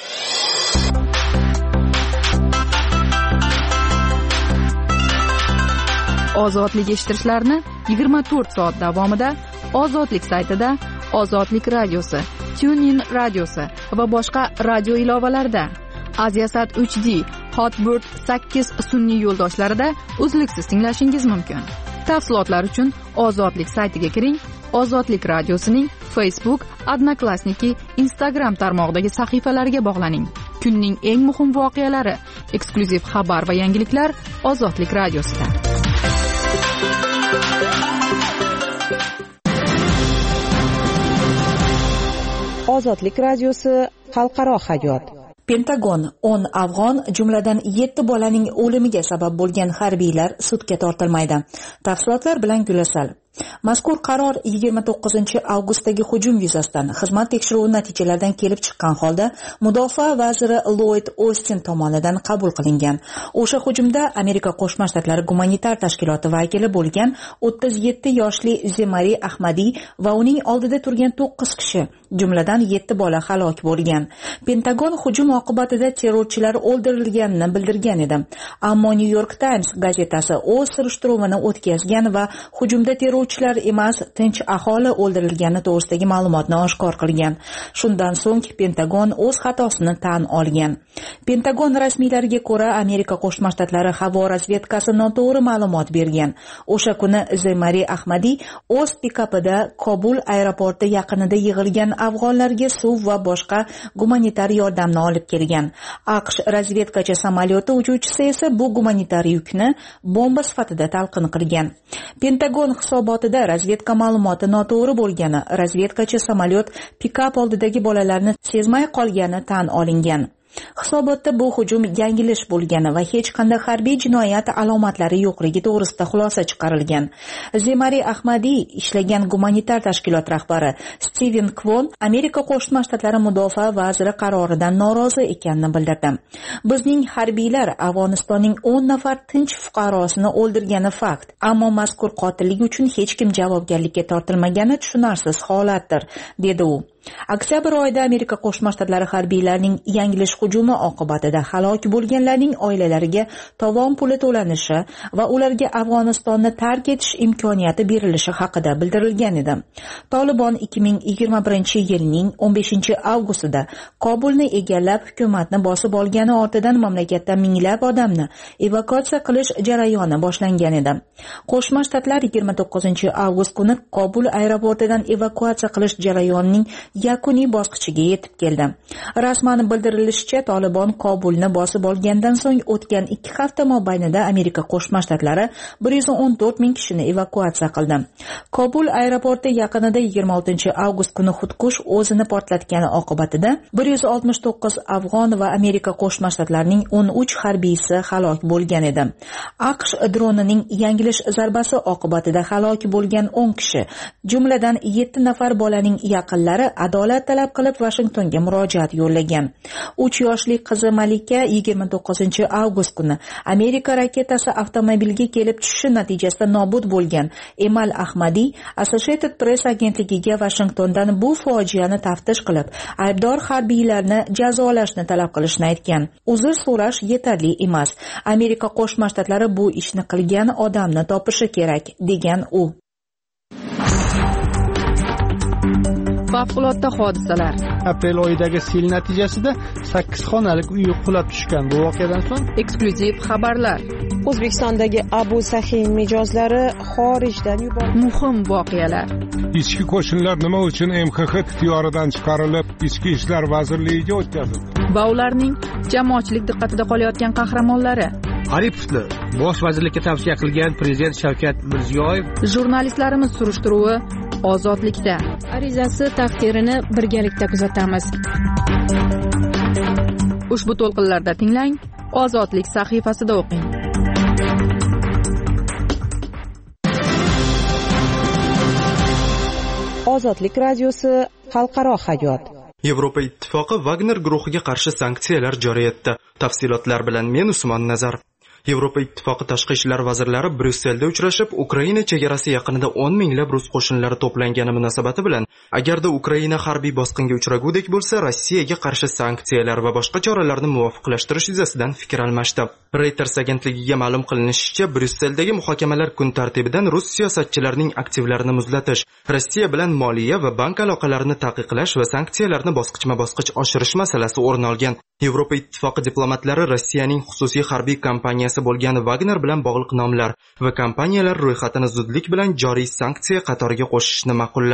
Ozodlik eshittirishlarni 24 soat davomida Ozodlik saytida, Ozodlik radiosi, TuneIn radiosi va boshqa radio ilovalarida, Aziasat 3D, Hotbird 8 sun'iy yo'ldoshlarida uzluksiz tinglashingiz mumkin. Tafsilotlar uchun Ozodlik saytiga kiring. Ozodlik radiosining Facebook, Odnoklassniki, Instagram tarmog'idagi sahifalariga bog'laning. kunning eng muhim voqealari, eksklyuziv xabar va yangiliklar Ozodlik radiosida. Ozodlik radiosi xalqaro hayot. Pentagon 10 afg'on, jumladan 7 bolaning o'limiga sabab bo'lgan harbiylar sudga tortilmaydi. Tafsilotlar bilan Gulasal. Mazkur qaror 29-avgustdagi hujum yuzasidan xizmat tekshiruvi natijalaridan kelib chiqqan holda Mudofaa vaziri Lloyd Ostin tomonidan qabul qilingan. O'sha hujumda Amerika Qo'shma Shtatlari gumanitar tashkiloti vakili bo'lgan 37 yoshli Zemari Ahmadi va uning oldida turgan 9 kishi, jumladan 7 bola halok bo'lgan. Pentagon hujum oqibatida terrorchilar o'ldirilganini bildirgan edi. Ammo New York Times gazetasi o'z surishtiruvini o'tkazgan va hujumda terrorchilar emas, tinch aholi o'ldirilgani to'g'risidagi ma'lumotni oshkor qilgan. Shundan so'ng Pentagon o'z xatosini tan olgan. Pentagon rasmiylariga ko'ra, Amerika Qo'shma Shtatlari havo razvedkasi noto'g'ri ma'lumot bergan. O'sha kuni Zemari Ahmadi o'z pikapida Kobul aeroporti yaqinida yig'ilgan afg'onlarga suv va boshqa gumanitar yordamni olib kelgan. AQSh razvedkachi samolyoti uchuvchisi esa bu gumanitar yukni bomba sifatida talqin qilgan. Pentagon hisobotida razvedka ma'lumoti noto'g'ri bo'lgani, razvedkachi samolyot pikap oldidagi bolalarni sezmay qolgani tan olingan. Hisobotda bu hujum yangilish bo'lgani va hech qanday harbiy jinoyat alomatlari yo'qligi to'g'risida xulosa chiqarilgan. Zemari Ahmadi ishlagan gumanitar tashkilot rahbari Steven Kwon Amerika Qo'shma Shtatlari mudofaa vaziri qaroridan norozi ekanini bildirdi. Bizning harbiylar Afg'onistonning 10 nafar tinch fuqarosini o'ldirgani fakt, ammo mazkur qotillik uchun hech kim javobgarlikka tortilmagani tushunarsiz holatdir, dedi u. Oktyabr oyida Amerika Qo'shma Shtatlari harbiylarining yangilish hujumi oqibatida halok bo'lganlarning oilalariga tovon puli to'lanishi va ularga Afg'onistonni tark etish imkoniyati berilishi haqida bildirilgan edi. Tolibon 2021-yilning 15-avgustida Kobulni egallab hukumatni bosib olgani ortidan mamlakatda minglab odamni evakuatsiya qilish jarayoni boshlangan edi. Qo'shma Shtatlar 29-avgust kuni Kobul aeroportidan evakuatsiya qilish jarayonining yakuniy bosqichiga yetib keldi. Rasman bildirilishicha, Tolibon Kobulni bosib olgandan so'ng o'tgan 2 hafta mobaynida Amerika Qo'shma Shtatlari 114 ming kishini evakuatsiya qildi. Kobul aeroporti yaqinida 26-avgust kuni xudkush o'zini portlatgani oqibatida 169 afg'on va Amerika Qo'shma Shtatlarining 13 harbiysi halok bo'lgan edi. AQSh dronining yangilish zarbasi oqibatida halok bo'lgan 10 kishi, jumladan 7 nafar bolaning yaqinlari adolat talab qilib Washingtonga murojaat yo'llagan. 3 yoshli qizi Malika 29-avgust kuni Amerika raketasi avtomobilga kelib tushishi natijasida nobud bo'lgan. Emal Ahmadi Associated Press agentligiga Washingtondan bu fojiani taftish qilib, aybdor harbiylarni jazolashni talab qilishni aytgan. Uzr so'rash yetarli emas. Amerika Qo'shma Shtatlari bu ishni qilgan odamni topishi kerak, degan u. Favqulodda hodisalar. Aprel oyidagi sel natijasida 8 xonalik uy qulab tushgan. Bu voqeadan so'ng eksklyuziv xabarlar. O'zbekistondagi Abu Sahiy mijozlari xorijdan yuborildi. Muhim voqealar. Ichki qo'shinlar nima uchun MXX ixtiyoridan chiqarilib, Ichki ishlar vazirligiga o'tkazildi? Va ularning jamoatchilik diqqatida qolayotgan qahramonlari. Aripovni bosh vazirlikka tavsiya qilgan prezident Shavkat Mirziyoyev. Jurnalistlarimiz surishtiruvi Ozodlikda. Arizasi taqdirini birgalikda kuzatamiz. Ushbu to'lqinlarda tinglang, Ozodlik sahifasida o'qing. Ozodlik radiosi xalqaro hayot. Yevropa Ittifoqi Wagner guruhiga qarshi sanksiyalar joriy etdi. Tafsilotlar bilan men Usmon Nazar. Yevropa Ittifoqi tashqi ishlar vazirlari Bryusselda uchrashib, Ukraina chegarasi yaqinida 10 minglab rus qo'shinlari to'plangani munosabati bilan, agarda Ukraina harbiy bosqinga uchragudek bo'lsa, Rossiyaga qarshi sanksiyalar va boshqa choralarni muvofiqlashtirish yuzasidan fikr almashdi. Reuters agentligiga ma'lum qilinishicha, Bryusseldagi muhokamalar kun tartibidan rus siyosatchilarining aktivlarini muzlatish, Rossiya bilan moliya va bank aloqalarini taqiqlash va sanksiyalarni bosqichma-bosqich oshirish masalasi o'rin olgan. Yevropa Ittifoqi diplomatlari Rossiyaning xususiy harbiy kompaniyasi bo'lgan Wagner bilan bog'liq nomlar va kompaniyalar ro'yxatini zudlik bilan joriy sanksiya qatoriga qo'shishni ma'qulladi.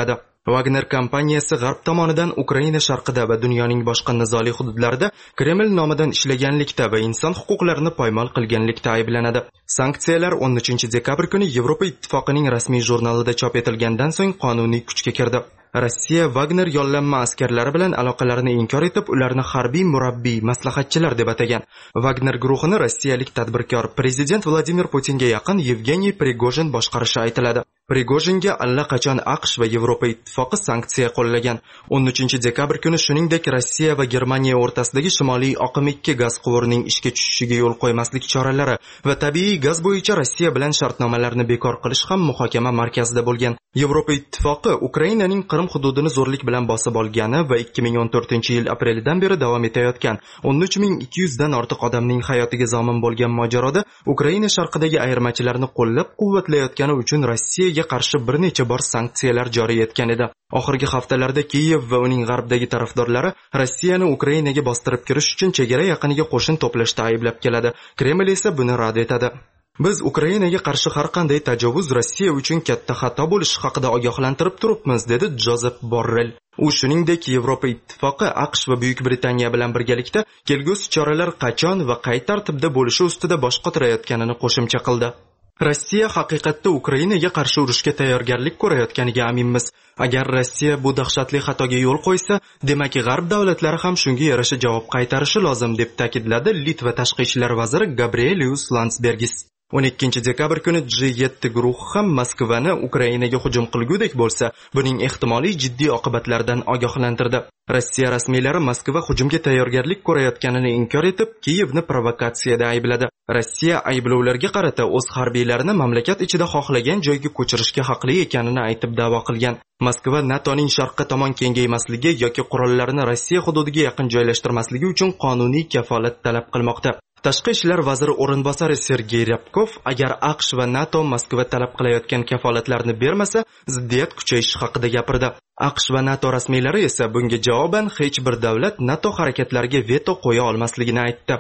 Wagner kompaniyasi G'arb tomonidan Ukraina sharqida va dunyoning boshqa nizoli hududlarida Kreml nomidan ishlaganlikda va inson huquqlarini poymol qilganlikda ayblanadi. Sanksiyalar 13 dekabr kuni Yevropa Ittifoqining rasmiy jurnalida chop etilgandan so'ng qonuniy kuchga kirdi. Rossiya Wagner yollanma askarlari bilan aloqalarini inkor etib, ularni harbiy murabbiy, maslahatchilar deb atagan. Wagner guruhini rossiyalik tadbirkor prezident Vladimir Putinga yaqin Yevgeniy Prigojin boshqarishi aytiladi. Prigojinga allaqachon AQSh va Yevropa Ittifoqi sanksiya qo'llagan. 13 dekabr kuni shuningdek Rossiya va Germaniya o'rtasidagi Shimoliy oqim 2 gaz quvurining ishga tushishiga yo'l qo'ymaslik choralari va tabiiy gaz bo'yicha Rossiya bilan shartnomalarni bekor qilish ham muhokama markazida bo'lgan. Yevropa Ittifoqi Ukrainaning Qrim hududini zo'rlik bilan bosib olgani va 2014-yil aprelidan beri davom etayotgan 13200 dan ortiq odamning hayotiga zomin bo'lgan mojaroda Ukraina sharqidagi ayirmachilarni qo'llab-quvvatlayotgani uchun Rossiyaga qarshi bir necha bor sanksiyalar joriy etgan edi. Oxirgi haftalarda Kiyev va uning g'arbdagi tarafdorlari Rossiyani Ukrainaga bostirib kirish uchun chegara yaqiniga qo'shin to'plashda ayblab keladi. Kreml esa buni rad etadi. Biz Ukrainaga qarshi har qanday tajovuz Rossiya uchun katta xato bo'lishi haqida ogohlantirib turibmiz, dedi Jozef Borrell. U shuningdek Yevropa Ittifoqi, AQSh va Buyuk Britaniya bilan birgalikda kelgusi choralar qachon va qay tartibda bo'lishi ustida bosh qotirayotganini qo'shimcha qildi. Rossiya haqiqatda Ukrainaga qarshi urushga tayyorgarlik ko'rayotganiga aminmiz. Agar Rossiya bu dahshatli xatoga yo'l qo'ysa, demak G'arb davlatlari ham shunga yarasha javob qaytarishi lozim, deb ta'kidladi Litva tashqi ishlar vaziri Gabrielius Landsbergis. 12 dekabr kuni G7 guruhi ham Moskvani Ukrainaga hujum qilgudek bo'lsa, buning ehtimoliy jiddiy oqibatlaridan ogohlantirdi. Rossiya rasmiylari Moskva hujumga tayyorgarlik ko'rayotganini inkor etib, Kiyevni provokatsiyada aybladi. Rossiya ayblovlarga qarata o'z harbiylarini mamlakat ichida xohlagan joyga ko'chirishga haqli ekanini aytib da'vo qilgan. Moskva NATOning sharqqa tomon kengaymasligi yoki qurollarni Rossiya hududiga yaqin joylashtirmasligi uchun qonuniy kafolat talab qilmoqda. Tashqi ishlar vaziri o'rinbosari Sergey Ryabkov agar AQSh va NATO Moskva talab qilayotgan kafolatlarni bermasa, ziddiyat kuchayishi haqida gapirdi. AQSh va NATO rasmiylari esa bunga javoban hech bir davlat NATO harakatlariga veto qo'ya olmasligini aytdi.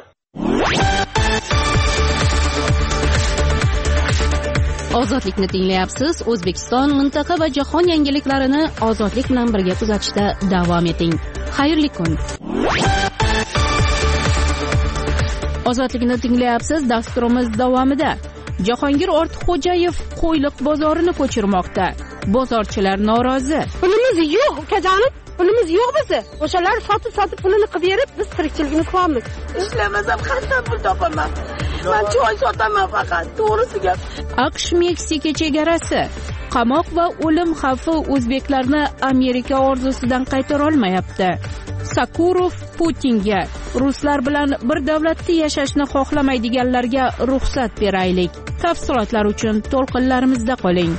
Ozodlikni tinglayapsiz. O'zbekiston, mintaqa va jahon yangiliklarini ozodlik bilan birga kuzatishda davom eting. Xayrli kun. Ozodlikni tinglayapsiz. Dasturimiz davomida Jahongir Ortiqxo'jayev Qo'yliq bozorini ko'chirmoqda. Bozorchilar norozi. Pulimiz yo'q, ukajonim. Pulimiz yo'q bizda. O'shalar sotib pulini qilib berib, biz tirikchiligimiz qilyapmiz. Ishlamasam qanday pul topaman? Men choy sotaman faqat. To'g'risi gap. AQSh-Meksika chegarasi. Qamoq va o'lim xavfi o'zbeklarni Amerika orzusidan qaytara olmayapti. Sakurov Putinga ruslar bilan bir davlatda yashashni xohlamaydiganlarga ruxsat beraylik. Tafsilotlar uchun to'lqinlarimizda qoling.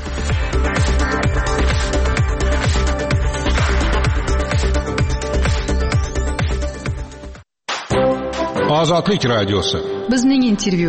Ozodlik radiosi. Bizning intervyu.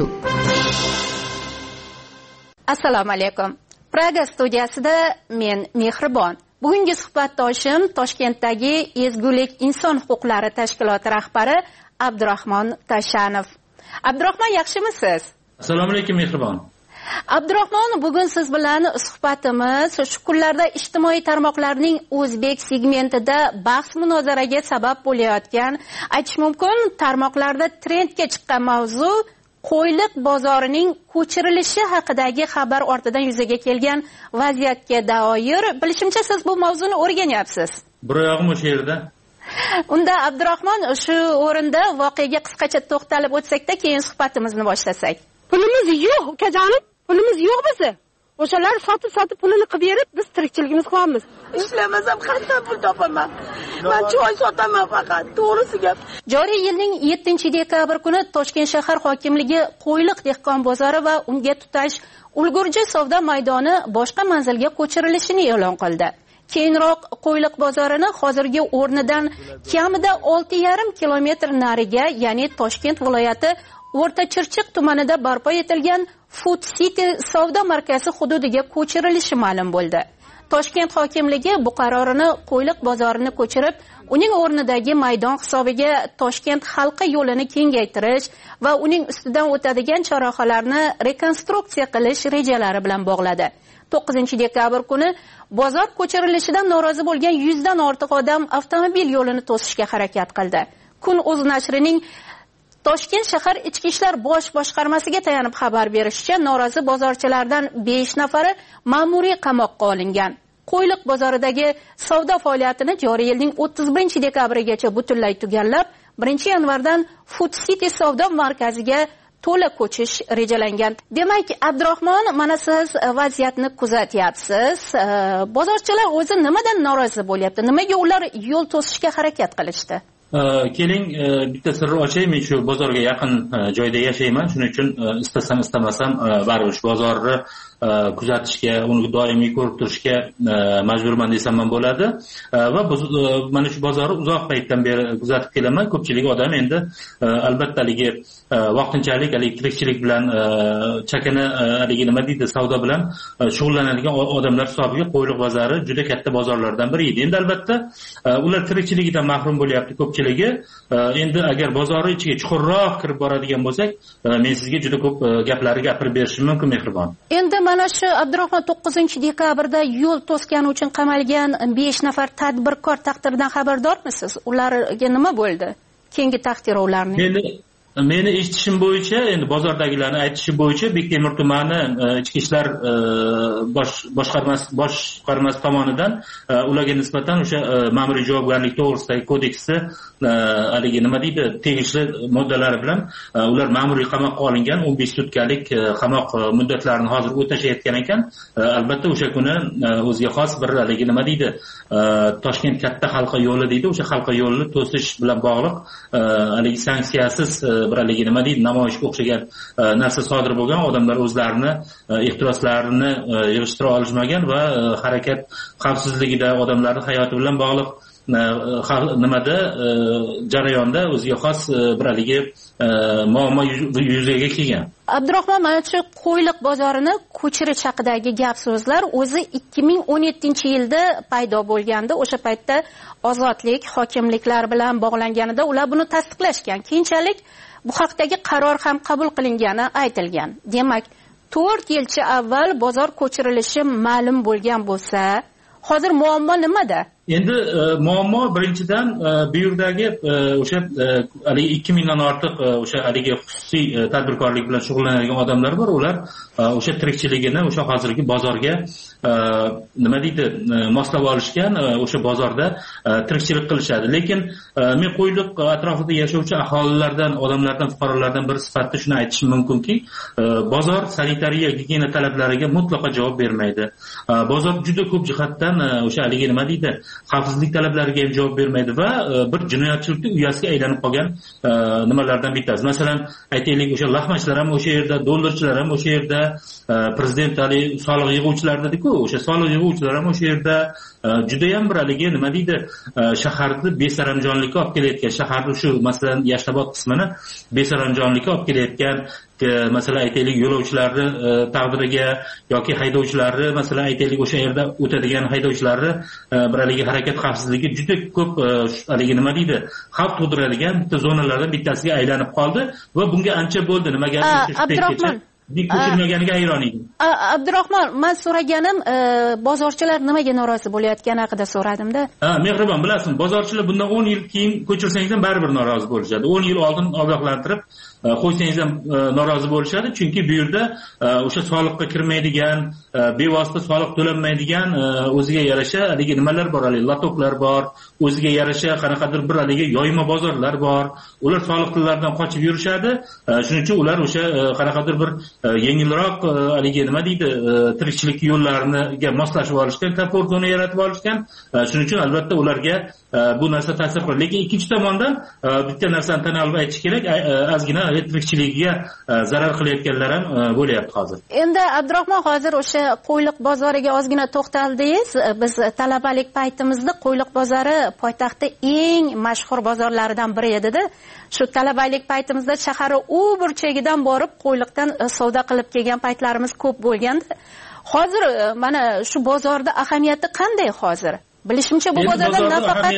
Assalomu alaykum. Praga studiyasida men Mehribon. Bugungi suhbatdoshim Toshkentdagi Ezgulik inson huquqlari tashkiloti rahbari Abdurahmon Tashanov. Abdurahmon, yaxshimisiz? Assalomu alaykum Mehribon. Abdurahmon, bugun siz bilan suhbatimiz shu kunlarda ijtimoiy tarmoqlarning o'zbek segmentida bahs munozaraga sabab bo'layotgan, aytish mumkin, tarmoqlarda trendga chiqqan mavzu Qo'yliq bozorining ko'chirilishi haqidagi xabar ortidan yuzaga kelgan vaziyatga doir bilishimcha siz bu mavzuni o'rganyapsiz. Bir oyog'im o'sha yerda. Unda Abdurahmon, shu o'rinda voqeaga qisqacha to'xtalib o'tsak-da, keyin suhbatimizni boshlasak. Pulimiz yo'q, ukajonim. Pulimiz yo'q bizda. O'shalar sotib pulini qilib berib, biz tirikchiligimiz qilyapmiz. Ishlamasam qanday pul topaman? Men choy sotaman faqat. To'g'risi gap. Joriy yilning 7-dekabr kuni Toshkent shahar hokimligi Qo'yliq dehqon bozori va unga tutash ulgurji savdo maydoni boshqa manzilga ko'chirilishini e'lon qildi. Keyinroq Qo'yliq bozorini hozirgi o'rnidan kamida 6,5 kilometr nariga, ya'ni Toshkent viloyati O'rta Chirchiq tumanida barpo etilgan Food City savdo markazi hududiga ko'chirilishi ma'lum bo'ldi. Toshkent hokimligi bu qarorini Qo'yliq bozorini ko'chirib, uning o'rnidagi maydon hisobiga Toshkent halqa yo'lini kengaytirish va uning ustidan o'tadigan chorrahalarni rekonstruksiya qilish rejalari bilan bog'ladi. 9-dekabr kuni bozor ko'chirilishidan norozi bo'lgan 100 dan ortiq odam avtomobil yo'lini to'sishga harakat qildi. Kun o'z nashrining Toshkent shahar ichki ishlar bosh boshqarmasiga tayanib xabar berishicha, norozi bozorchilardan 5 nafari ma'muriy qamoqqa olingan. Qo'yliq bozoridagi savdo faoliyatini joriy yilning 31-dekabrigacha butunlay tugallab, 1-yanvardan Food City savdo markaziga to'la ko'chish rejalangan. Demak, Abdurahmon, mana siz vaziyatni kuzatyapsiz. Bozorchilar o'zi nimadan norozi bo'lyapti? Nimaga ular yo'l to'sishga harakat qilishdi? Keling, bitta sirni ochay, men shu bozorga yaqin joyda yashayman. Shuning uchun istasam istamasam baribir bozorni kuzatishga, uni doimiy ko'rib turishga majburman desam ham bo'ladi. Va mana shu bozorni uzoq paytdan beri kuzatib kelaman. Ko'pchilik odam endi albatta vaqtinchalik tirikchilik bilan chakana nima deydi, savdo bilan shug'ullanadigan odamlar hisobiga Qo'yliq bozori juda katta bozorlardan biri edi. Endi albatta ular tirikchiligidan mahrum bo'lyapti ko'pchiligi. Endi agar bozorni ichiga chuqurroq kirib boradigan bo'lsak, men sizga juda ko'p gaplarni gapirib berishim mumkin, mehribon. Endi mana shu Abdurahmon 9-dekabrda yo'l to'sgani uchun qamalgan 5 nafar tadbirkor taqdiridan xabardormisiz? Ularga nima bo'ldi? Keyingi taqdiri ularning? Meni eshitishim bo'yicha, endi bozordagilarning aytishi bo'yicha, Bektemir tumani ichki ishlar boshqarmasi tomonidan ularga nisbatan o'sha ma'muriy javobgarlik to'g'risidagi kodeksda nima deydi, tegishli moddalari bilan ular ma'muriy qamoqqa olingan, 15 sutkalik qamoq muddatlarini hozir o'tashayotgan ekan. Albatta o'sha kuni o'ziga xos bir nima deydi, Toshkent katta halqa yo'li deydi, o'sha halqa yo'lini to'sish bilan bog'liq sanksiyasiz nima deydi, namoyishga o'xshagan narsa sodir bo'lgan. Odamlar o'zlarini ehtiroslarini yig'ishtira olishmagan va harakat xavfsizligida, odamlarning hayoti bilan bog'liq jarayonda o'ziga xos muammo yuzaga kelgan. Abdurahmon, mana shu Qo'yliq bozorini ko'chirish haqidagi gap so'zlar o'zi 2017-yilda paydo bo'lganda, o'sha paytda ozodlik hokimliklar bilan bog'langanida ular buni tasdiqlashgan. Keyinchalik bu haqdagi qaror ham qabul qilingani aytilgan. Demak, 4 yilcha avval bozor ko'chirilishi ma'lum bo'lgan bo'lsa, hozir muammo nimada? Endi muammo birinchidan bu yerdagi o'sha 2000 dan ortiq o'sha xususiy tadbirkorlik bilan shug'ullanadigan odamlar bor. Ular o'sha tirikchiligini o'sha hozirgi bozorga nima deydi, moslab olishgan, o'sha bozorda tirikchilik qilishadi. Lekin men Qo'yliq atrofida yashovchi aholilardan, odamlardan, fuqarolardan bir sifatida shuni aytishim mumkinki, bozor sanitariya, gigiyena talablariga mutlaqo javob bermaydi. Bozor juda ko'p jihatdan o'sha nima deydi, xavfsizlik talablariga ham javob bermaydi va bir jinoyatchilikning uyasiga aylanib qolgan nimalardan bittasi. Masalan, aytaylik, o'sha lahmachlar ham o'sha yerda, dollarchilar ham o'sha yerda, prezident soliq yig'uvchilar dedi-ku, o'sha soliq yig'uvchilar ham o'sha yerda juda ham bir nima deydi, shaharni besaranjonlikka olib kelayotgan, shaharni shu masalan Yashnobod qismini besaranjonlikka olib kelayotgan, masalan aytaylik, yo'lovchilarni taqdiriga yoki haydovchilarni, masalan aytaylik, o'sha yerda o'tadigan haydovchilarni bir harakat xavfsizligi juda ko'p nima deydi, xavf tug'diradigan bitta zonalardan bittasiga aylanib qoldi va bunga ancha bo'ldi. Nimaga Abdurahmon ko'chirmaganiga hayron edim. Abdurahmon, men so'raganim, bozorchilar nimaga norozi bo'layotgani haqida so'radimda. Mehribon, bilasizmi, bozorchilar bundan 10 yil keyin ko'chirsangiz ham baribir norozi bo'lishadi. 10 yil oldin ogohlantirib qo'ysangiz ham norozi bo'lishadi, chunki bu yerda o'sha soliqqa kirmaydigan, bevosita soliq to'lanmaydigan, o'ziga yarasha nimalar bor, latoklar bor, o'ziga yarasha qanaqadir bir yoyma bozorlar bor. Ular soliqlardan qochib yurishadi. Shuning uchun ular o'sha qanaqadir bir yengilroq nima deydi, tirikchilik yo'llariga moslashib olishgan, komfort zona yaratib olishgan. Shuning uchun albatta ularga bu narsa ta'sir qiladi. Lekin ikkinchi tomondan bitta narsani tan olib aytish kerak, ozgina tirikchiligiga zarar qilayotganlar ham bo'lyapti hozir. Endi Abdurahmon, hozir o'sha Qo'yliq bozoriga ozgina to'xtaldingiz. Biz talabalik paytimizda Qo'yliq bozori poytaxtda eng mashhur bozorlaridan biri edi-da. Shu talabalik paytimizda shaharning u burchagidan borib Qo'yliqdan savdo qilib kelgan paytlarimiz ko'p bo'lganda, hozir mana shu bozorda ahamiyati qanday hozir? Bilishimcha bu bozorda nafaqat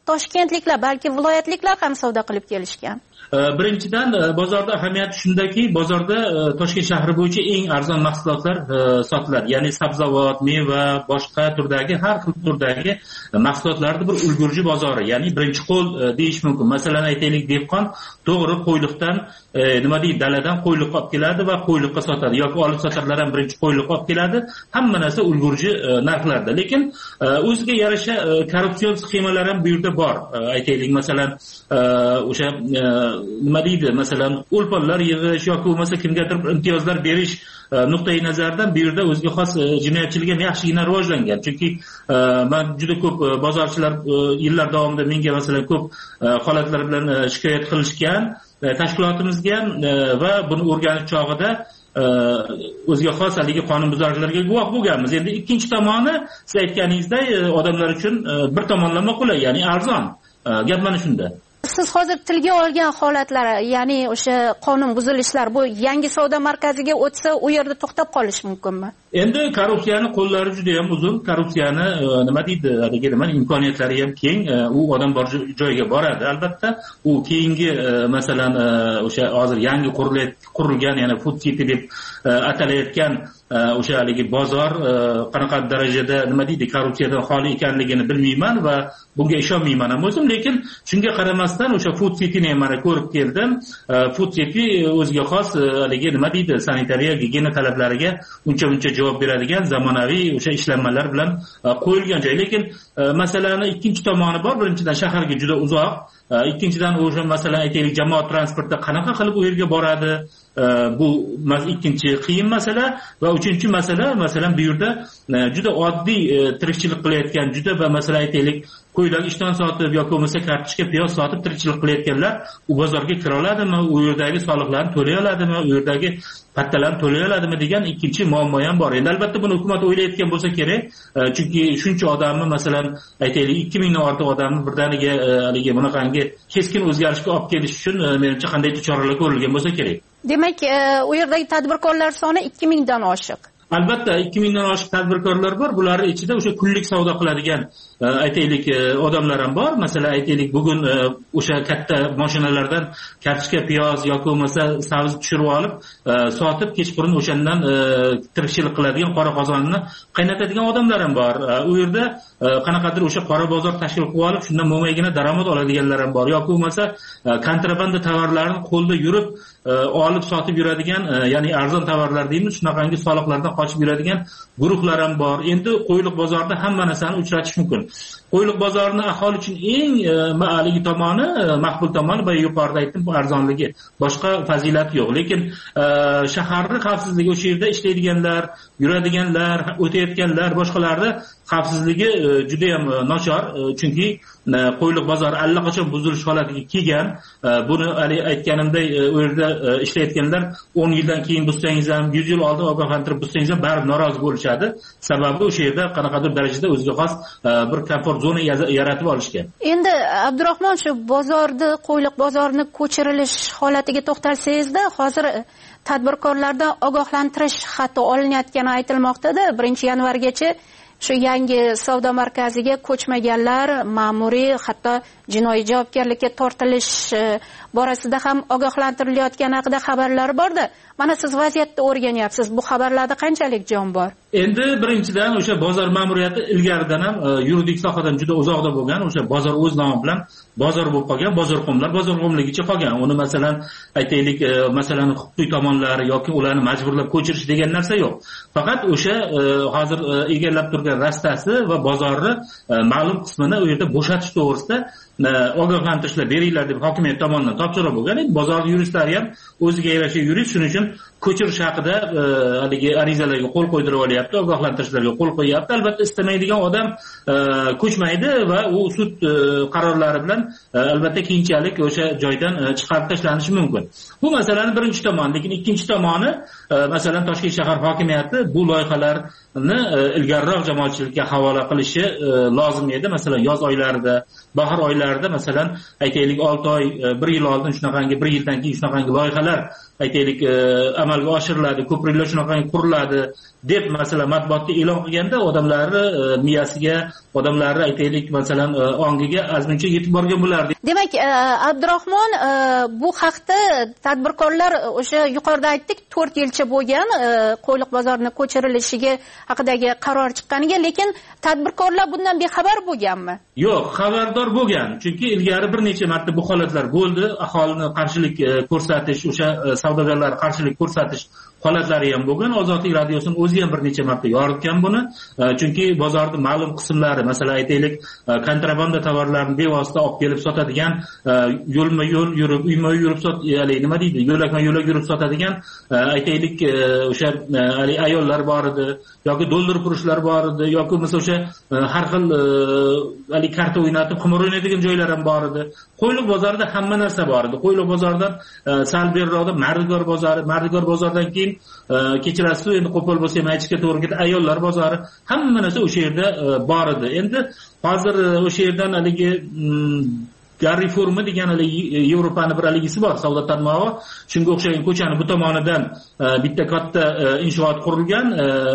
toshkentliklar, balki viloyatliklar ham savdo qilib kelishgan. Birinchidan bozorda ahamiyati shundaki, bozorda Toshkent shahri bo'yicha eng arzon mahsulotlar sotiladi. Ya'ni sabzavot, meva, boshqa turdagi har xil turdagi mahsulotlarning bir ulgurji bozori, ya'ni birinchi qo'l deyish mumkin. Masalan, aytaylik, dehqon to'g'ri qo'yliqdan nima deydi, daladan qo'yliq olib keladi va qo'yliqqa sotadi yoki olib sotarlar ham birinchi qo'yliq olib keladi. Hamma narsa ulgurji narxlarda. Lekin o'ziga yarasha korrupsion sxemalar ham bu yerda bor. Aytaylik, masalan, o'sha nima deydi, masalan, o'lponlar yig'ish yoki bo'lmasa kimgadir imtiyozlar berish nuqtai nazaridan bu yerda o'ziga xos jinoyatchilik ham yaxshigina rivojlangan. Chunki men juda ko'p bozorchilar yillar davomida menga masalan ko'p holatlar bilan shikoyat qilishgan tashkilotimizga va buni o'rganish chog'ida o'ziga xos haligi qonunbuzarliklarga guvoh bo'lganmiz. Endi ikkinchi tomoni, siz aytganingizdek, odamlar uchun bir tomonlama qulay, ya'ni arzon. Gap mana shunda. Siz hozir tilga olgan holatlar, ya'ni o'sha qonun buzilishlar, bu yangi savdo markaziga o'tsa, u yerda to'xtab qolish mumkinmi? Endi korrupsiyani qo'llari juda ham uzun, korrupsiyani nima deydi, haligi nima imkoniyatlari ham keng, u odam bor joyga boradi. Albatta, u keyingi masalan o'sha hozir yangi qurilgan, ya'ni Food City deb atalayotgan o'sha haligi bozor qanaqa darajada nima deydi, korrupsiyadan xoli ekanligini bilmayman va bunga ishonmayman ham o'zim, lekin shunga qaramasdan o'sha Food Cityni ham mana ko'rib keldim. Food City o'ziga xos haligi nima deydi, sanitariya, gigiyena talablariga uncha javob beradigan zamonaviy o'sha ishlanmalar bilan qo'yilgan joy. Lekin masalani ikkinchi tomoni bor. Birinchidan shaharga juda uzoq, ikkinchidan o'sha masalan aytaylik jamoat transporti qanaqa qilib u yerga boradi, bu ikkinchi qiyin masala. Va uchinchi masala, masalan bu yerda juda oddiy tirikchilik qilayotgan, juda va masalan aytaylik qo'ylarga ishton sotib yoki bo'lmasa kartoshka piyoz sotib tirikchilik qilayotganlar u bozorga kira oladimi, u yerdagi soliqlarni to'lay oladimi, u yerdagi pattalarni to'lay oladimi degan ikkinchi muammo ham bor. Endi albatta buni hukumat o'ylayotgan bo'lsa kerak, chunki shuncha odamni masalan aytaylik 2000 dan ortiq odamni birdaniga haligi bunaqangi keskin o'zgarishga olib kelish uchun menimcha qanday choralar ko'rilgan bo'lsa kerak. Demak, u yerdagi tadbirkorlar soni 2000 dan oshiq. Albatta 2000 dan oshiq tadbirkorlar bor. Bularning ichida o'sha kunlik savdo qiladigan aytaylik odamlar ham bor. Masalan aytaylik bugun o'sha katta mashinalardan kartoshka, piyoz yoki bo'lmasa sabzi tushirib olib sotib kechqurun o'shandan tirikchilik qiladigan, qora qozonni qaynatadigan odamlar ham bor. U yerda qanaqadir o'sha qora bozor tashkil qilib olib shundan mo'maygina daromad oladiganlar ham bor. Yoki bo'lmasa kontrabanda tovarlarni qo'lda yurib olib sotib yuradigan, ya'ni arzon tovarlar deymiz, shunaqangi soliqlardan qochib yuradigan guruhlar ham bor. Endi qo'yliq bozorida hamma narsani uchratish mumkin. Qo'yliq bozorini aholi uchun eng ma'aligi tomoni, maqbul tomoni va yuqorida aytdim, bu arzonligi. Boshqa fazilati yo'q. Lekin shaharning xavfsizligi, o'sha yerda ishlaydiganlar, yuradiganlar, o'tayotganlar, boshqalarni xavfsizligi juda ham nochor. Chunki qo'yliq bozori allaqachon buzilish holatiga kelgan. Buni aytganimdek, u yerda ishlayotganlar 10 yildan keyin buzsangiz ham, 100 yil oldin ogohlantirib buzsangiz ham baribir norozi bo'lishadi. Sababi o'sha yerda qanaqadir darajada o'ziga xos bir komfort zona yaratib olishgan. Endi Abdurahmon, shu bozorni, qo'yliq bozorini ko'chirilish holatiga to'xtalsangizda, hozir tadbirkorlardan ogohlantirish xati olinayotgani aytilmoqda-da. 1-yanvargacha shu yangi savdo markaziga ko'chmaganlar ma'muriy, hatto jinoiy javobgarlikka tortilish borasida ham ogohlantirilayotgani haqida xabarlar bor-da. Mana siz vaziyatni o'rganyapsiz. Bu xabarlarda qanchalik jon bor? Endi birinchidan o'sha bozor ma'muriyati ilgaridan ham yuridik sohadan juda uzoqda bo'lgan, o'sha bozor o'z nomi bilan bozor bo'lib qolgan, bozorxonlar bozorxonligicha qolgan. Uni masalan aytaylik, masalan huquqiy tomonlari yoki ularni majburlab ko'chirish degan narsa yo'q. Faqat o'sha hozir egallab turgan rastasi va bozorni ma'lum qismini u yerda bo'shatish to'g'risida ogohlantirishlar beringlar deb hokimiyat tomonidan topshiriq bo'lgan. Bozor yuristlari ham o'ziga yarasha yurist, shuning uchun ko'chirish haqida haligi arizalarga qo'l qo'ydirib olyapti, ogohlantirishlarga qo'l qo'yyapti. Albatta istamaydigan odam ko'chmaydi va u sud qarorlari bilan albatta keyinchalik o'sha joydan chiqarib tashlanishi mumkin. Bu masalaning birinchi tomoni. Lekin ikkinchi tomoni, masalan Toshkent shahar hokimiyati bu loyihalarni ilgariroq jamoatchilikka havola qilishi lozim edi. Masalan yoz oylarida, bahor oylarida joylarda masalan aytaylik 6 oy 1 yil oldin shunaqangi 1 yildan keyin shunaqangi loyihalar aytaylik amalga oshiriladi, ko'priklar shunaqangi quriladi deb masalan matbuotga e'lon qilganda odamlarni miyasiga, odamlarni aytaylik masalan ongiga azmuncha yetib borgan bo'lardi. Demak, Abdurahmon, bu haqda tadbirkorlar o'sha yuqorida aytdik 4 yilcha bo'lgan Qo'yliq bozorini ko'chirilishiga haqidagi qaror chiqqaniga, lekin tadbirkorlar bundan bexabar bo'lganmi? Yo'q, xabardor bo'lgan. Chunki ilgari bir necha marta bu holatlar bo'ldi. Aholini qarshilik ko'rsatish, o'sha savdogarlar qarshilik ko'rsatish holatlari ham bo'lgan. Ozodlik radiosining o'zi ham bir necha marta yoritgan buni. Chunki bozorning ma'lum qismlari, masalan aytaylik, kontrabanda tovarlarni bevosita olib kelib sotadigan, yo'lma-yo'l yurib, uyma-uy yurib nima deydi, yo'lakma-yo'lak yurib sotadigan aytaylik o'sha ayollar bor edi, yoki dollar purishlar bor edi, yoki bo'lmasa o'sha har xil karta o'ynatib, qimor o'ynaydigan joylar ham bor edi. Qo'yliq bozorida hamma narsa bor edi. Qo'yliq bozoridan sal beriroqda Mardigor bozoridan keyin kechirasiz, endi qo'pol bo'lsa ham aytishga to'g'ri keladi, ayollar bozori, hamma narsa o'sha yerda bor edi. Endi hozir o'sha yerdan haligi Carrefourmi degan Yevropani bir haligisi bor, savdo tarmog'i. Shunga o'xshagan ko'chani bu tomonidan bitta katta inshoot qurilgan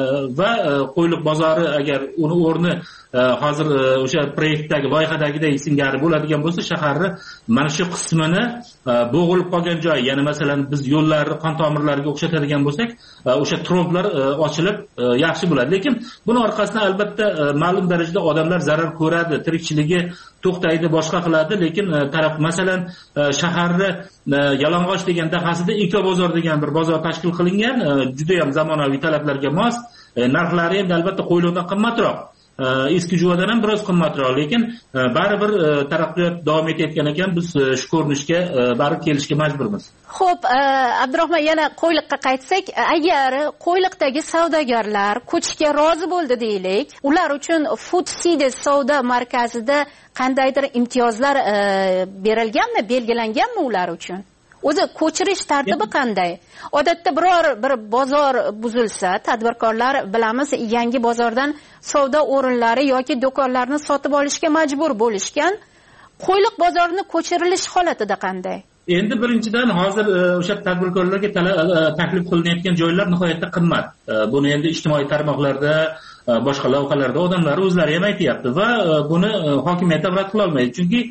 va Qo'yliq bozori agar uni o'rni hozir o'sha proyektdagi loyihadagiday singari bo'ladigan bo'lsa, shaharni mana shu qismini bo'g'ilib qolgan joy, ya'ni masalan biz yo'llarni qon tomirlariga o'xshatadigan bo'lsak, o'sha troblar ochilib yaxshi bo'ladi. Lekin buni orqasidan albatta ma'lum darajada odamlar zarar ko'radi, tirikchiligi to'xtaydi, boshqa qiladi. Lekin taraf masalan shaharni Yalang'och degan dahasida Eko bozor degan bir bozor tashkil qilingan, juda ham zamonaviy talablarga mos. Narxlari ham albatta Qo'yliqdan qimmatroq. Eski Juvadan ham biroz qimmatroq, lekin baribir taraqqiyot davom etayotgan ekan, biz shu ko'rinishga baribir kelishga majburmiz. Xo'p, Abdurahmon, yana Qo'yliqqa qaytsak, agar Qo'yliqdagi savdogarlar ko'chishga rozi bo'ldi deylik, ular uchun Food City savdo markazida qandaydir imtiyozlar berilganmi, belgilanganmi ular uchun? O'zi ko'chirish tartibi qanday? Odatda biror bir bozor buzilsa, tadbirkorlar bilamiz, yangi bozordan savdo o'rinlari yoki do'konlarni sotib olishga majbur bo'lishgan. Qo'yliq bozorini ko'chirilish holatida qanday? Endi birinchidan hozir o'sha tadbirkorlarga taklif qilinayotgan joylar nihoyatda qimmat. Buni endi ijtimoiy tarmoqlarda, boshqa lavhalarda odamlar o'zlari ham aytayapti va buni hokimiyat rad qila olmaydi. Chunki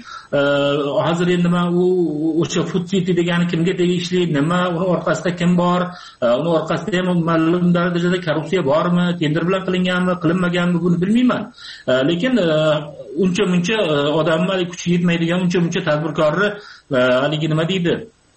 hozir endi men o'sha Food City degani kimga tegishli, nima, uni orqasida kim bor, uni orqasida ham ma'lum darajada korrupsiya bormi, tender bilan qilinganmi, qilinmaganmi, buni bilmayman. Lekin uncha-muncha odamlar kuchi yetmaydigan, uncha-muncha tadbirkorni haligi nima deydi,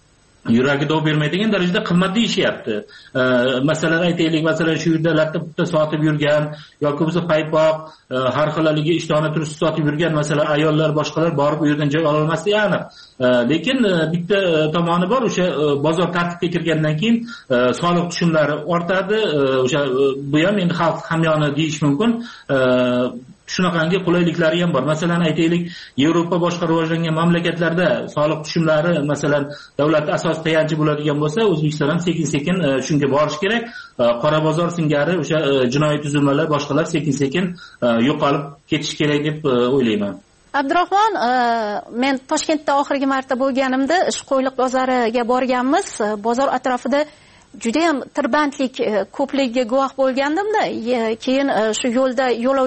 yuragi dov bermaydigan darajada qimmat deyishyapti. Masalan aytaylik, masalan shu yerda latta sotib yurgan yoki bo'lsa paypoq, har xil haligi ishtona turist sotib yurgan masalan ayollar, boshqalar borib u yerdan joy ola olmasligi aniq. Lekin bitta tomoni bor, o'sha bozor tartibga kirgandan keyin soliq tushumlari ortadi. O'sha bu ham endi xalq hamyoni deyish mumkin. Shunaqangi qulayliklari ham bor. Masalan aytaylik, Yevropa boshqa rivojlangan mamlakatlarda soliq tushumlari masalan davlat asos tayanchi bo'ladigan bo'lsa, O'zbekiston ham sekin-sekin shunga borish kerak. Qora bozor singari o'sha jinoiy tuzilmalar, boshqalar sekin-sekin yo'qolib ketish kerak deb o'ylayman. Abdurahmon, men Toshkentda oxirgi marta bo'lganimda Qo'yliq bozoriga borganmiz. Bozor atrofida juda ham tirbandlik ko'pligiga guvoh bo'lgandim-da. Keyin shu yo'lda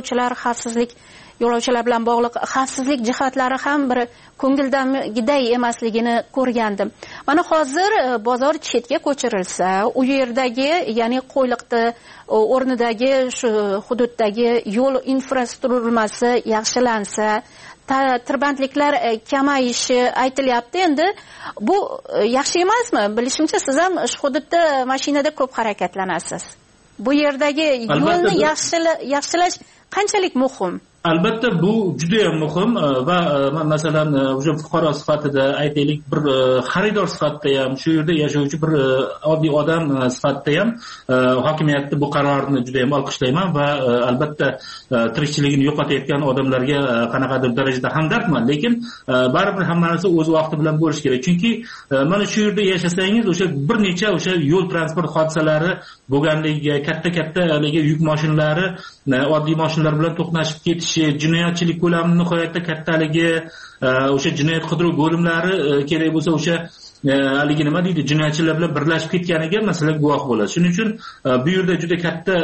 yo'lovchilar bilan bog'liq xavfsizlik jihatlari ham bir ko'ngildagiday emasligini ko'rgandim. Mana hozir bozor chetga ko'chirilsa, u yerdagi, ya'ni Qo'yliqda o'rnidagi shu hududdagi yo'l infratuzilmasi yaxshilansa, tirbandliklar kamayishi aytilyapti. Endi bu yaxshi emasmi? Bilishimcha siz ham shu hududda mashinada ko'p harakatlanasiz. Bu yerdagi yo'lni yaxshilash qanchalik muhim? Albatta bu juda ham muhim va masalan o'sha fuqaro sifatida aytaylik, bir xaridor sifatida ham, shu yerda yashovchi bir oddiy odam sifatida ham hokimiyatni bu qarorni juda ham olqishlayman va albatta tirikchiligini yo'qotayotgan odamlarga qanaqadir darajada hamdardman. Lekin baribir hamma narsa o'z vaqti bilan bo'lish kerak. Chunki mana shu yerda yashasangiz o'sha bir necha o'sha yo'l transport hodisalari bo'lganligiga, katta yuk mashinalari oddiy mashinalar bilan to'qnashib ketish jinoyatchilik ko'lami nihoyatda kattaligi, o'sha jinoyat qidiruv bo'limlari kerak bo'lsa o'sha haligi nima deydi, jinoyatchilar bilan birlashib ketganiga masalan guvoh bo'ladi. Shuning uchun bu yerda juda katta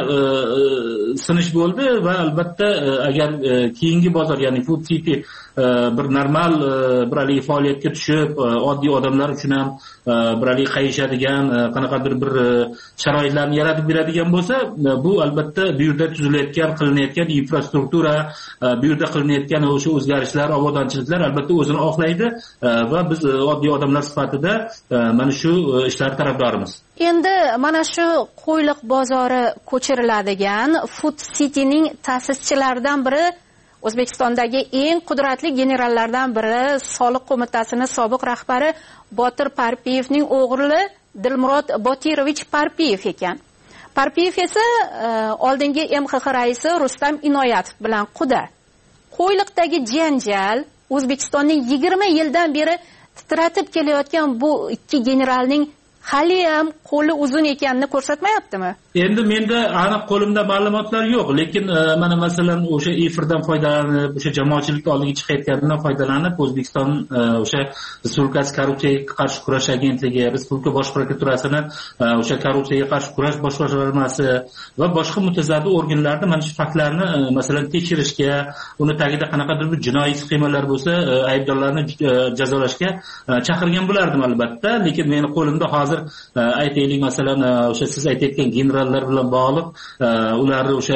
sinish bo'ldi va albatta agar keyingi bozor, ya'ni Food City bir normal bir haligi faoliyatga tushib, oddiy odamlar uchun ham bir haligi qayishadigan, qanaqadir bir sharoitlarni yaratib beradigan bo'lsa, bu albatta bu yerda tuzilayotgan, qilinayotgan infrastruktura, bu yerda qilinayotgan o'sha o'zgarishlar, obodonchiliklar albatta o'zini oqlaydi va biz oddiy odamlar sifatida mana shu ishlar tarafdorimiz. Endi mana shu Qo'yliq bozori ko'chiriladigan Food City'ning ta'sischilaridan biri, O'zbekistondagi eng qudratli generallardan biri, Soliq qo'mitasining sobiq rahbari Botir Parpiyevning o'g'li Dilmurod Botirovich Parpiyev ekan. Parpiyev esa oldingi MXX raisi Rustam Inoyatov bilan quda. Qo'yliqdagi janjal O'zbekistonning 20 yildan beri titratib kelayotgan bu ikki generalning hali ham qo'li uzun ekanini ko'rsatmayaptimi? Endi menda aniq qo'limda ma'lumotlar yo'q, lekin mana masalan o'sha efirdan foydalanib, o'sha jamoatchilik oldiga chiqayotganidan foydalanib, O'zbekiston o'sha Respublikasi korrupsiyaga qarshi kurash agentligi, Respublika bosh prokuraturasini o'sha korrupsiyaga qarshi kurash bosh boshqarmasi va boshqa mutasaddi organlarni mana shu faktlarni masalan tekshirishga, uni tagida qanaqadir bir jinoiy sxemalar bo'lsa, aybdorlarni jazolashga chaqirgan bo'lardim albatta, lekin meni qo'limda hozir aytaylik masalan o'sha siz aytayotgan generallar bilan bog'liq ularni o'sha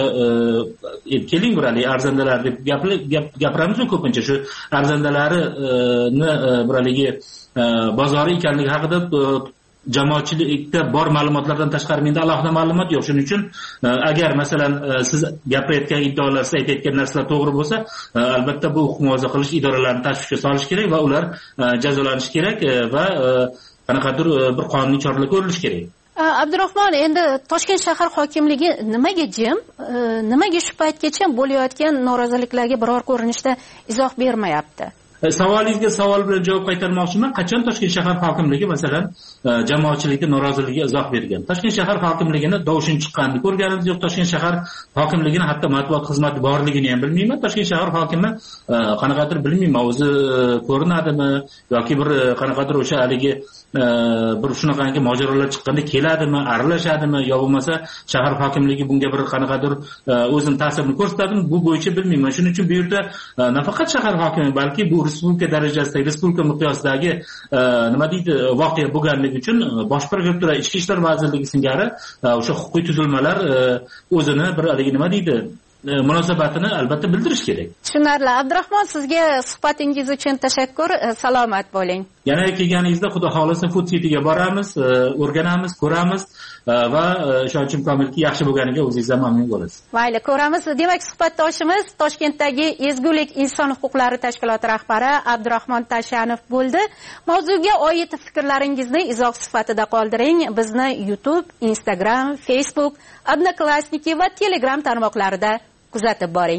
keling burali arzandalar deb gapiramiz ko'pincha, shu arzandalarini buraligi bozori ekanligi haqida jamoatchilikda bor ma'lumotlardan tashqari menda alohida ma'lumot yo'q. Shuning uchun agar masalan siz gapirayotgan iddaolar, siz aytayotgan narsalar to'g'ri bo'lsa, albatta bu huquq muhofaza qilish idoralarini tashvishga solish kerak va ular jazolanishi kerak va qanaqadir bir qonuniy choralar ko'rilishi kerak. Abdurahmon, endi Toshkent shahar hokimligi nimaga jim, nimaga shu paytgacha bo'layotgan noroziliklarga biror ko'rinishda izoh bermayapti? Savolingizga savol bilan javob qaytarmoqchiman. Qachon Toshkent shahar hokimligi masalan jamoatchilikning noroziligiga izoh bergan? Toshkent shahar hokimligini dovshin chiqqanini ko'rganimiz yo'q. Toshkent shahar hokimligini hatto matbuot xizmati borligini ham bilmayman. Toshkent shahar hokimi qanaqadir bilmayman, o'zi ko'rinadimi yoki bir qanaqadir o'sha haligi bir shunaqangi mojarolar chiqqanda keladimi, aralashadimi yo bo'lmasa shahar hokimligi bunga bir qanaqadir o'zini ta'sirini ko'rsatadimi, bu bo'yicha bilmayman. Shuning uchun bu yerda nafaqat shahar hokimi, balki bu respublika darajasidagi, respublika miqyosidagi nima deydi voqea bo'lganligi uchun bosh prokuratura, ichki ishlar vazirligi singari o'sha huquqiy tuzilmalar o'zini bir haligi nima deydi munosabatini albatta bildirish kerak. Tushunarli. Abdurahmon, sizga suhbatingiz uchun tashakkur. Salomat bo'ling. Yana kelganingizda xudo xolisa Food City'ga boramiz, o'rganamiz, ko'ramiz va ishonchim komilki yaxshi bo'lganiga o'zingiz ham mamnun bo'lasiz. Mayli, ko'ramiz. Demak, suhbatdoshimiz Toshkentdagi Ezgulik inson huquqlari tashkiloti rahbari Abdurahmon Tashanov bo'ldi. Mavzuga oid fikrlaringizni izoh sifatida qoldiring. Bizni YouTube, Instagram, Facebook, Odnoklassniki va Telegram tarmoqlarida kuzatib boring.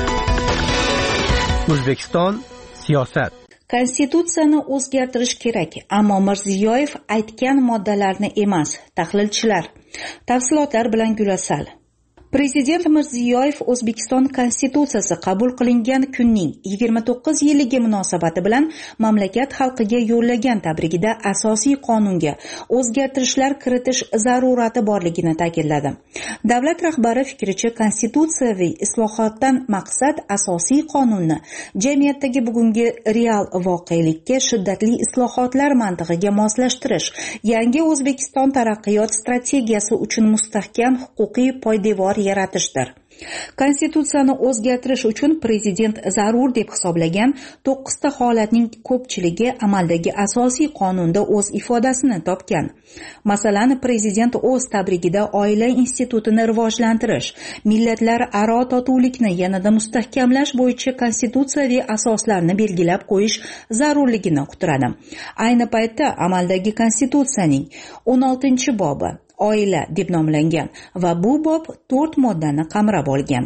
O'zbekiston siyosat. Konstitutsiyani o'zgartirish kerak, ammo Mirziyoyev aytgan moddalarni emas. Tahlilchilar. Tafsilotlar bilan Gulasal. Prezident Mirziyoyev O'zbekiston Konstitutsiyasi qabul qilingan kunning 29 yilligi munosabati bilan mamlakat xalqiga yo'llagan tabrigida asosiy qonunga o'zgartirishlar kiritish zarurati borligini ta'kidladi. Davlat rahbari fikricha, konstitutsiyaviy islohotdan maqsad asosiy qonunni jamiyatdagi bugungi real voqelikka shiddatli islohotlar mantig'iga moslashtirish, yangi O'zbekiston taraqqiyot strategiyasi uchun mustahkam huquqiy poydevor yaratishdir. Konstitutsiyani o'zgartirish uchun prezident zarur deb hisoblagan 9 ta holatning ko'pchiligi amaldagi asosiy qonunda o'z ifodasini topgan. Masalan, prezident o'z tabrigida oila institutini rivojlantirish, millatlararo totuvlikni yanada mustahkamlash bo'yicha konstitutsiyaviy asoslarni belgilab qo'yish zarurligini uqtiradi. Ayni paytda amaldagi konstitutsiyaning 16-bobi oila deb nomlangan va bu bob 4 moddani qamrab olgan.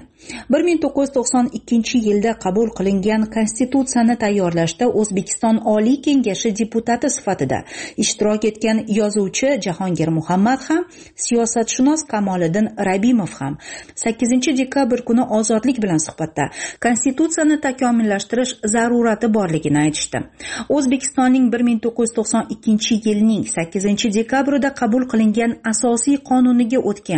1992-yilda qabul qilingan konstitutsiyani tayyorlashda O'zbekiston Oliy Kengashi deputati sifatida ishtirok etgan yozuvchi Jahongir Muhammad ham, siyosatshunos Kamoliddin Rabimov ham 8-dekabr kuni Ozodlik bilan suhbatda konstitutsiyani takomillashtirish zarurati borligini aytishdi. O'zbekistonning 1992-yilning 8-dekabrida qabul qilingan asosiy qonuniga o'tgan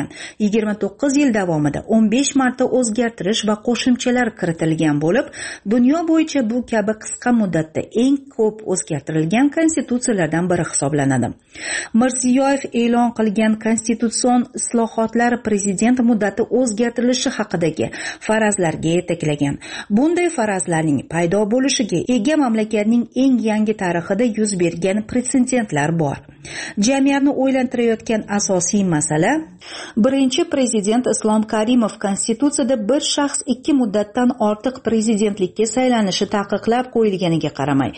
29 yil davomida 15 marta o'zgartirish va qo'shimchalar kiritilgan bo'lib, dunyo bo'yicha bu kabi qisqa muddatda eng ko'p o'zgartirilgan konstitutsiyalardan biri hisoblanadi. Mirziyoyev e'lon qilgan konstitutsion islohotlar prezident muddati o'zgartirilishi haqidagi farazlarga yetaklagan. Bunday farazlarning paydo bo'lishiga ega mamlakatning eng yangi tarixida yuz bergan pretsedentlar bor. Jamiyatni o'ylantirayotgan asosiy masala, birinchi prezident Islom Karimov konstitutsiyada bir shaxs 2 muddatdan ortiq prezidentlikka saylanishi taqiqlab qo'yilganiga qaramay,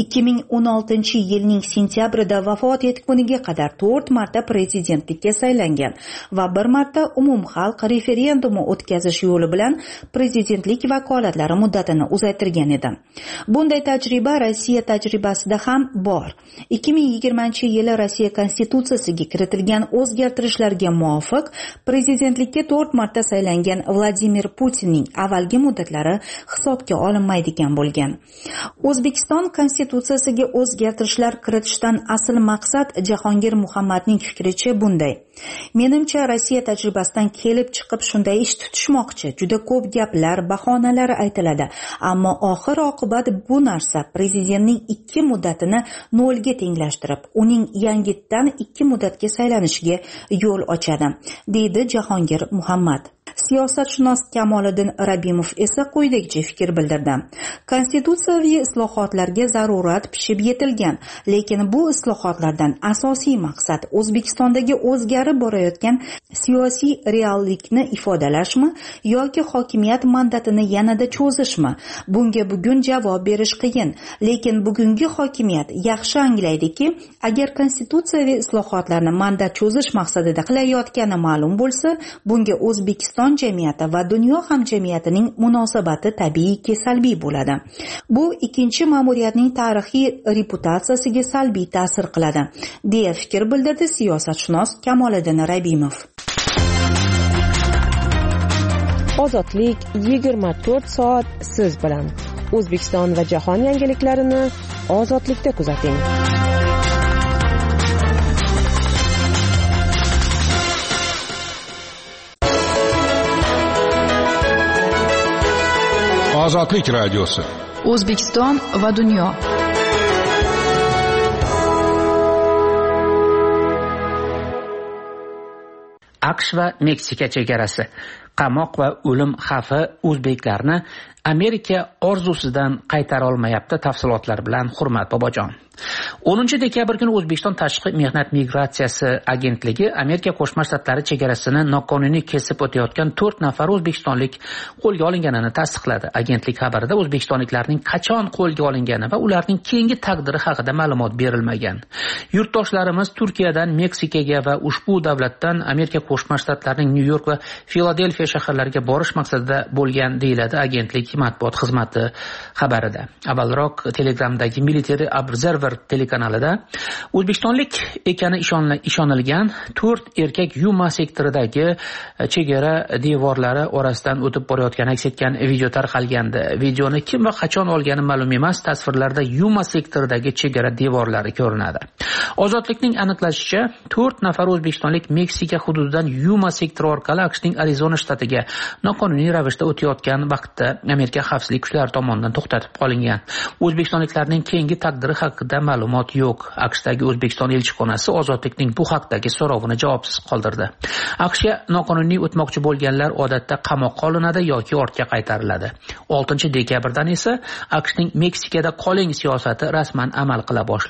2016-yilning sentyabrida vafot etguniga qadar 4 marta prezidentlikka saylangan va 1 marta umumxalq referendumi o'tkazish yo'li bilan prezidentlik vakolatlari muddatini uzaytirgan edi. Bunday tajriba Rossiya tajribasida ham bor. 2020-yili Rossiya konstitutsiyasiga kiritilgan o'zgartirishlarga muvofiq prezidentlikka 4 marta saylangan Vladimir Putinning avvalgi muddatlari hisobga olinmaydigan bo'lgan. O'zbekiston konstitutsiyasiga o'zgartirishlar kiritishdan asl maqsad Jahongir Muhammadning fikricha bunday. Menimcha Rossiya tajribasidan kelib chiqib shunday ish tutishmoqchi. Juda ko'p gaplar, bahonalar aytiladi, ammo oxir oqibat bu narsa prezidentning 2 muddatini 0 ga tenglashtirib, uning yangitdan 2 muddatga saylanishiga yo'l ochadi, deydi Jahongir Muhammad. Siyosatshunos Kamoliddin Rabimov esa quyidagicha fikr bildirdi. Konstitutsiyaviy islohotlarga zarurat pishib yetilgan, lekin bu islohotlardan asosiy maqsad O'zbekistondagi o'zgarib borayotgan siyosiy reallikni ifodalashmi yoki hokimiyat mandatini yanada cho'zishmi? Bunga bugun javob berish qiyin, lekin bugungi hokimiyat yaxshi anglaydiki, agar konstitutsiyaviy islohotlarni mandat cho'zish maqsadida qilayotgani ma'lum bo'lsa, bunga O'zbekiston jamiyati va dunyo hamjamiyatining munosabati tabiiyki salbiy bo'ladi. Bu ikkinchi ma'muriyatning tarixiy reputatsiyasiga salbiy ta'sir qiladi, deya fikr bildirdi siyosatshunos Kamoliddin Rabimov. Ozodlik 24 soat siz bilan. O'zbekiston va jahon yangiliklarini Ozodlikda kuzating. Ozodlik radiosi. O'zbekiston va dunyo. AQSh va Meksika chegarasi. Qamoq va o'lim xavfi o'zbeklarni Amerika orzusidan qaytara olmayapti. Tafsilotlar bilan Hurmat Bobojon. 10-dekabr kuni O'zbekiston Tashqi mehnat migratsiyasi agentligi Amerika Qo'shma Shtatlari chegarasini noqonuniy kesib o'tayotgan 4 nafar o'zbekistonlik qo'lga olinganini tasdiqladi. Agentlik xabarida o'zbekistonliklarning qachon qo'lga olingani va ularning keyingi taqdiri haqida ma'lumot berilmagan. Yurtdoshlarimiz Turkiyadan Meksikaga va ushbu davlatdan Amerika Qo'shma Shtatlarining Nyu-York va Filadelfiya shaharlariga borish maqsadida bo'lgan, deyiladi agentlik matbuot xizmati xabarida. Avvalroq Telegramdagi Military Observer telekanalida o'zbekistonlik ekani ishonilgan 4 erkak Yuma sektoridagi chegara devorlari orasidan o'tib borayotgani aks etgan video tarqalgandi. Videoni kim va qachon olgani ma'lum emas. Tasvirlarda Yuma sektoridagi chegara devorlari ko'rinadi. Ozodlikning aniqlashicha 4 nafar o'zbekistonlik Meksika hududidan Yuma sektori orqali AQShning Arizona shtatiga noqonuniy ravishda o'tayotgan vaqtda Amerika xavfsizlik kuchlari tomonidan to'xtatib qolingan. O'zbekistonliklarning keyingi taqdiri haqida ma'lumot yo'q. AQShdagi O'zbekiston elchixonasi Ozodlikning bu haqdagi so'rovini javobsiz qoldirdi. AQShga noqonuniy o'tmoqchi bo'lganlar odatda qamoqqa olinadi yoki ortga qaytariladi. 6-dekabrdan esa AQShning Meksikada qoling siyosati rasman amal qila boshladi.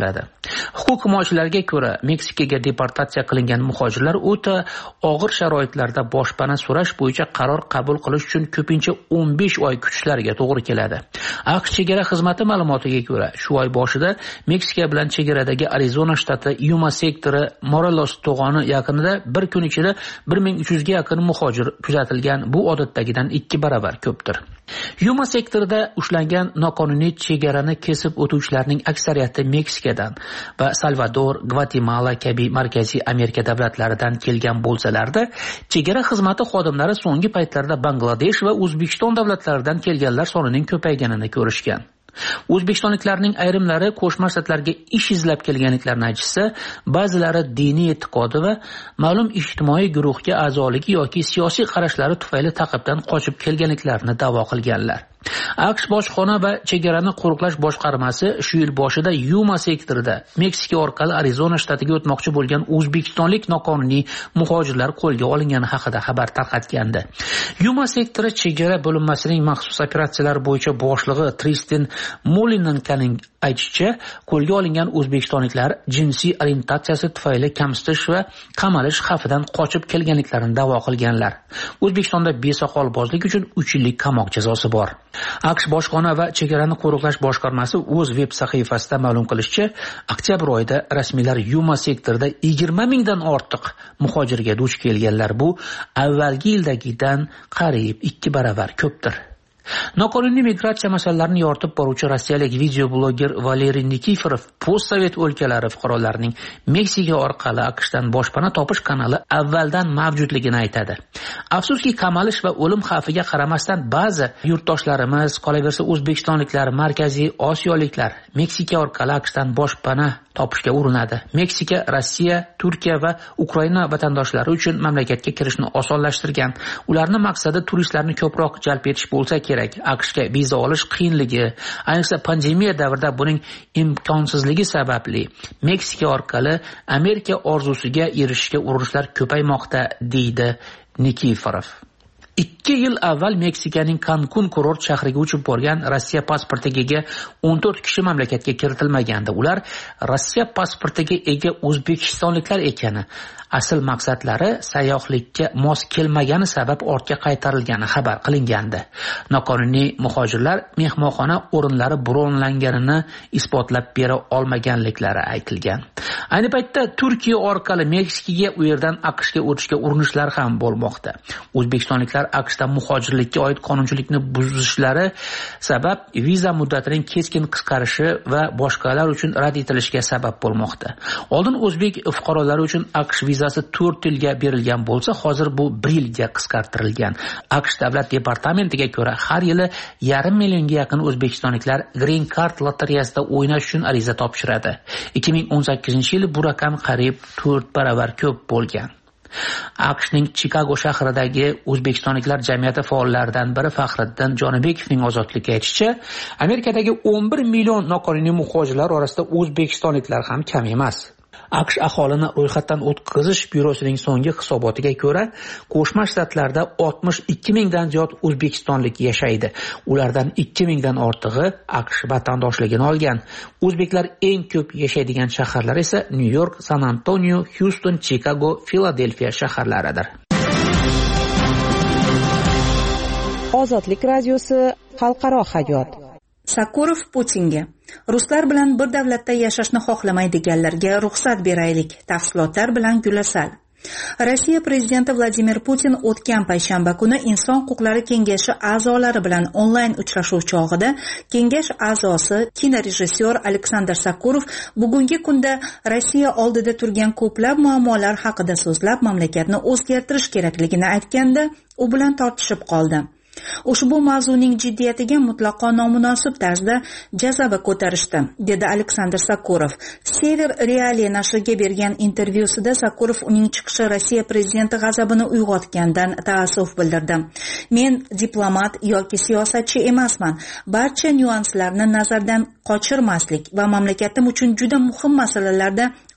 Huquq himoyachilariga ko'ra, Meksikaga deportatsiya qilingan muhojirlar o'ta og'ir sharoitlarda boshpana so'rash bo'yicha qaror qabul qilish uchun ko'pincha 15 oy kutishlariga to'g'ri keladi. AQSh chegara xizmati ma'lumotiga ko'ra, shu oy boshida Meksika bilan chegaradagi Arizona shtati Yuma sektori Morelos to'g'oni yaqinida bir kun ichida 1300 ga yaqin muhojir kuzatilgan. Bu odatdagidan 2 baravar ko'pdir. Yuma sektorida ushlangan noqonuniy chegarani kesib o'tuvchilarning aksariyati Meksikadan va Salvador, Gvatemala kabi Markaziy Amerika davlatlaridan kelgan bo'lsalarda, chegara xizmati xodimlari so'nggi paytlarda Bangladesh va O'zbekiston davlatlaridan kelganlar sonining ko'payganini ko'rishgan. O'zbekistonliklarning ayrimlari qo'shma shtatlarga ish izlab kelganliklarini aytishsa, ba'zilari diniy e'tiqodi va ma'lum ijtimoiy guruhga a'zoligi yoki siyosiy qarashlari tufayli ta'qibdan qochib kelganliklarini da'vo qilganlar. AQSh bojxona va chegarani qo'riqlash boshqarmasi shu yil boshida Yuma sektorida Meksika orqali Arizona shtatiga o'tmoqchi bo'lgan o'zbekistonlik noqonuniy muhojirlar qo'lga olingani haqida xabar tarqatgandi. Yuma sektori chegara bo'linmasining maxsus operatsiyalar bo'yicha boshlig'i Tristan Molinankaning aytishicha, qo'lga olingan o'zbekistonliklar jinsiy orientatsiyasi tufayli kamsitish va qamalish xavfidan qochib kelganliklarini da'vo qilganlar. O'zbekistonda besoqolbozlik uchun 3 yillik qamoq jazosi bor. AQSh bojxona va chegarani qo'riqlash boshqarmasi o'z veb sahifasida ma'lum qilishicha, oktyabr oyida rasmiylar Yuma sektorida 20 mingdan ortiq muhojirga duch kelganlar. Bu avvalgi yildagidan qariyb 2 baravar ko'pdir. Noqonuniy migratsiya masalalarini yoritib boruvchi rossiyalik videobloger Valeriy Nikiforov postsovet o'lkalari fuqarolarining Meksika orqali AQShdan boshpana topish kanali avvaldan mavjudligini aytadi. Afsuski, qamalish va o'lim xavfiga qaramasdan ba'zi yurtdoshlarimiz, qolaversa o'zbekistonliklar, markaziy osiyoliklar Meksika orqali AQShdan boshpana topishga urinadi. Meksika, Rossiya, Turkiya va Ukraina vatandoshlari uchun mamlakatga kirishni osonlashtirgan. Ularning maqsadi turistlarni ko'proq jalb etish bo'lsa kerak. AQShga viza olish qiyinligi, ayniqsa pandemiya davrida buning imkonsizligi sababli Meksika orqali Amerika orzusiga erishishga urinishlar ko'paymoqda, deydi Nikiforov. 2 yil avval Meksikaning Cancun kurort shahriga uchib borgan Rossiya pasportiga ega 14 kishi mamlakatga kiritilmagandi. Ular Rossiya pasportiga ega o'zbekistonliklar ekani, asl maqsadlari sayyohlikka mos kelmagani sabab ortga qaytarilgani xabar qilingandi. Noqonuniy muhojirlar mehmonxona o'rinlari bronlanganini isbotlab bera olmaganliklari aytilgan. Ayni paytda Turkiya orqali Meksikaga, u yerdan AQShga o'tishga urinishlar ham bo'lmoqda. O'zbekistonliklar AQShda muhojirlikka oid qonunchilikni buzishlari sabab viza muddatining keskin qisqarishi va boshqalar uchun rad etilishiga sabab bo'lmoqda. Oldin o'zbek fuqarolari uchun AQSh vizasi 4 yilga berilgan bo'lsa, hozir bu 1 yilga qisqartirilgan. AQSh davlat departamentiga ko'ra, har yili 500 millionga yaqin o'zbekistonliklar Green Card lotereyasida o'ynash uchun ariza topshiradi. 2018-yil bu raqam qariyb 4 baravar ko'p bo'lgan. AQShning Chikago shahridagi o'zbekistonliklar jamiyati faollaridan biri Faxriddin Jonibekovning ozodlikka aytishicha, Amerikadagi 11 million noqonuniy muhojirlar orasida o'zbekistonliklar ham kam emas. AQSh aholini ro'yxatdan o'tkazish byurosining so'nggi hisobotiga ko'ra, Qo'shma Shtatlarda 62 mingdan ziyod o'zbekistonlik yashaydi. Ulardan 2 mingdan ortig'i AQSh vatandoshligini olgan. O'zbeklar eng ko'p yashaydigan shaharlar esa Nyu-York, San-Antonio, Houston, Chicago, Filadelfiya shaharlaridir. Ozodlik radiosi xalqaro hayot. Sakurov Putinga: ruslar bilan bir davlatda yashashni xohlamaydiganlarga ruxsat beraylik. Tafsilotlar bilan Gulasal. Rossiya prezidenti Vladimir Putin o'tgan payshanba kuni Inson huquqlari kengashi a'zolari bilan onlayn uchrashuv chog'ida kengash a'zosi kinorejissyor Aleksandr Sakurov bugungi kunda Rossiya oldida turgan ko'plab muammolar haqida so'zlab, mamlakatni o'zgartirish kerakligini aytganda, u bilan tortishib qoldi. Ushbu mavzuning jiddiyatiga mutlaqo nomunosib tarzda jazava ko'tarishdi, dedi Aleksandr Sakurov. Sever Realiya nashriga bergan intervyusida Sakurov uning chiqishi Rossiya prezidenti g'azabini uyg'otgandan taassuf bildirdi. Men diplomat yoki siyosatchi emasman. Barcha nyuanslarni nazardan qochirmaslik va mamlakatim uchun juda muhim masalalarda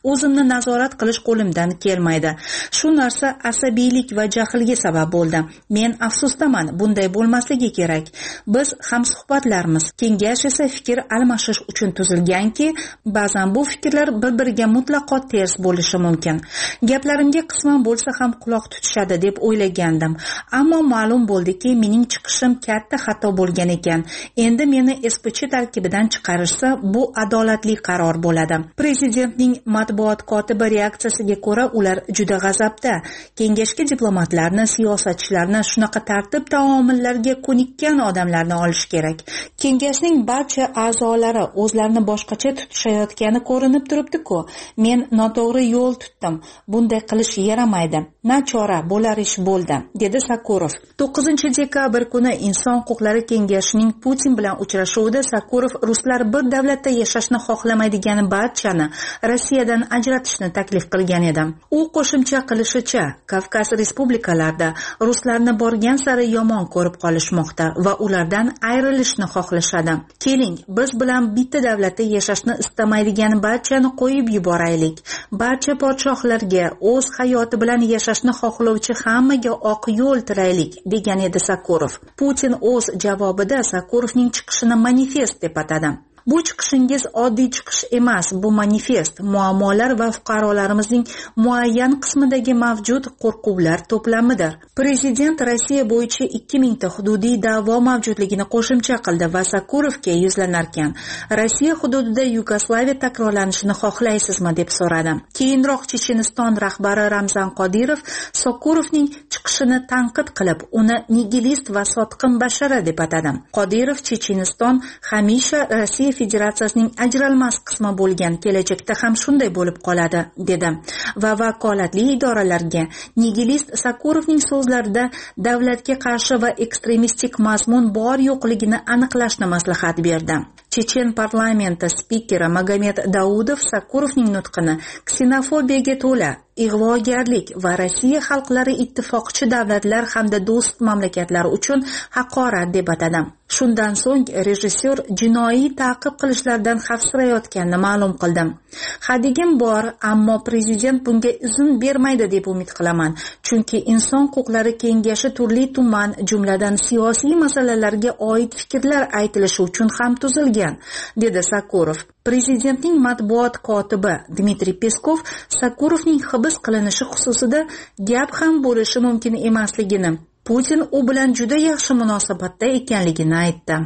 o'zimni nazorat qilish qo'limdan kelmaydi. Shu narsa asabiylik va jahlga sabab bo'ldi. Men afsusdaman, bunday bo'lmasligi kerak. Biz hamsuhbatlarmiz. Kengash esa fikr almashish uchun tuzilganki, ba'zan bu fikrlar bir-biriga mutlaqo ters bo'lishi mumkin. Gaplarimga qisman bo'lsa ham quloq tutishadi deb o'ylagandim. Ammo ma'lum bo'ldiki, mening chiqishim katta xato bo'lgan ekan. Endi meni SPC tarkibidan chiqarishsa, bu adolatli qaror bo'ladi. Prezidentning matbuot kotibi reaksiyasiga ko'ra, ular juda g'azabda. Kengashga diplomatlarni, siyosatchilarni, shunaqa tartib taomillarga ko'nikkan odamlarni olish kerak. Kengashning barcha a'zolari o'zlarini boshqacha tutishayotgani ko'rinib turibdi-ku. Men noto'g'ri yo'l tutdim. Bunday qilish yaramaydi. Nachora, bo'lar ish bo'ldi, dedi Sakurov. 9-dekabr kuni Inson huquqlari kengashining Putin bilan uchrashuvida Sakurov ruslar bir davlatda yashashni xohlamaydigani barchani Rossiyadan ajratishni taklif qilgan edi. U qo'shimcha qilishicha, Kavkaz respublikalarida ruslarni borgan sari yomon ko'rib qolishmoqda va ulardan ayrilishni xohlashadi. Keling, biz bilan bitta davlatda yashashni istamaydigan barchani qo'yib yuboraylik. Barcha podshohlarga o'z hayoti bilan yashashni xohlovchi hammaga oq yo'l tilaylik, degan edi Sakurov. Putin o'z javobida Sakurovning chiqishini manifest deb atadi. Bu chiqishingiz oddiy chiqish emas, bu manifest, muammolar va fuqarolarimizning muayyan qismidagi mavjud qo'rquvlar to'plamidir. Prezident Rossiya bo'yicha 2000 ta hududiy da'vo mavjudligini qo'shimcha qildi va Sakurovga yuzlanarkan, Rossiya hududida Yugoslaviya takrorlanishini xohlaysizmi deb so'radi. Keyinroq Checheniston rahbari Ramzan Qodirov Sakurovning chiqishini tanqid qilib, uni nigilist va sotqin bashara deb atadi. Qodirov Checheniston hamisha Rossiya Federatsiyasining ajralmas qismi bo'lgan, kelajakda ham shunday bo'lib qoladi, dedi va vakolatli idoralarga nigilist Sakurovning so'zlarida davlatga qarshi va ekstremistik mazmun bor yo'qligini aniqlashni maslahat berdi. Chechen parlamenti spikeri Magomed Daudov Sakurovning nutqini ksenofobiyaga to'la, ig'vogarlik va Rossiya xalqlari ittifoqchi davlatlar hamda do'st mamlakatlar uchun haqorat deb atadi. Shundan so'ng rejissyor jinoiy ta'qib qilishlardan xavfsirayotganini ma'lum qildi. Hadigim bor, ammo prezident bunga izn bermaydi deb umid qilaman, chunki Inson huquqlari kengashi turli-tuman, jumladan siyosiy masalalarga oid fikrlar aytilishi uchun ham tuzilgan, dedi Sakurov. Prezidentning matbuot kotibi Dmitriy Peskov Sakurovning hibs qilinishi xususida gap ham bo'lishi mumkin emasligini, Putin u bilan juda yaxshi munosabatda ekanligini aytdi.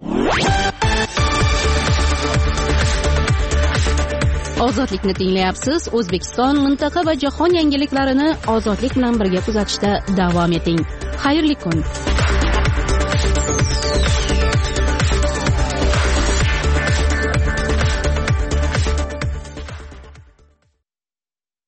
Ozodlikni tinglayapsiz. O'zbekiston, mintaqa va jahon yangiliklarini ozodlik bilan birga kuzatishda davom eting. Xayrli kun.